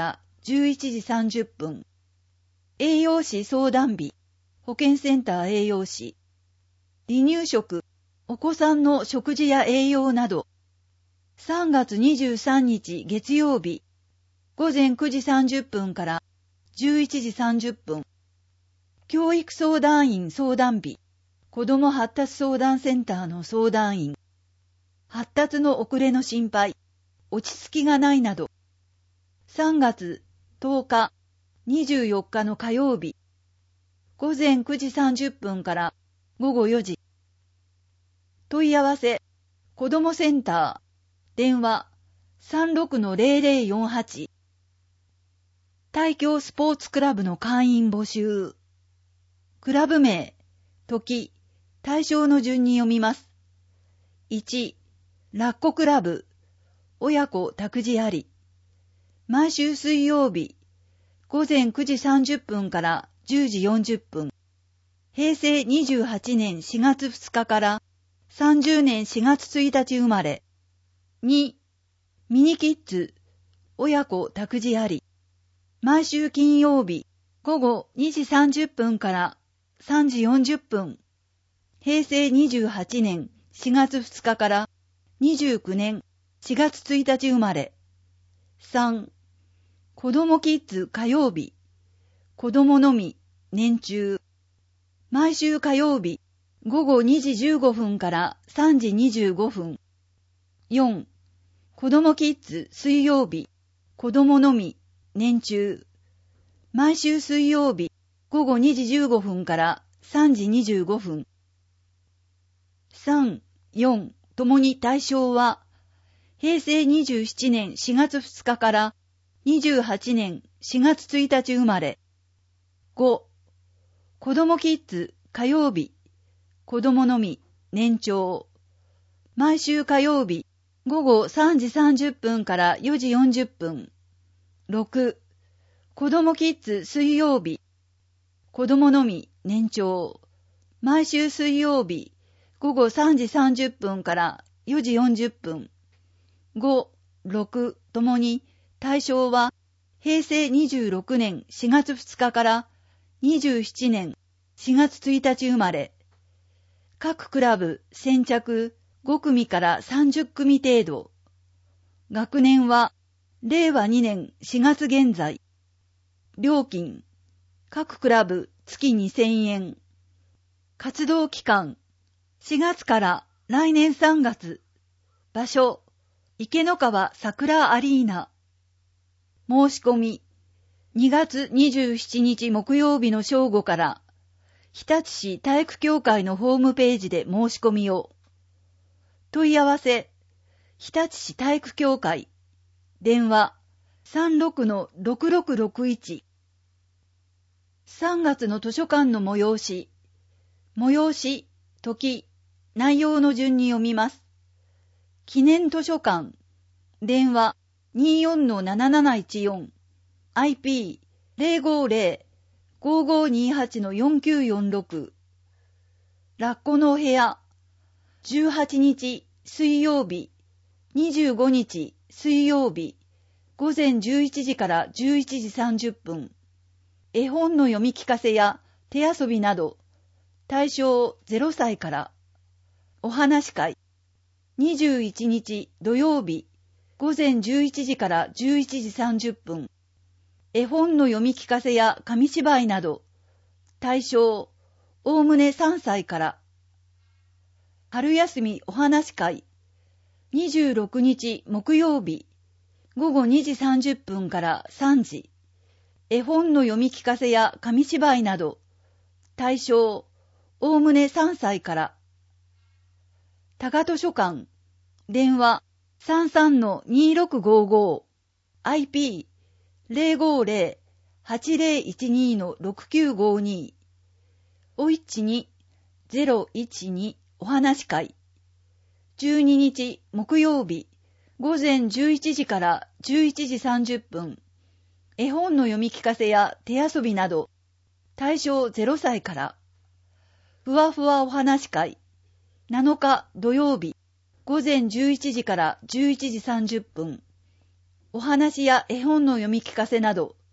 じゅういちじさんじゅっぷん。栄養士相談日、保健センター栄養士。離乳食、お子さんの食事や栄養など。さんがつにじゅうさんにち月曜日、ごぜんくじさんじゅっぷんからじゅういちじさんじゅっぷん。教育相談員相談日、子ども発達相談センターの相談員。発達の遅れの心配、落ち着きがないなど。さんがつとおか、にじゅうよっかの火曜日、ごぜんくじさんじゅっぷんからごごよじ。問い合わせ、子どもセンター、電話 さんろくのぜろぜろよんはち。大京スポーツクラブの会員募集。クラブ名、時、対象の順に読みます。いち、ラッコクラブ、親子託児あり。毎週水曜日、ごぜんくじさんじゅっぷんからじゅうじよんじゅっぷん。へいせいにじゅうはちねんしがつふつかからさんじゅうねんしがつついたち生まれ。に、ミニキッズ、親子託児あり。毎週金曜日、ごごにじさんじゅっぷんからさんじよんじゅっぷん。へいせいにじゅうはちねんしがつふつかからにじゅうくねんしがつついたち生まれ。さん、子どもキッズ火曜日、子どものみ年中。毎週火曜日、ごごにじじゅうごふんからさんじにじゅうごふん。よん、子どもキッズ水曜日、子どものみ年中。毎週水曜日、ごごにじじゅうごふんからさんじにじゅうごふん。さん、よん、ともに対象は、へいせいにじゅうななねんしがつふつかからにじゅうはちねんしがつついたち生まれ。ご、子どもキッズ火曜日、子どものみ年長。毎週火曜日、ごごさんじさんじゅっぷんからよじよんじゅっぷん。ろく、子どもキッズ水曜日、子どものみ年長。毎週水曜日、ごごさんじさんじゅっぷんからよじよんじゅっぷん。ご、ろくともに対象はへいせいにじゅうろくねんしがつふつかからにじゅうななねんしがつついたち生まれ。各クラブ先着ごくみからさんじゅっくみ程度。学年はれいわにねんしがつ現在。料金、各クラブ月にせんえん。活動期間、しがつから来年さんがつ。場所、池の川桜アリーナ。申し込み、にがつにじゅうしちにち木曜日の正午から、日立市体育協会のホームページで申し込みを。問い合わせ、日立市体育協会。電話、さんろくのろくろくろくいち。さんがつの図書館の催し。催し、時、内容の順に読みます。記念図書館。電話、によんのなななないちよん。アイピーぜろごぜろ ごごにはちのよんきゅうよんろく。ラッコのお部屋。じゅうはちにち水曜日、にじゅうごにち水曜日、ごぜんじゅういちじからじゅういちじさんじゅっぷん。絵本の読み聞かせや手遊びなど、対象ゼロさいから。お話し会。にじゅういちにち土曜日、ごぜんじゅういちじからじゅういちじさんじゅっぷん。絵本の読み聞かせや紙芝居など、対象おおむねさんさいから。春休みお話し会。にじゅうろくにち木曜日、ごごにじさんじゅっぷんからさんじ。絵本の読み聞かせや紙芝居など、対象おおむねさんさいから。多賀図書館。電話 さんさんのにろくごご。アイピーぜろごぜろ はちぜろいちにのろくきゅうごに。おいちに ゼロいちにお話し会。じゅうににち木曜日、ごぜんじゅういちじからじゅういちじさんじゅっぷん。絵本の読み聞かせや手遊びなど、対象ゼロさいから。ふわふわお話し会。なのか土曜日、ごぜんじゅういちじからじゅういちじさんじゅっぷん。お話や絵本の読み聞かせなど、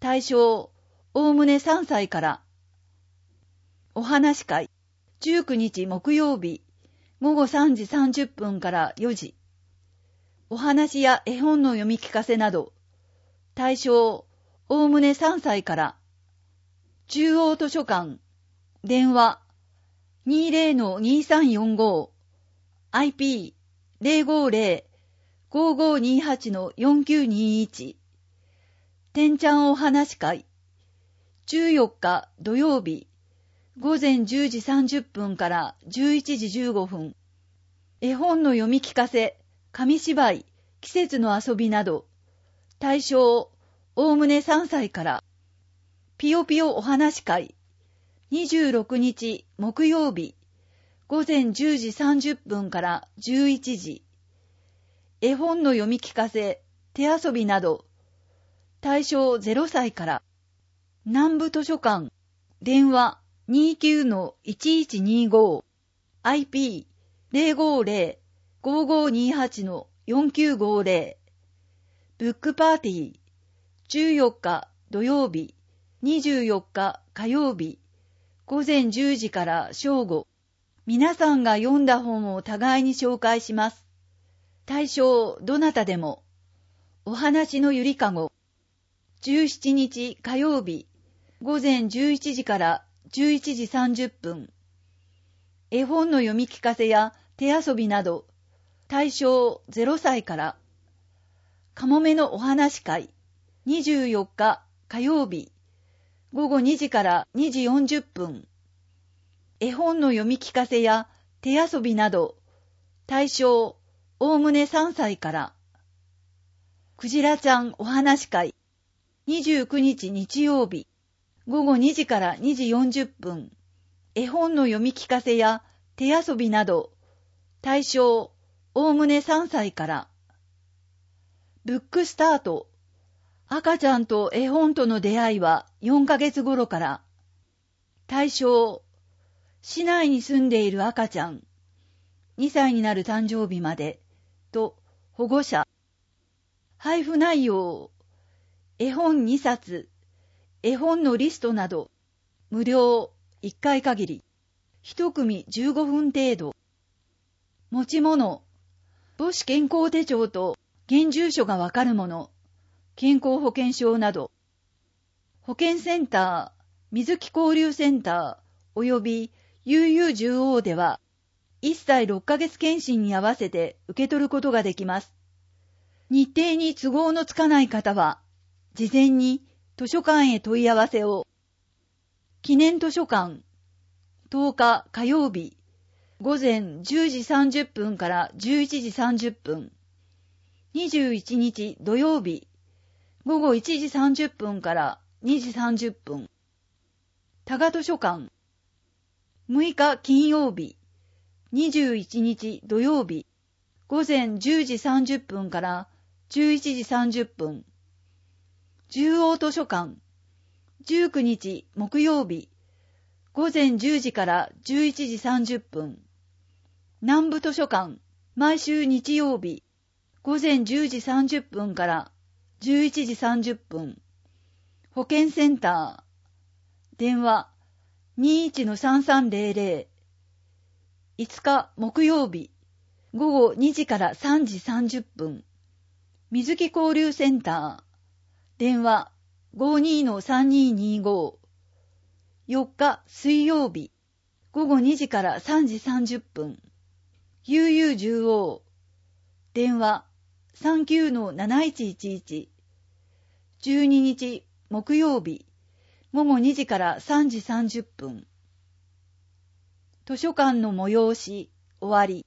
対象、おおむねさんさいから。お話し会、じゅうくにち木曜日、ごごさんじさんじゅっぷんからよじ。お話や絵本の読み聞かせなど、対象、おおむねさんさいから。中央図書館、電話、にじゅうのにさんよんご、アイピーゼロごゼロ ごごにはちのよんきゅうにいち。てんちゃんお話会、じゅうよっか土曜日、ごぜんじゅうじさんじゅっぷんからじゅういちじじゅうごふん。絵本の読み聞かせ、紙芝居、季節の遊びなど、対象、おおむねさんさいから。ぴよぴよお話会、にじゅうろくにち木曜日、ごぜんじゅうじさんじゅっぷんからじゅういちじ。絵本の読み聞かせ、手遊びなど、対象ゼロさいから。南部図書館、電話 にじゅうきゅうのいちいちにご、アイピーゼロごゼロ ごごにはちのよんきゅうごゼロ。ブックパーティー、じゅうよっか土曜日、にじゅうよっか火曜日、ごぜんじゅうじから正午。皆さんが読んだ本を互いに紹介します。対象どなたでも。お話のゆりかご、じゅうしちにち火曜日、ごぜんじゅういちじからじゅういちじさんじゅっぷん。絵本の読み聞かせや手遊びなど、対象ゼロさいから。かもめのお話会、にじゅうよっか火曜日、ごごにじからにじよんじゅっぷん。絵本の読み聞かせや手遊びなど、対象おおむねさんさいから。くじらちゃんお話会、にじゅうくにち日曜日、ごごにじからにじよんじゅっぷん。絵本の読み聞かせや手遊びなど、対象おおむねさんさいから。ブックスタート、赤ちゃんと絵本との出会いはよんかげつ頃から。対象、市内に住んでいる赤ちゃん、にさいになる誕生日まで、と保護者。配布内容、絵本にさつ、絵本のリストなど、無料、いっかい限り、いち組じゅうごふん程度。持ち物、母子健康手帳と現住所がわかるもの、健康保険証など。保健センター、水木交流センター、および ユーユーじゅうオー では、いっさいろっかげつ検診に合わせて受け取ることができます。日程に都合のつかない方は、事前に図書館へ問い合わせを。記念図書館、とおか火曜日、ごぜんじゅうじさんじゅっぷんからじゅういちじさんじゅっぷん。にじゅういちにち土曜日、ごごいちじさんじゅっぷんからにじさんじゅっぷん。多賀図書館、むいか金曜日、にじゅういちにち土曜日、ごぜんじゅうじさんじゅっぷんからじゅういちじさんじゅっぷん。中央図書館、じゅうくにち木曜日、ごぜんじゅうじからじゅういちじさんじゅっぷん。南部図書館、毎週日曜日、ごぜんじゅうじさんじゅっぷんからじゅういちじさんじゅっぷん。保健センター、電話 にじゅういちのさんさんゼロゼロ。いつか木曜日、ごごにじからさんじさんじゅっぷん。水木交流センター、電話 ごじゅうにのさんにーにーご。よっか水曜日、ごごにじからさんじさんじゅっぷん。ユーユーじゅうオー、電話 さんきゅうのなないちいちいち。じゅうににち木曜日、ごごにじからさんじさんじゅっぷん。図書館の催し、終わり。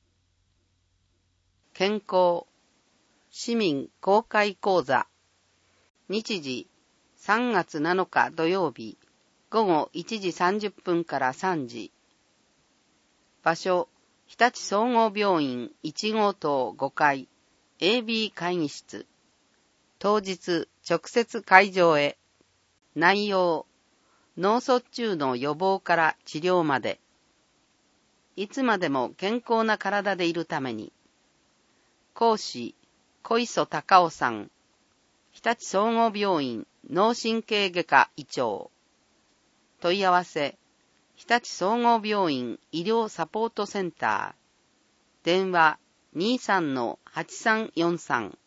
健康、市民公開講座。日時、さんがつなのか土曜日、ごごいちじさんじゅっぷんからさんじ。場所、日立総合病院いちごうとうごかい、エービー 会議室。当日、直接会場へ。内容、脳卒中の予防から治療まで。いつまでも健康な体でいるために。講師、小磯隆夫さん。日立総合病院脳神経外科医長。問い合わせ、日立総合病院医療サポートセンター。電話 にじゅうさんのはちさんよんさん。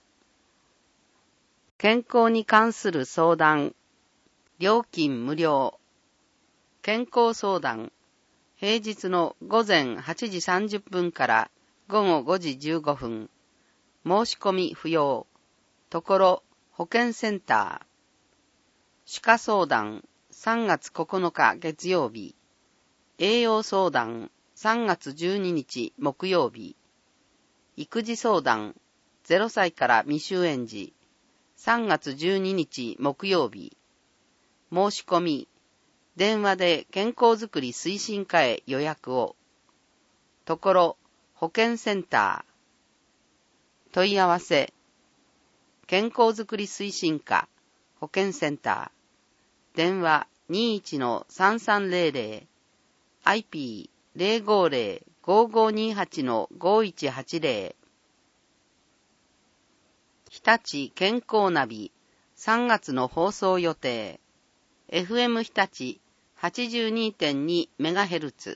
健康に関する相談。料金無料。健康相談。平日の午前はちじさんじゅっぷんから午後ごじじゅうごふん。申し込み不要。ところ保健センター。歯科相談さんがつここのか月曜日。栄養相談さんがつじゅうににち木曜日。育児相談ゼロさいから未就園児さんがつじゅうににち木曜日。申し込み電話で健康づくり推進課へ予約を。ところ保健センター。問い合わせ健康づくり推進課保健センター。電話 にじゅういちのさんさんぜろぜろ アイピーゼロごゼロ ごごにはちのごいちはちぜろ。日立健康ナビさんがつの放送予定。エフエム 日立 はちじゅうにてんにメガヘルツ。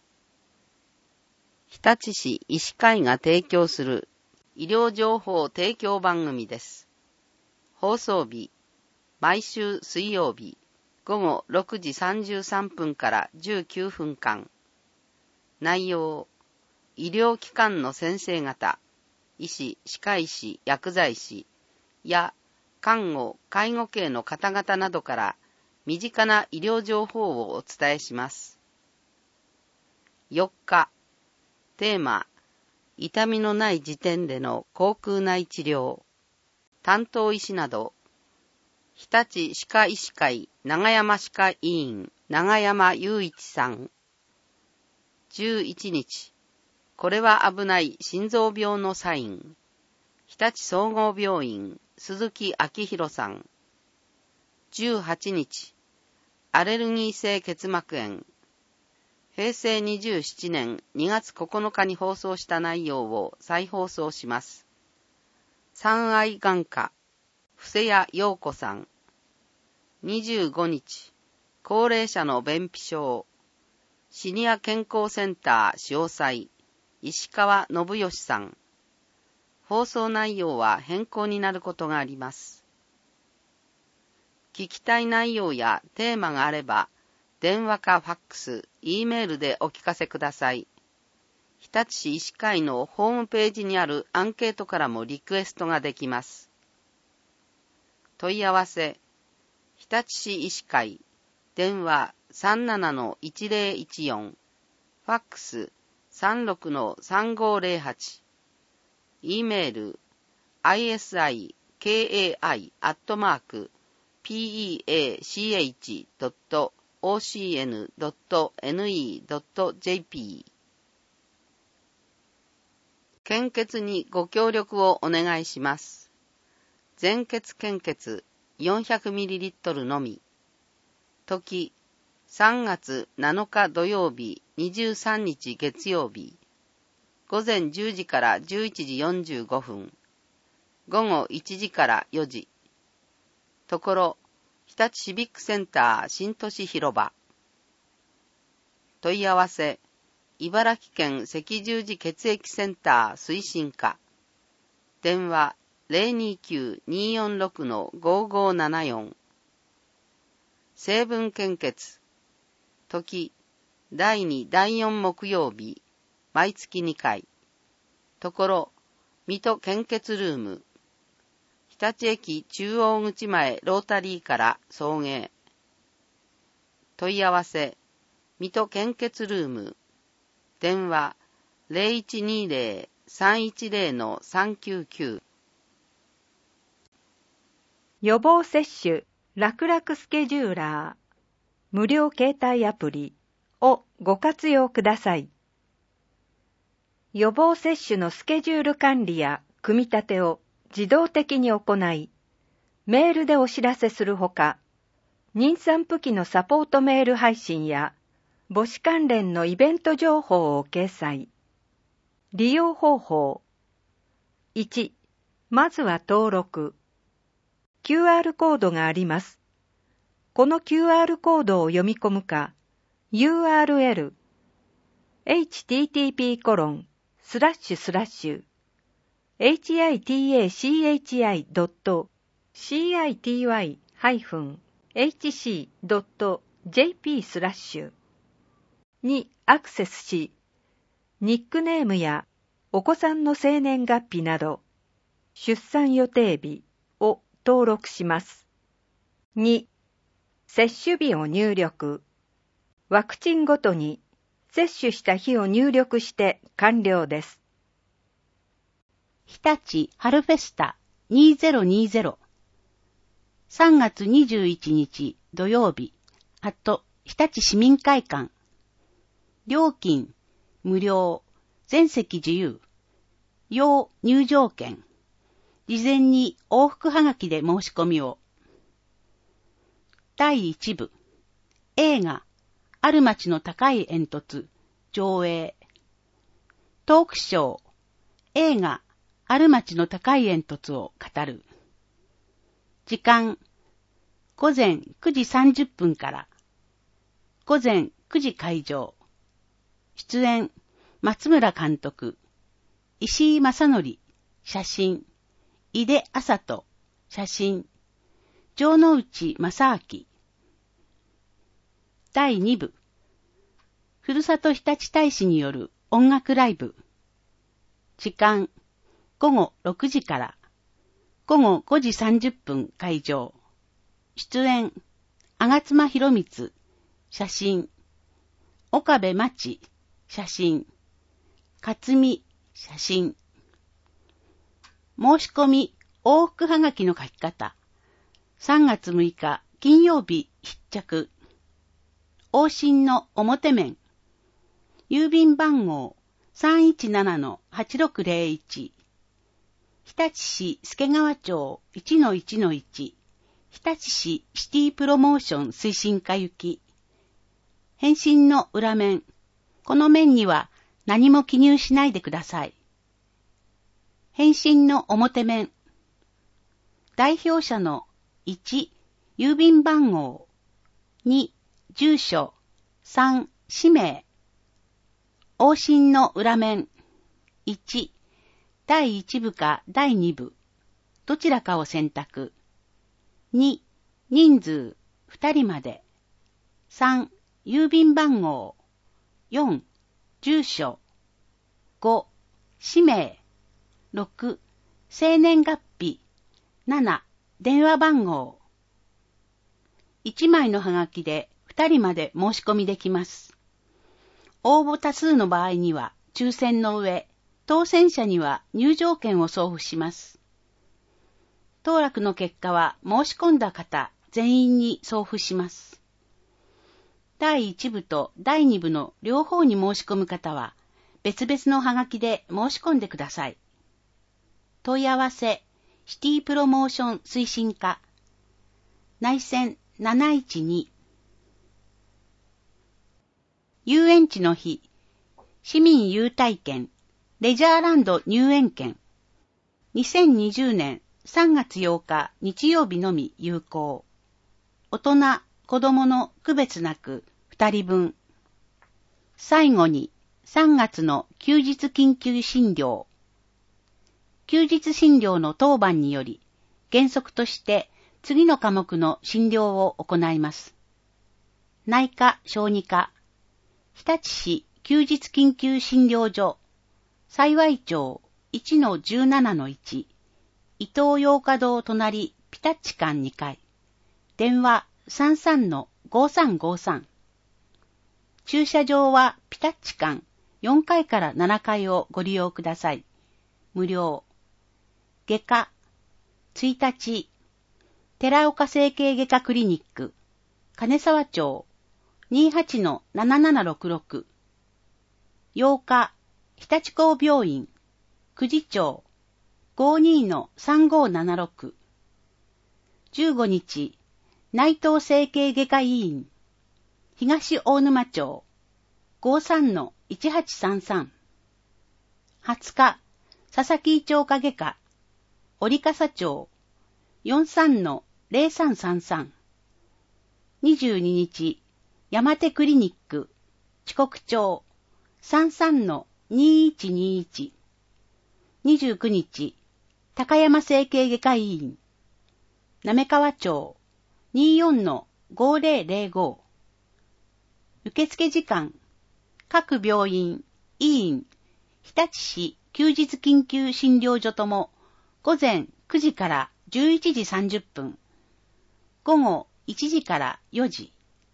日立市医師会が提供する医療情報提供番組です。放送日、毎週水曜日、午後ろくじさんじゅうさんぷんからじゅうきゅうふんかん。内容、医療機関の先生方、医師、歯科医師、薬剤師や看護、介護系の方々などから身近な医療情報をお伝えします。よっか、テーマ、痛みのない時点での口腔内治療。担当医師など、日立歯科医師会長山歯科医院長山雄一さん。じゅういちにち、これは危ない心臓病のサイン。日立総合病院鈴木明弘さん。じゅうはちにち、アレルギー性結膜炎。へいせいにじゅうななねんにがつここのかに放送した内容を再放送します。三愛眼科、布施谷陽子さん。にじゅうごにち、高齢者の便秘症。シニア健康センター詳細、石川信義さん。放送内容は変更になることがあります。聞きたい内容やテーマがあれば、電話かファックス、Eメールでお聞かせください。日立市医師会のホームページにあるアンケートからもリクエストができます。問い合わせ、日立市医師会、電話 さんななのいちぜろいちよん、ファックス さんろくのさんごぜろはち、Eメール アイエスアイケーエーアイ アットマーク ピーイーエーシーエイチ ドット オーシーエヌ ドット エヌイー ドット ジェーピー。 献血にご協力をお願いします。全血献血 よんひゃくミリリットル のみ。時、さんがつなのか土曜日、にじゅうさんにち月曜日。午前じゅうじからじゅういちじよんじゅうごふん。午後いちじからよじ。ところ、日立シビックセンター新都市広場。問い合わせ、茨城県赤十字血液センター推進課。電話 ゼロにきゅう にーよんろく のごごななよん。成分献血。時、だいにだいよん木曜日、毎月にかい。ところ、水戸献血ルーム。日立駅中央口前ロータリーから送迎。問い合わせ、水戸献血ルーム。電話 ゼロいちにゼロ さんいちゼロのさんきゅうきゅう。 予防接種楽々スケジューラー無料携帯アプリをご活用ください。予防接種のスケジュール管理や組み立てを自動的に行い、メールでお知らせするほか、妊産婦期のサポートメール配信や母子関連のイベント情報を掲載。利用方法。いち、まずは登録。 キューアール コードがあります。この キューアール コードを読み込むか、ユーアールエル、エイチティーティーピーコロンスラッシュスラッシュエイチアイティーエーシーエイチアイドットシーアイティーワイハイフンエイチシードットジェーピー スラッシュにアクセスし、ニックネームやお子さんの生年月日など、出産予定日を登録します。に、接種日を入力。ワクチンごとに接種した日を入力して完了です。 日立春フェスタにせんにじゅう。さんがつにじゅういちにち土曜日、あと日立市民会館。料金、無料、全席自由。要入場券。事前に往復はがきで申し込みを。だいいち部。映画、ある町の高い煙突、上映。トークショー、映画、ある町の高い煙突を語る。時間、ごぜんくじさんじゅっぷんから。ごぜんくじ開場。出演、松村監督、石井正則、写真、井出麻人、写真、城之内正明。だいに部、ふるさと日立大使による音楽ライブ。時間、ごごろくじから、ごごごじさんじゅっぷん開場。出演、吾妻博光、写真、岡部真知、写真、勝美、写真。申し込み、往復はがきの書き方。さんがつむいか金曜日必着。往診の表面。郵便番号 さんいちななのはちろくぜろいち。日立市助川町 いちのいちのいち。日立市シティプロモーション推進課行き。返信の裏面。この面には何も記入しないでください。返信の表面。代表者のいち、郵便番号。に、住所。さん、氏名。往診の裏面。いち、だいいち部かだいに部。どちらかを選択。に、人数、ふたりまで。さん、郵便番号。よん、住所。ご、氏名。ろく、生年月日。なな、電話番号。いちまいのはがきでふたりまで申し込みできます。応募多数の場合には抽選の上、当選者には入場券を送付します。当落の結果は申し込んだ方全員に送付します。だいいち部とだいに部の両方に申し込む方は別々のはがきで申し込んでください。問い合わせ、シティプロモーション推進課、内線なないちに。遊園地の日、市民優待券、レジャーランド入園券。にせんにじゅうねんさんがつようか日曜日のみ有効。大人、子供の区別なくふたりぶん。最後にさんがつの休日緊急診療。休日診療の当番により、原則として次の科目の診療を行います。内科・小児科、日立市休日緊急診療所、幸町 いちのじゅうななのいち、伊東洋華堂隣ピタッチ館にかい、電話 さんさんのごさんごさん。駐車場はピタッチ館よんかいからななかいをご利用ください。無料。外科、ついたち、寺岡整形外科クリニック、金沢町 にじゅうはちのななななろくろく。ようか、日立工病院、久慈町 ごじゅうにのさんごななろく。じゅうごにち、内藤整形外科医院、東大沼町 ごじゅうさんのいちはちさんさん。はつか、佐々木町科外科、折笠町よんさんのゼロさんさんさん。にじゅうににち、山手クリニック、四国町、さんさんのにいちにいち。にじゅうくにち、高山整形外科医院、滑川町、にじゅうよんのごぜろぜろご。受付時間、各病院、医院、日立市休日緊急診療所とも、午前くじからじゅういちじさんじゅっぷん、午後いちじからよじ。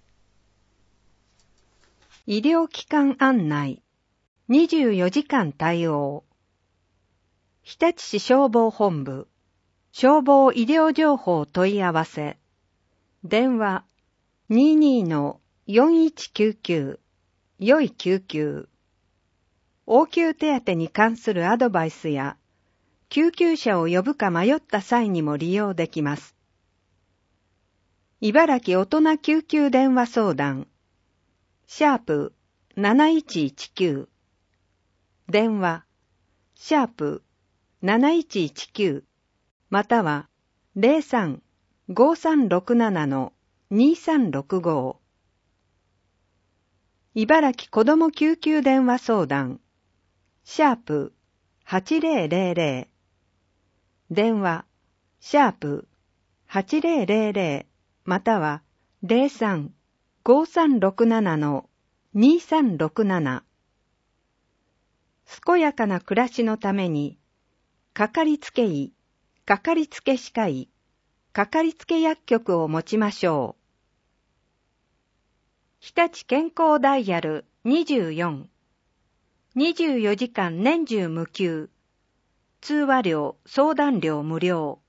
医療機関案内、にじゅうよじかん対応。日立市消防本部、消防医療情報問い合わせ、電話 にじゅうにのよんいちきゅうきゅう、よい救急。応急手当に関するアドバイスや、救急車を呼ぶか迷った際にも利用できます。茨城大人救急電話相談、シャープなないちいちきゅう、電話、シャープなないちいちきゅう、またはゼロさん ごさんろくななのにさんろくご。茨城子ども救急電話相談、シャープはちぜろぜろぜろ、電話、シャープはちぜろぜろぜろ、またはゼロさん ごさんろくななのにさんろくなな。健やかな暮らしのために、かかりつけ医、かかりつけ歯科医、かかりつけ薬局を持ちましょう。日立健康ダイヤルにじゅうよん。にじゅうよじかん年中無休。通話料、相談料無料。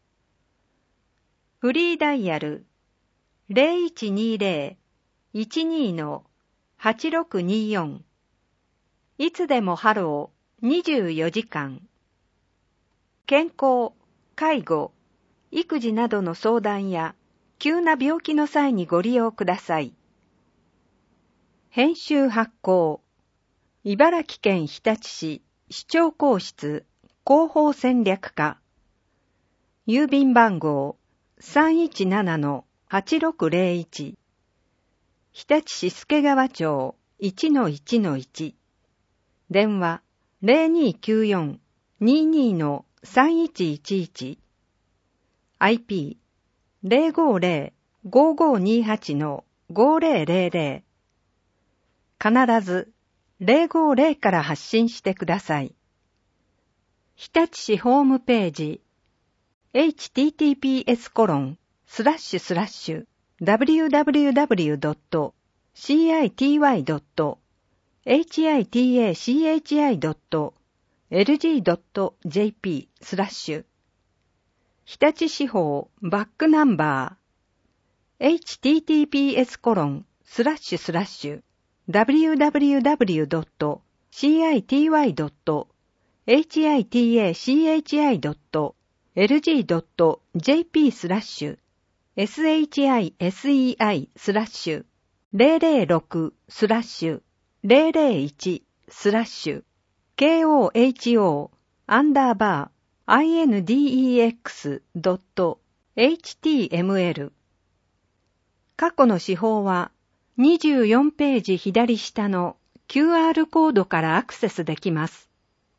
フリーダイヤルゼロいちにゼロ いちにのはちろくによん。いつでもハローにじゅうよじかん。健康、介護、育児などの相談や急な病気の際にご利用ください。編集発行、茨城県日立市市長公室広報戦略課、郵便番号 さんいちななのはちろくぜろいち、日立市助川町 いちのいちのいち、電話 ゼロにきゅうよん にじゅうにのさんいちいちいち、アイピー ゼロごゼロ ごごにはちのごぜろぜろぜろ、必ずゼロごゼロから発信してください。日立市ホームページ エイチティーティーピーエスコロンスラッシュスラッシュダブリューダブリューダブリュードットシーアイティーワイドットエイチアイティーエーシーエイチアイドットエルジードットジェーピースラッシュ日立市法バックナンバー エイチティーティーピーエスコロンスラッシュスラッシュダブリューダブリューダブリュードットシーアイティーワイドットエイチアイティーエーシーエイチアイドットエルジードットジェーピースラッシュエスエイチアイエスイーアイスラッシュゼロゼロろくスラッシュゼロゼロいちスラッシュ ケーオーエイチオー アンダーバー アイエヌディーイーエックス ドット エイチティーエムエル。 過去の手法はにじゅうよんページ左下の キューアール コードからアクセスできます。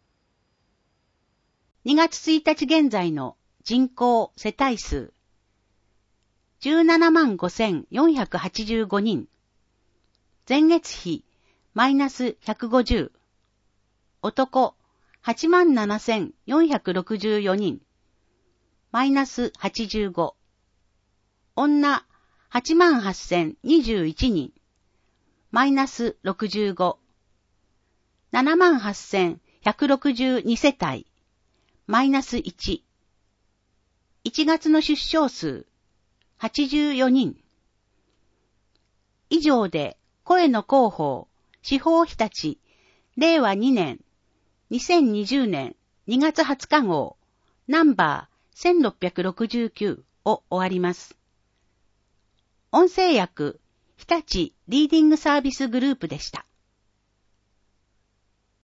にがつついたち現在の人口世帯数じゅうななまんごせんよんひゃくはちじゅうごにん。前月比マイナスひゃくごじゅう。男はちまんななせんよんひゃくろくじゅうよにん。マイナスはちじゅうご。女はちまんはっせんにじゅういちにん。マイナスろくじゅうご。ななまんはっせんひゃくろくじゅうに世帯。マイナスいち。いちがつの出生数はちじゅうよにん。以上で声の広報司法日立れいわにねんにせんにじゅうねんにがつはつか号ナンバーせんろっぴゃくろくじゅうきゅうを終わります。音声訳日立リーディングサービスグループでした。